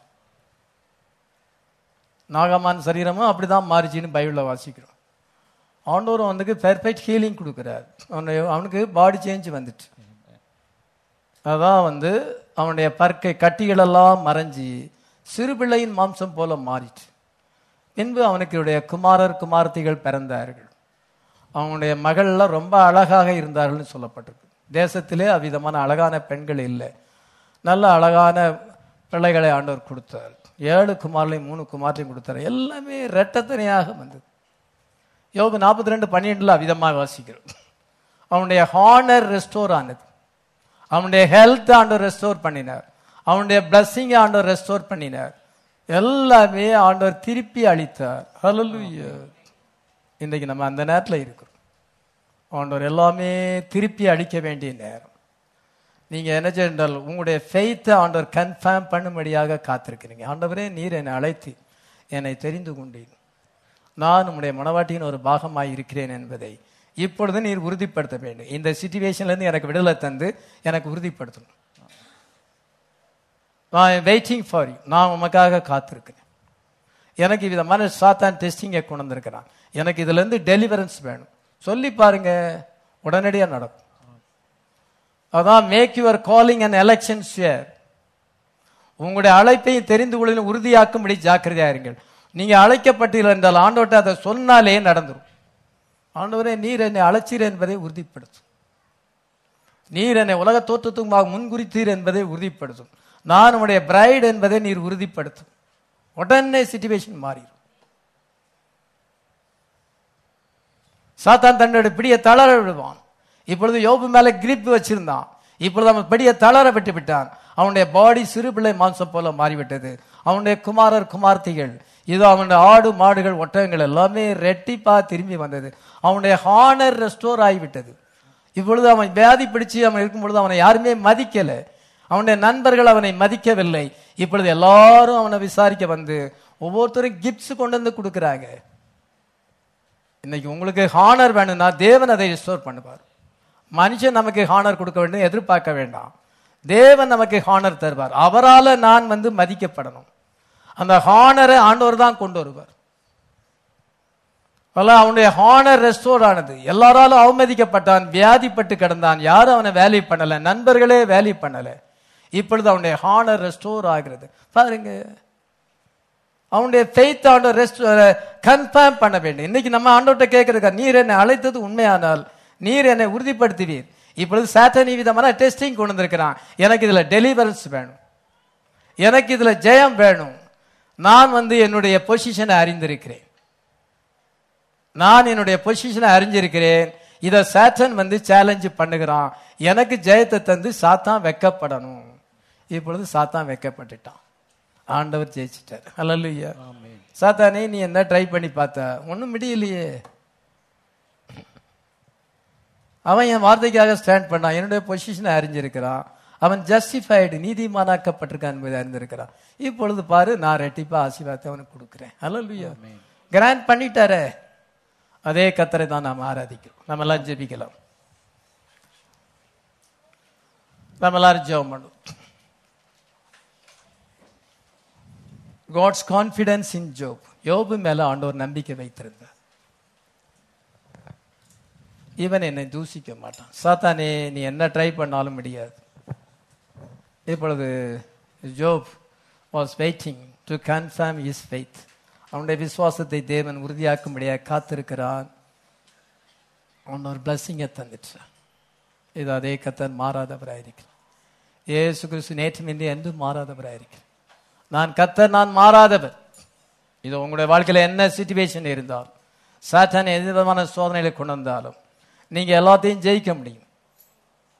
S1: நாகமான் சரீரமும் அப்படிதான் மாறிச்சுன்னு பைபிள்ல வாசிக்கிறோம். ஆண்டவரும் அவனுக்கு பெர்ஃபெக்ட் ஹீலிங் கொடுக்குறார். அவனுடைய அவனுக்கு பாடி சேஞ்ச் வந்துட்டு, அதான் வந்து அவனுடைய பற்கை கட்டிகளெல்லாம் மறைஞ்சி சிறுபிள்ளையின் மாம்சம் போல மாறிட்டு. பின்பு அவனுக்கு குமாரர் குமார்த்திகள் பிறந்தார்கள். அவனுடைய மகள்லாம் ரொம்ப அழகாக இருந்தார்கள்னு சொல்லப்பட்டிருக்கு. தேசத்திலே அவ்விதமான அழகான பெண்கள் இல்லை, நல்ல அழகான பிள்ளைகளை ஆண்டவர் கொடுத்தார். ஏழு குமாரையும் மூணு குமாரையும் கொடுத்தார். எல்லாமே இரட்டத்தனையாக வந்தது. யோபு நாற்பத்தி ரெண்டு பன்னிரெண்டுல அவ்விதமாக வாசிக்கிறோம். அவனுடைய ஹானர் ரெஸ்டோர் ஆனது. அவனுடைய ஹெல்த் ஆண்டவர் ரெஸ்டோர் பண்ணினார். அவனுடைய பிளஸ்ஸிங் ஆண்டவர் ரெஸ்டோர் பண்ணினார். எல்லாமே ஆண்டவர் திருப்பி அளித்தார். ஹல்லேலூயா. இன்றைக்கு நம்ம அந்த நேரத்தில் இருக்கிறோம். ஆண்டவர் எல்லாமே திருப்பி அளிக்க வேண்டிய நேரம். நீங்க என்ன செய்தால் உங்களுடைய ஃபெய்த்தை ஆண்டவர் கன்ஃபார்ம் பண்ணும்படியாக காத்திருக்கிறீங்க. ஆண்டவரே, நீர் என்னை அழைத்து என்னை தெரிந்து கொண்டீர், நான் உம்முடைய மனவாட்டியின் ஒரு பாகமாய் இருக்கிறேன் என்பதை இப்பொழுது நீர் உறுதிப்படுத்த வேண்டும். இந்த சிச்சுவேஷன்ல இருந்து எனக்கு விடுதலை தந்து எனக்கு உறுதிப்படுத்தணும். நான் வெயிட்டிங் ஃபார் யூ, நான் உமக்காக காத்திருக்கிறேன். எனக்கு விதமான சாத்தான் டெஸ்டிங்கை கொண்டு வந்திருக்கிறான். எனக்கு இதுல இருந்து டெலிவரன்ஸ் வேணும். சொல்லி பாருங்க, உடனடியாக நடக்கும். அதான் make your calling and election sure. உங்களுடைய அழைப்பையும் தெரிந்து கொள்ள உறுதியாக்கும்படி ஜாக்கிரதையா இருங்கள். நீங்க அழைக்கப்பட்டீர்கள் என்றால் ஆண்டவர்கிட்ட அதை சொன்னாலே நடந்துரும். ஆண்டவரே, நீர் என்னை அழைச்சீர் என்பதை உறுதிப்படுத்தும். நீர் என்னை உலக தோற்றத்துக்கு முன்குறித்தீர் என்பதை உறுதிப்படுத்தும். நான் உடைய பிரைட் என்பதை நீர் உறுதிப்படுத்தும். உடனே சிச்சுவேஷன் மாறிடும். சாத்தான் தன்னுடைய பிடிய தளர விடுவான். இப்பொழுது யோபு மேல கிரிப் வச்சிருந்தான். இப்பொழுது அவன் பிடிய தளர விட்டு விட்டான். அவனுடைய பாடி சிறு பிள்ளை மாம்சம் போல மாறிவிட்டது. அவனுடைய குமாரர் குமார்த்திகள், இது அவனுடைய ஆடு மாடுகள் ஒட்டகங்கள் எல்லாமே ரெட்டிப்பா திரும்பி வந்தது. அவனுடைய ஹானர் ரெஸ்டோர் ஆகிவிட்டது. இப்பொழுது அவன் வியாதி பிடிச்சு அவன் இருக்கும் பொழுது அவனை யாருமே மதிக்கல. அவனுடைய நண்பர்கள் அவனை மதிக்கவில்லை. இப்பொழுது எல்லாரும் அவனை விசாரிக்க வந்து ஒவ்வொருத்தரும் கிஃப்ட்ஸ் கொண்டு வந்து கொடுக்குறாங்க. இன்னைக்கு உங்களுக்கு ஹானர் வேணும்னா தேவன் அதை ரெஸ்டோர் பண்ணுவார். மனுஷன் நமக்கு ஹானர் கொடுக்க வேண்டும் எதிர்பார்க்க வேண்டாம். தேவன் நமக்கு ஹானர் தருவார். அவரால் நான் வந்து மதிக்கப்படணும். அந்த ஹானரை ஆண்டவர் தான் கொண்டு வருவார். அவனுடைய ஹானர் ரெஸ்டோர் ஆனது. எல்லாராலும் அவமதிக்கப்பட்டான், வியாதிப்பட்டு கிடந்தான், யாரும் அவனை வேல்யூ பண்ணல, நண்பர்களே வேல்யூ பண்ணல. இப்பொழுது அவனுடைய ஹானர் ரெஸ்டோர் ஆகிறது. பாருங்க, அவனுடைய ஃபெய்த் ஆண்டவர் ரெஸ்ட் கன்ஃபார்ம் பண்ண வேண்டும். இன்னைக்கு நம்ம ஆண்டவர்கிட்ட கேட்கிறதுக்கா, நீர் என்னை அழைத்தது உண்மையானால் நீர் என்னை உறுதிப்படுத்துவீர். இப்பொழுது சாத்தான் விதமான டெஸ்டிங் கொண்டு வந்திருக்கிறான். எனக்கு இதுல டெலிவரன்ஸ் வேணும், எனக்கு இதுல ஜெயம் வேணும். நான் வந்து என்னுடைய பொசிஷனை அறிந்திருக்கிறேன், நான் என்னுடைய பொசிஷனை அறிஞ்சிருக்கிறேன். இத சாத்தான் வந்து சேலஞ்ச் பண்ணுகிறான். எனக்கு ஜெயத்தை தந்து சாத்தான் வெக்கப்படணும். இப்பொழுது சாத்தான் வெக்கப்பட்டுட்டான், ஆண்டவர் ஜெயிச்சிட்டார். ஹல்லேலூயா. சாத்தானே, நீ என்ன ட்ரை பண்ணி பார்த்த, ஒன்னும் முடியலையே. அவன் என் வார்த்தைக்காக ஸ்டாண்ட் பண்ணான், என்னுடைய பொசிஷனை அறிஞ்சிருக்கிறான், அவன் ஜஸ்டிஃபைடு நீதிமானாக்கப்பட்டிருக்கான் என்பதை அறிந்திருக்கிறான். இப்பொழுது பாரு, நான் ரெட்டிப்பா ஆசீர்வாதத்தை அவனுக்கு கொடுக்குறேன். ஹல்லேலூயா. கிராண்ட் பண்ணிட்டாரே, அதே கர்த்தரை தான் நாம் ஆராதிக்கிறோம். நம்ம எல்லாம் ஜெபிக்கலாம். நம்ம எல்லாரும் ஜெபம் பண்ணுவோம். God's confidence in Job. யோபு மேல ஆண்டவர் நம்பிக்கை வைத்திருந்தார். இவன் என்னை தூசிக்க மாட்டான். சாத்தானே, நீ என்ன ட்ரை பண்ணாலும் முடியாது. இப்பொழுது ஜோப் was waiting to confirm his faith. அவனுடைய விசுவாசத்தை தேவன் உறுதியாக்கும்படியாக காத்திருக்கிறான். அவன் ஒரு பிளஸ்ஸிங்கை தந்துட்டான். இது அதே கர்த்தர் மாறாதவராயிருக்கிறார். இயேசு கிறிஸ்து நேற்றும் இன்று என்றும் மாறாதவராயிருக்கிறார். நான் கர்த்தர், நான் மாறாதவர். இது உங்களுடைய வாழ்க்கையில என்ன சிச்சுவேஷன் இருந்தாலும், சாத்தான் எந்த விதமான சோதனைகளை கொண்டு வந்தாலும் நீங்க எல்லாத்தையும் ஜெயிக்க முடியும்.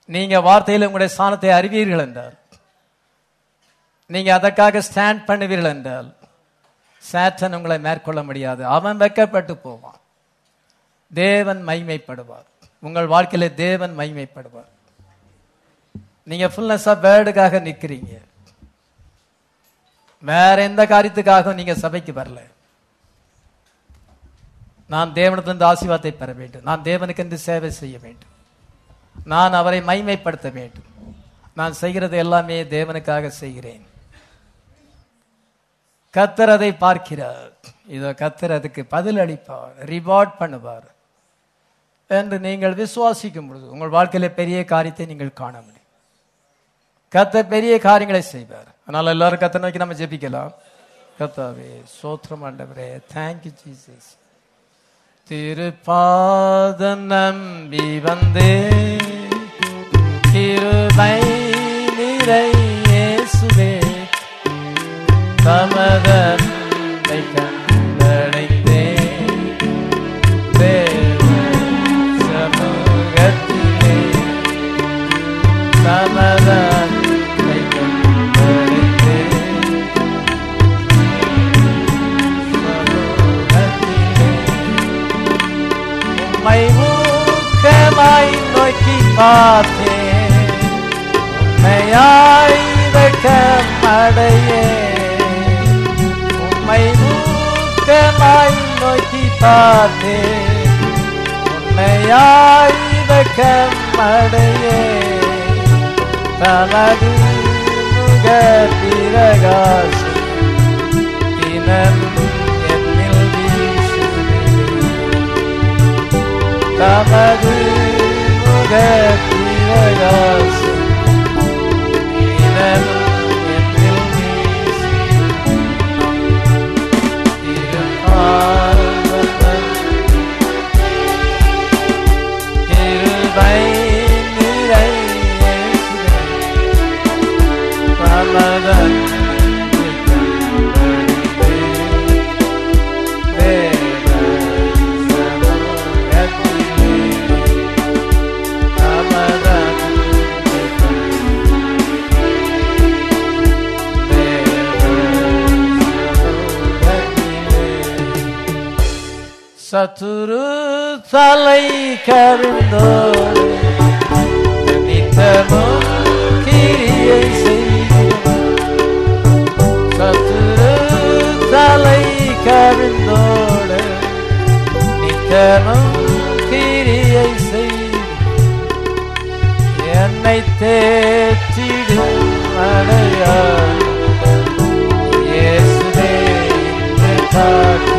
S1: நீங்க வார்த்தையில் உங்களுடைய ஸ்தானத்தை அறிவீர்கள் என்றால், நீங்க அதற்காக ஸ்டாண்ட் பண்ணுவீர்கள் என்றால், சாத்தான் உங்களை மேற்கொள்ள முடியாது. அவன் வெட்கப்பட்டு போவான். தேவன் மகிமைப்படுவார். உங்கள் வாழ்க்கையில தேவன் மகிமைப்படுவார். நீங்க ஃபுல்னஸ் ஆஃப் வேர்டுக்காக நிக்கிறீங்க. வேற எந்த காரியத்துக்காக நீங்க சபைக்கு வரல. நான் தேவனிடத்திலிருந்து ஆசீர்வாதத்தை பெற வேண்டும். நான் தேவனுக்கு என்று சேவை செய்ய வேண்டும். நான் அவரை மகிமைப்படுத்த வேண்டும். நான் செய்கிறது எல்லாமே தேவனுக்காக செய்கிறேன். கர்த்தர் அதை பார்க்கிறார். இதோ கர்த்தர் அதுக்கு பதில் அளிப்பார், ரிவார்ட் பண்ணுவார் என்று நீங்கள் விசுவாசிக்கும் பொழுது உங்கள் வாழ்க்கையில பெரிய காரியத்தை நீங்கள் காண முடியும். கர்த்தர் பெரிய காரியங்களை செய்வார். அதனால எல்லாரும் கர்த்தரை நோக்கி நம்ம ஜெபிக்கலாம். கர்த்தாவே ஸ்தோத்திரம் ஆண்டவரே, தேங்க்யூ ஜீசஸ். திருப்பாதம் நம்பி வந்தே, கிருபை நிறை இயேசுவே, தமதன்னை கண்டடைந்தே, தேவ சமூகத்திலே தமதன்னை கண்டடைந்தே, சமூகத்திலே உம்மை ஊக்கமாய் நோக்கி பார்த்தேன், உண்மையாய் வெட்கமடையே, உம்மை ஊக்கமாய் நோக்கி பார்த்தேன், உண்மையாய் வெட்கமடையே, தமது முக பிரகாசம் தினமும் என்னில் வீசுதே, தமது முக பிரகாசம் தினமும் என்னில் வீசுதே. திருப்பாதம் கிருபை நிறை இயேசுவே, தமதன்னை கண்டடைந்தே, தேவ சமூகத்திலே தமதன்னை கண்டடைந்தே, சத்துரு தலை கருந்தோடு நித்தமும் கிரியை செய்கிறோம். சத்துரு தலை கருந்தோடு நித்தமும் கிரியை செய்கிறோம். என்னை தேற்றிடும் அடையாளம் இயேசுவே என்று காட்டினார்.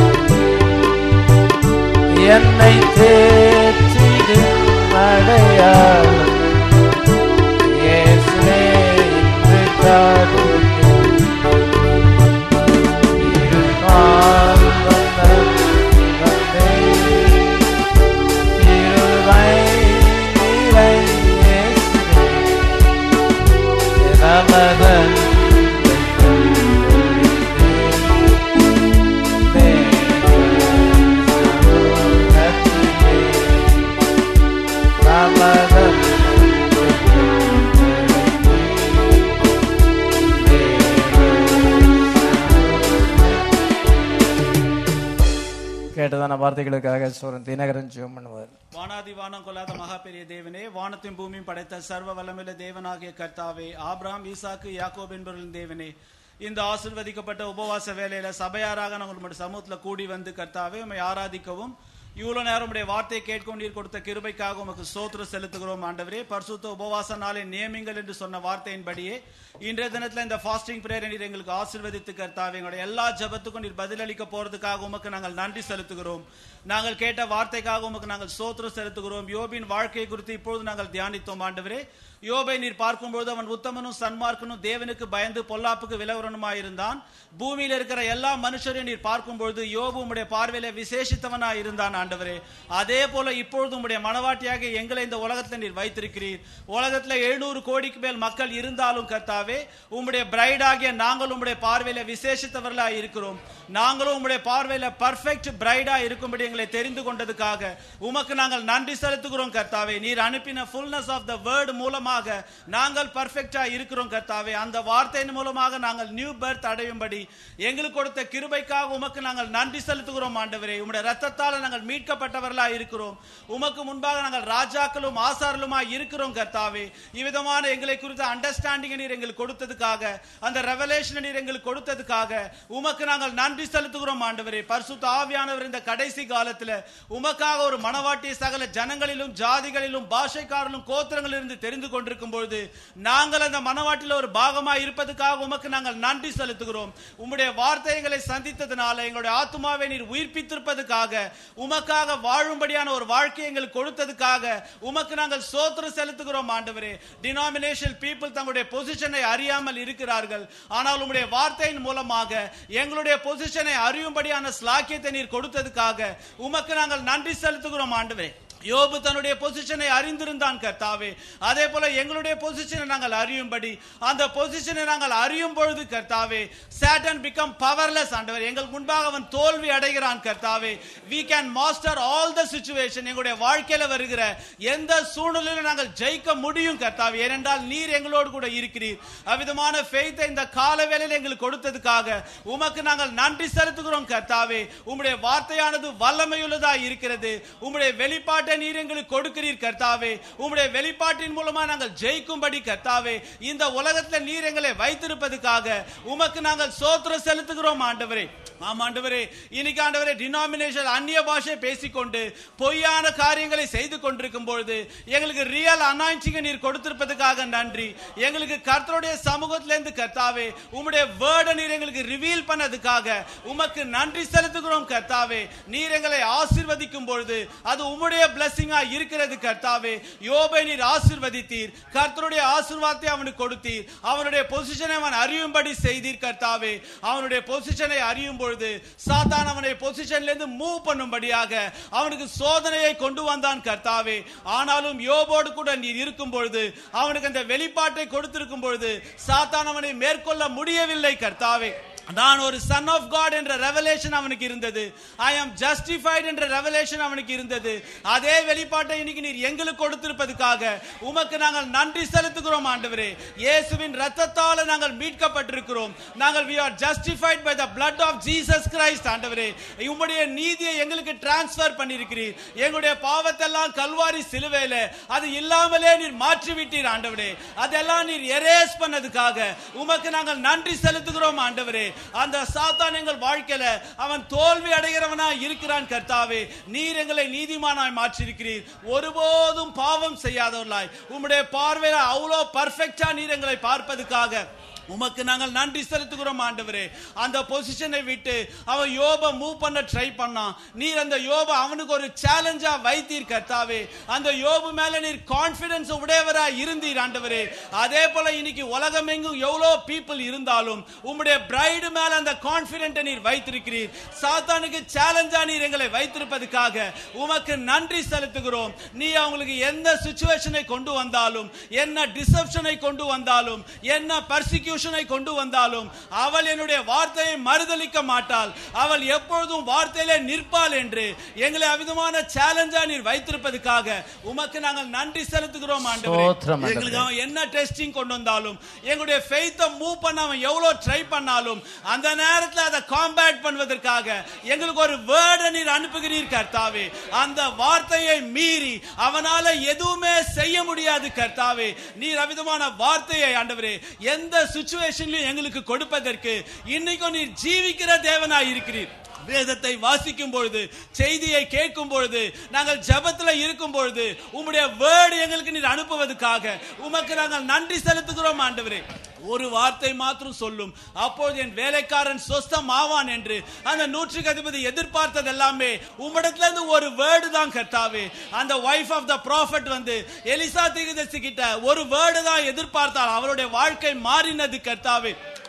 S1: என்னை தேற்றிடும் அடையாளம் இயேசுவே என்று காட்டினார். திருப்பாதம் நம்பி வந்தேன், கிருபை நிறை இயேசுவே, தமதன்னை கண்டடைந்தே, தேவ சமூகத்திலே தமதன்னை கண்டடைந்தே, கேட்டதான வார்த்தைகளுக்காக சோரன் தினகரன் ஜெபம் பண்ணுவார்.
S3: வானாதி வானம் கொள்ளாத மகா பெரிய தேவனே, வானத்தையும் பூமியும் படைத்த சர்வ வல்லமையுள்ள தேவனாகிய கர்த்தாவே, ஆபிரகாம் ஈசாக்கு யாக்கோபு என்பவர்களின் தேவனே, இந்த ஆசீர்வதிக்கப்பட்ட உபவாச வேலையில சபையாராக நாங்கள் உங்களுடைய சமூகத்துல கூடி வந்து கர்த்தாவே உம்மை ஆராதிக்கவும், இவ்வளவு நேரம் உடைய வார்த்தையை கேட்கவும் நீர் கொடுத்த கிருபைக்காக உமக்கு ஸ்தோத்திரம் செலுத்துகிறோம். ஆண்டவரே, பரிசுத்த உபவாச நாளை நியமிங்கள் என்று சொன்ன வார்த்தையின்படியே இன்றைய தினத்துல இந்த ஃபாஸ்டிங் பிரேயரை நீர் எங்களுக்கு ஆசீர்வதித்து கர்த்தாவே, எங்களுடைய எல்லா ஜெபத்துக்கும் நீர் பதிலளிக்க போறதுக்காக உமக்கு நாங்கள் நன்றி செலுத்துகிறோம். நாங்கள் கேட்ட வார்த்தைக்காக உமக்கு நாங்கள் ஸ்தோத்திரம் செலுத்துகிறோம். யோபின் வாழ்க்கை குறித்து இப்பொழுது நாங்கள் தியானித்தோம். ஆண்டவரே, யோபை நீர் பார்க்கும்போது அவன் உத்தமனும் சன்மார்க்கனும் தேவனுக்கு பயந்து பொல்லாப்புக்கு விலவரனுமாயிருந்தான். பூமியில் இருக்கிற எல்லா மனுஷரையும் நீர் பார்க்கும்பொழுது யோபு உம்முடைய பார்வையில விசேஷித்தவனாய் இருந்தான். ஆண்டவரே. அதே போல இப்பொழுது உம்முடைய மனவாட்டியாக எங்களை இந்த உலகத்தில் நீர் வைத்திருக்கிறீர். உலகத்துல எழுநூறு கோடிக்கு மேல் மக்கள் இருந்தாலும் கர்த்தாவே, உம்முடைய பிரைடாகிய நாங்கள் உம்முடைய பார்வையில விசேஷித்தவர்களா இருக்கிறோம். நாங்களும் உம்முடைய பார்வையில பர்ஃபெக்ட் பிரைடா இருக்கும்படி எங்களை தெரிந்து கொண்டதுக்காக உமக்கு நாங்கள் நன்றி செலுத்துகிறோம் கர்த்தாவே. நீர் அனுப்பின ஃபுல்னஸ் ஆஃப் த வேர்ட் மூலமாக நாங்கள் பர்ஃபெக்டா இருக்கிறோம் கர்த்தாவே. அந்த வார்த்தையின் மூலமாக நாங்கள் நியூ பர்த் அடையும்படி எங்களுக்கு கொடுத்த கிருபைக்காக உமக்கு நாங்கள் நன்றி செலுத்துகிறோம் ஆண்டவரே. உம்முடைய ரத்தத்தால் நாங்கள் மீட்கப்பட்டவர்களா இருக்கிறோம். உமக்கு முன்பாக நாங்கள் ராஜாக்களும் ஆசாரலுமா இருக்கிறோம் கர்த்தாவே. இவ்விதமான எங்களை குறித்த அண்டர்ஸ்டாண்டிங் நீர் எங்களுக்கு கொடுத்ததுக்காக, அந்த ரெவலேஷன் நீர் எங்களுக்கு கொடுத்ததுக்காக உமக்கு நாங்கள் நன்றி செலுத்துகிறோம் ஆண்டவரே. பரிசுத்த ஆவியானவர் இந்த கடைசி காலத்தில் உமக்காக ஒரு மனவாட்டியை சகல ஜனங்களிலும் ஜாதிகளிலும் பாஷைக்காரர்களும் கோத்திரங்களில் இருந்து தெரிந்து கொண்டிருக்கும் பொழுது நாங்கள் அந்த மனவாட்டில் ஒரு பாகமாய் இருப்பதற்காக உமக்கு நாங்கள் நன்றி செலுத்துகிறோம். உம்முடைய வார்த்தைகளை சந்தித்ததுனால எங்களுடைய ஆத்துமாவை நீர் உயிர்ப்பித்திருப்பதற்காக, உமக்காக வாழும்படியான ஒரு வாழ்க்கையை எங்களுக்கு கொடுத்ததுக்காக உமக்கு நாங்கள் ஸ்தோத்திரம் செலுத்துகிறோம் ஆண்டவரே. டினாமினேஷனல் பீப்புள் தங்களுடைய பொசிஷனை அறியாமல் இருக்கிறார்கள். ஆனால் உம்முடைய வார்த்தையின் மூலமாக எங்களுடைய பொசிஷனை அறியும்படியான ஸ்லாக்கியத்தை நீர் கொடுத்ததுக்காக உமக்கு நாங்கள் நன்றி செலுத்துகிறோம் ஆண்டவரே. யோபு தன்னுடைய பொசிஷனை அறிந்திருந்தான் கர்த்தாவே. அதே போல எங்களுடைய பொசிஷனை நாங்கள் அறியும்படி, அந்த பொசிஷனை நாங்கள் அறியும் பொழுது கர்த்தாவே, சாட்டன் பிகம் பவர்லெஸ் ஆண்டவர். எங்கள் முன்பாக அவன் தோல்வி அடைகிறான் கர்த்தாவே. we can master all the situation. எங்களுடைய வாழ்க்கையில வருகிற எந்த சூழ்நிலையிலும் நாங்கள் ஜெயிக்க முடியும் கர்த்தாவே. ஏனென்றால் நீர் எங்களோடு கூட இருக்கிறீர். அவ்விதமான ஃபெய்த்தை இந்த கால வேளையில் எங்களுக்கு கொடுத்ததுக்காக உமக்கு நாங்கள் நன்றி செலுத்துகிறோம் கர்த்தாவே. உம்முடைய வார்த்தையானது வல்லமையுள்ளதா இருக்கிறது. உம்முடைய வெளிப்பாட்டை நீர் எங்களுக்கு கொடுக்கிறீர் கர்த்தாவே. உம்முடைய வெளிப்பாட்டின் மூலமா நாங்கள் ஜெயிக்கும்படி கர்த்தாவே இந்த உலகத்தில் நீர் எங்களை வைத்திருப்பதற்காக உமக்கு நாங்கள் ஸ்தோத்திரம் செலுத்துகிறோம் ஆண்டவரே. ஆம் ஆண்டவரே, இன்னைக்கு ஆண்டவரே டினாமினேஷன் அந்நிய பாஷை பேசிக்கொண்டு பொய்யான காரியங்களை செய்து கொண்டிருக்கும் பொழுது எங்களுக்கு ரியல் அனாயிண்டிங் நீர் கொடுத்திருப்பதற்காக நன்றி. எங்களுக்கு கர்த்தருடைய சமூகத்திலிருந்து கர்த்தாவே உம்முடைய வேர்டை நீர் எங்களுக்கு ரிவீல் பண்ணதுக்காக உமக்கு நன்றி செலுத்துகிறோம் கர்த்தாவே. நீர் எங்களை ஆசீர்வதிக்கும் பொழுது அது உம்முடைய பிளஸிங்கா இருக்கிறது கர்த்தாவே. யோபை நீர் ஆசீர்வதித்தீர். கர்த்தருடைய ஆசீர்வாதத்தை அவனுக்கு கொடுத்தீர். அவனுடைய பொசிஷனை அவன் அறியும்படி செய்தீர் கர்த்தாவே. அவனுடைய பொசிஷனை அறியும் பொழுது சாத்தான் அவனை பொசிஷன்ல இருந்து மூவ் பண்ணும்படியாக அவனுக்கு சோதனையை கொண்டு வந்தான் கர்த்தாவே. ஆனாலும் யோபோடு கூட நீர் இருக்கும் பொழுது, அவனுக்கு அந்த வெளிப்பாட்டை கொடுத்திருக்கும் பொழுது சாத்தான் அவனை மேற்கொள்ள முடியவில்லை கர்த்தாவே. நான் ஒரு சன் ஆஃப் காட் என்ற ரெவலேஷன் அவனுக்கு இருந்தது. ஐ ஆம் ஜஸ்டிஃபைட் என்ற ரெவலேஷன் அவனுக்கு இருந்தது. அதே வெளிப்பாட்டை இன்னைக்கு நீர் எங்களுக்கு கொடுத்திருப்பதற்காக உமக்கு நாங்கள் நன்றி செலுத்துகிறோம் ஆண்டவரே. இயேசுவின் இரத்தத்தால் நாங்கள் மீட்கப்பட்டிருக்கிறோம். நாங்கள் we are justified by the blood of Jesus Christ ஆண்டவரே. உம்முடைய நீதியை எங்களுக்கு டிரான்ஸ்ஃபர் பண்ணியிருக்கிறீர். எங்களுடைய பாவத்தெல்லாம் கல்வாரி சிலுவையில அது இல்லாமலே நீர் மாற்றி விட்டீர் ஆண்டவரே. அதெல்லாம் நீர் எரேஸ் பண்ணதுக்காக உமக்கு நாங்கள் நன்றி செலுத்துகிறோம் ஆண்டவரே. அந்த சாத்தான் எங்கள் வாழ்க்கையில அவன் தோல்வி அடைகிறவனா இருக்கிறான் கர்த்தாவே. நீர் எங்களை நீதிமானாய் மாற்றியிருக்கிறீர். ஒருபோதும் பாவம் செய்யாதவர்களாய் உம்முடைய பார்வையில அவ்வளோ பர்ஃபெக்டா நீர் எங்களை பார்ப்பதற்காக உமக்கு நாங்கள் நன்றி செலுத்துகிறோம் ஆண்டவரே. அந்த பொசிஷனை விட்டு அவன் யோப மூவ் பண்ண ட்ரை பண்ணான். நீர் அந்த யோப அவனுக்கு ஒரு சேலஞ்சா வைத்தீர் கர்த்தாவே. அந்த யோபு மேல நீர் கான்பிடன்ஸ் உடையவரா இருந்தீர் ஆண்டவரே. அதே போல இன்னைக்கு உலகம் எங்கும் எவ்வளவு பீப்புள் இருந்தாலும் உம்முடைய பிரைடு மேல அந்த கான்பிடன்ட் நீர் வைத்திருக்கிறீர். சாத்தானுக்கு சேலஞ்சா நீர் எங்களை வைத்திருப்பதற்காக உமக்கு நன்றி செலுத்துகிறோம். நீ அவங்களுக்கு எந்த சிச்சுவேஷனை கொண்டு வந்தாலும், என்ன டிசப்ஷனை கொண்டு வந்தாலும், என்ன பர்சிக்யூஷன் கொண்டு வந்தாலும் அவள் என்னுடைய வார்த்தையை மறுதலிக்க மாட்டாள். அவள் எப்பொழுதும் வார்த்தையிலே நிற்பாள் என்று எங்களை அவிதமான சேலஞ்சா நீர் வைத்திருப்பதற்காக உமக்கு நாங்கள் நன்றி செலுத்துகிறோம் ஆண்டவரே. எங்களுக்கு அவன் என்ன டெஸ்டிங் கொண்டு வந்தாலும், எங்களுடைய ஃபெய்த்தை மூவ் பண்ண அவன் எவ்வளவு ட்ரை பண்ணாலும், அந்த நேரத்தில் அதை காம்பேட் பண்ணுவதற்காக எங்களுக்கு ஒரு வேர்டை நீர் அனுப்புகிறீர் கர்த்தாவே. அந்த வார்த்தையை மீறி அவனால எதுவுமே செய்ய முடியாது கர்த்தாவே. நீர் அவிதமான வார்த்தையை ஆண்டவரே எந்த சிச்சுவேஷன்லயும் எங்களுக்கு கொடுப்பதற்கு இன்னைக்கும் நீர் ஜீவிக்கிற தேவனாய் இருக்கிறீர். வேதத்தை வாசிக்கும் பொழுது, செய்தியை கேட்கும் பொழுது, நாங்கள் ஜெபத்தில் இருக்கும் பொழுது உம்முடைய வேர்டு எங்களுக்கு நீர் அனுப்புவதற்காக உமக்கு நாங்கள் நன்றி செலுத்துகிறோம் ஆண்டவரே. ஒரு வார்த்தை மாத்திரம் சொல்லும், அப்போது என் வேலைக்காரன் சொஸ்தம் ஆவான் என்று அந்த நூற்றுக்கு அதிபதி எதிர்பார்த்தது எல்லாமே உம்மிடத்திலிருந்து ஒரு வேர்டு தான் கர்த்தாவே. அந்த வைஃப் ஆஃப் த ப்ராஃபட் வந்து எலிசா தீர்க்கதரிசி கிட்ட ஒரு வேர்டு தான் எதிர்பார்த்தால் அவருடைய வாழ்க்கை மாறினது கர்த்தாவே.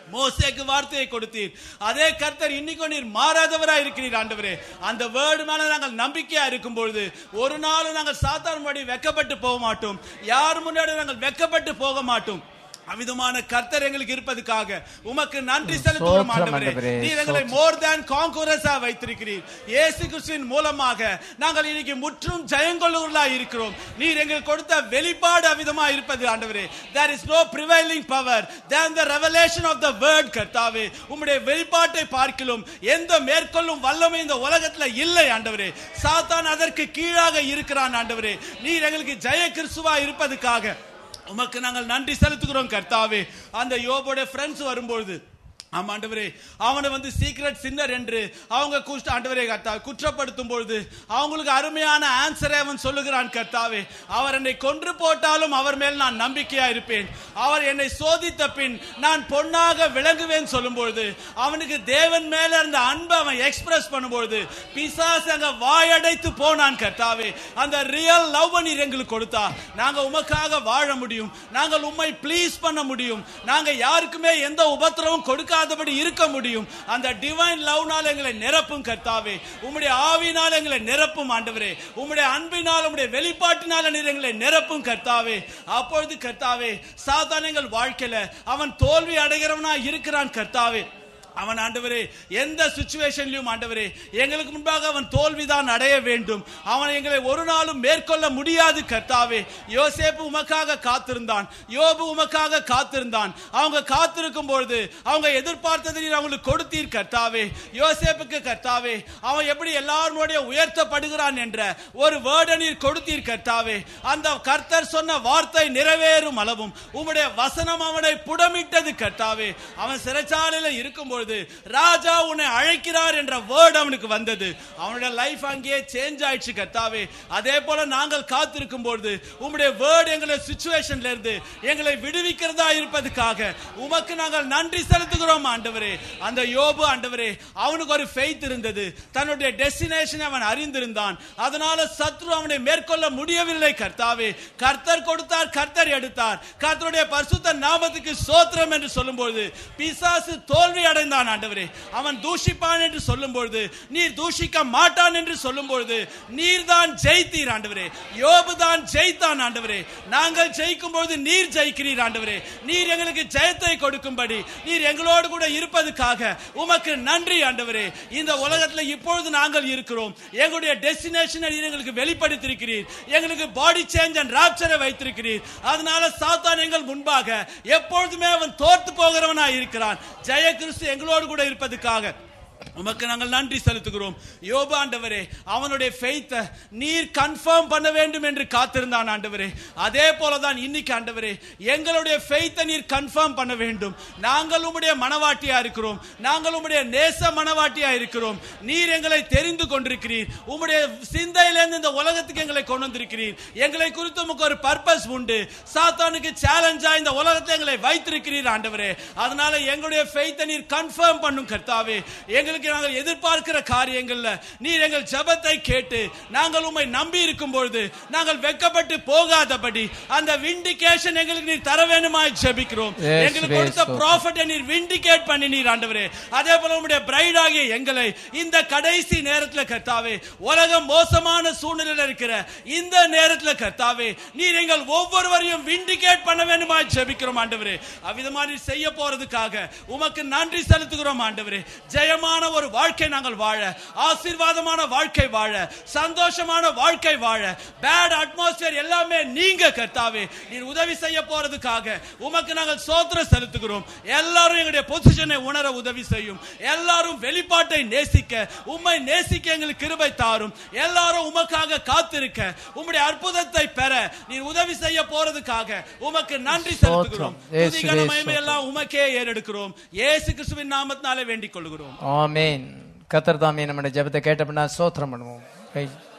S3: மோசேக்கு வார்த்தையை கொடுத்தீர். அதே கர்த்தர் இன்னைக்கு நீர் மாறாதவராய் இருக்கிறீர் ஆண்டவரே. அந்த வேர்டு மேல நாங்கள் நம்பிக்கையா இருக்கும் பொழுது ஒரு நாள் நாங்கள் சாத்தான் முன்னாடி வெக்கப்பட்டு போக மாட்டோம். யார் முன்னாடி நாங்கள் வெக்கப்பட்டு போக மாட்டோம். அவிதமான கர்த்தர் எங்களுக்கு இருப்பதற்காக உமக்கு நன்றி செலுத்துகிறோம் ஆண்டவரே. நீர் எங்களை மோர் தேன் கான்குரஸா வைத்திருக்கிறீர். இயேசு கிறிஸ்துவின் மூலமாக நாங்கள் இன்னைக்கு முற்றும் ஜெயங்கொள்ளுவர்களாய் இருக்கிறோம். நீர் எங்களுக்கு கொடுத்த வெளிப்பாடு அவிதமா இருப்பது ஆண்டவரே. there is no prevailing power than the revelation of the word. கர்த்தாவே, உம்முடைய வெளிப்பாட்டை பார்க்கிலும் எந்த மேற்கொள்ளும் வல்லமை இந்த உலகத்துல இல்லை ஆண்டவரே. சாத்தான் அதற்கு கீழாக இருக்கிறான் ஆண்டவரே. நீர் எங்களுக்கு ஜெய கிறிஸ்துவா இருப்பதற்காக உமக்கு நாங்கள் நன்றி செலுத்துகிறோம் கர்த்தாவே. அந்த யோபோட ஃப்ரெண்ட்ஸ் வரும்பொழுது ஆண்டவரே அவனை வந்து சீக்ரெட் சின்னர் என்று அவங்க ஆண்டவரே கர்த்தாவே குற்றப்படுத்தும் பொழுது அவங்களுக்கு அருமையான ஆன்சரை அவன் சொல்லுகிறான் கர்த்தாவே. அவர் என்னை கொன்று போட்டாலும் அவர் மேல் நான் நம்பிக்கையா இருப்பேன். அவர் என்னை சோதித்த பின் நான் பொன்னாக விளங்குவேன் சொல்லும் பொழுது அவனுக்கு தேவன் மேல இருந்த அன்பை அவன் எக்ஸ்பிரஸ் பண்ணும்பொழுது பிசாசு அங்க வாயடைத்து போனான் கர்த்தாவே. அந்த ரியல் லவ் நீர் எங்களுக்கு கொடுத்தா நாங்க உமக்காக வாழ முடியும். நாங்கள் உம்மை ப்ளீஸ் பண்ண முடியும். நாங்க யாருக்குமே எந்த உபத்திரமும் கொடுக்க இருக்க முடியும். அந்த டிவைன் லவ்னால் எங்களை நிரப்பும் கர்த்தாவே. உம்முடைய ஆவியினால் எங்களை நிரப்பும் ஆண்டவரே. உம்முடைய அன்பினால் உம்முடைய வெளிப்பாட்டினால் நீர் எங்களை நிரப்பும் கர்த்தாவே. அப்பொழுது கர்த்தாவே சாத்தான் எங்கள் வாழ்க்கையில அவன் தோல்வி அடைகிறவனா இருக்கிறான் கர்த்தாவே. அவன் ஆண்டவரே எந்த சிச்சுவேஷன்லயும் ஆண்டவரே எங்களுக்கு முன்பாக அவன் தோல்விதான் அடைய வேண்டும். அவன் எங்களை ஒரு நாளும் மேற்கொள்ள முடியாது கர்த்தாவே. யோசேப்பு உமக்காக காத்திருந்தான். யோபு உமக்காக காத்திருந்தான். அவங்க காத்திருக்கும் பொழுது அவங்க எதிர்பார்த்ததை நீர் அவங்களுக்கு கொடுத்தீர் கர்த்தாவே. யோசேப்புக்கு கர்த்தாவே அவன் எப்படி எல்லாருடைய உயர்த்தப்படுகிறான் என்ற ஒரு வேர்டை நீர் கொடுத்தீர் கர்த்தாவே. அந்த கர்த்தர் சொன்ன வார்த்தை நிறைவேறும் அளவும் உம்முடைய வசனம் அவனை புடமிட்டது கர்த்தாவே. அவன் சிறைச்சாலையில் இருக்கும்போது ராஜா உன்னை அழைக்கிறார் என்ற வேர்ட் அவனுக்கு வந்தது. அவனுடைய லைஃப் அங்கேயே சேஞ்ச் ஆயிடுச்சு கர்த்தாவே. அதே போல நாங்கள் காத்திருக்கும் பொழுது உம்முடைய வேர்ட் எங்களை சிச்சுவேஷன்ல இருந்து எங்களை விடுவிக்கிறதா இருப்பதற்காக உமக்கு நாங்கள் நன்றி செலுத்துகிறோம் ஆண்டவரே. அந்த யோபு ஆண்டவரே அவனுக்கு ஒரு ஃபெய்த் இருந்தது. தன்னுடைய டெஸ்டினேஷன் அவன் அறிந்திருந்தான். அதனால சத்ரு அவனை மேற்கொள்ள முடியவில்லை கர்த்தாவே. கர்த்தர் கொடுத்தார், கர்த்தர் எடுத்தார். கர்த்தருடைய பரிசுத்த நாமத்துக்கு ஸ்தோத்திரம் என்று சொல்லும்போது பிசாசு தோல்வி அடைந்தான் ஆண்டவரே. அவன் தூஷிப்பான் என்று சொல்லும் பொழுது நீர் தூஷிக்க மாட்டான் என்று சொல்லும் பொழுது நீர் தான் ஜெயித்தீர் ஆண்டவரே. யோபு தான் ஜெயித்தான் ஆண்டவரே. நாங்கள் ஜெயிக்கும் பொழுது நீர் ஜெயிக்கிறீர் ஆண்டவரே. நீர் எங்களுக்கு ஜெயத்தை கொடுக்கும்படி நீர் எங்களோடு கூட இருப்பதற்காக உமக்கு நன்றி ஆண்டவரே. இந்த உலகத்தில் இப்பொழுது நாங்கள் இருக்கிறோம். எங்களுடைய டெஸ்டினேஷனை நீர் எங்களுக்கு வெளிப்படுத்தியிருக்கிறீர். எங்களுக்கு பாடி சேஞ்ச் அண்ட் ராப்சரை வைத்திருக்கிறீர். அதனால சாத்தான் எங்கள் முன்பாக எப்பொழுதுமே அவன் தோற்று போகிறவனாய் இருக்கிறான். ஜெய கிறிஸ்து எங்களோடு கூட இருப்பதற்காக உமக்கு நாங்கள் நன்றி செலுத்துகிறோம். யோபு ஆண்டவரே அவனுடைய ஃபெய்த்தை நீர் கன்ஃபார்ம் பண்ண வேண்டும் என்று காத்திருந்தான் ஆண்டவரே. அதே போலதான் இன்னைக்கு ஆண்டவரே எங்களுடைய ஃபெய்த்தை நீர் கன்ஃபார்ம் பண்ண வேண்டும். நாங்கள் உம்முடைய மனவாட்டியா இருக்கிறோம். நாங்கள் உம்முடைய நேச மனவாட்டியா இருக்கிறோம். நீர் எங்களை தெரிந்து கொண்டிருக்கிறீர். உம்முடைய சிந்தையிலிருந்து இந்த உலகத்துக்கு எங்களை கொண்டு வந்திருக்கிறீர். எங்களை குறித்து உமக்கு ஒரு பர்பஸ் உண்டு. சாத்தானுக்கு சேலஞ்சா இந்த உலகத்தை எங்களை வைத்திருக்கிறீர் ஆண்டவரே. அதனால எங்களுடைய ஃபெய்த்தை நீர் கன்ஃபார்ம் பண்ணும் கர்த்தாவே. எங்களுக்கு நாங்கள் எதிர்பார்க்கிற காரியங்கள்ல நீர் எங்கள் ஜெபத்தை கேட்டு நாங்கள் உம்மை நம்பி இருக்கும் பொழுது நாங்கள் வெட்கப்பட்டு போகாதபடி அந்த விண்டிகேஷன் எங்களுக்கு நீர் தர வேண்டுமாய் ஜெபிக்கிறோம். எங்களுக்கு கொடுத்த ப்ராஃபட்டை நீர் விண்டிகேட் பண்ணி நீர் ஆண்டவரே. அதே போல உம்முடைய பிரைட் ஆகிய எங்களை இந்த கடைசி நேரத்தில் கர்த்தாவே உலகம் மோசமான சூழ்நிலையில் இருக்கிற இந்த நேரத்தில் கர்த்தாவே நீர் எங்கள் ஒவ்வொருவரையும் விண்டிகேட் பண்ண வேண்டுமாய் ஜெபிக்கிறோம் ஆண்டவரே. அவ்விதமா நீர் செய்ய போறதுக்காக உமக்கு நன்றி செலுத்துகிறோம் ஆண்டவரே. ஜெயமான ஒரு வாழ்க்கை நாங்கள் வாழ, ஆசீர்வாதமான வாழ்க்கை வாழ, சந்தோஷமான வாழ்க்கை வாழ, பேட் அட்மாஸ்பியர் எல்லாமே நீங்க கர்த்தாவே நீர் உதவி செய்ய போறதுக்காக உமக்கு நாங்கள் ஸ்தோத்திரம் செலுத்துகிறோம். எல்லாரும் எங்களுடைய பொசிஷனை உணர உதவி செய்யும். எல்லாரும் வெளிப்பாட்டை நேசிக்க, உம்மை நேசிக்க எங்களுக்கு கிருபை தாரும். எல்லாரும் உமக்காக காத்திருக்க, உம்முடைய அற்புதத்தை பெற நீர் உதவி செய்ய போறதுக்காக உமக்கு நன்றி செலுத்துகிறோம். துதி கன மகிமை எல்லாம் உமக்கே ஏறெடுக்கிறோம். இயேசு கிறிஸ்துவின் நாமத்தினாலே வேண்டிக் கொள்கிறோம்.
S1: ஆமென். கர்த்தர் தாமே நம்முடைய ஜெபத்தை கேட்டபடியால் ஸ்தோத்திரம் பண்ணுவோம்.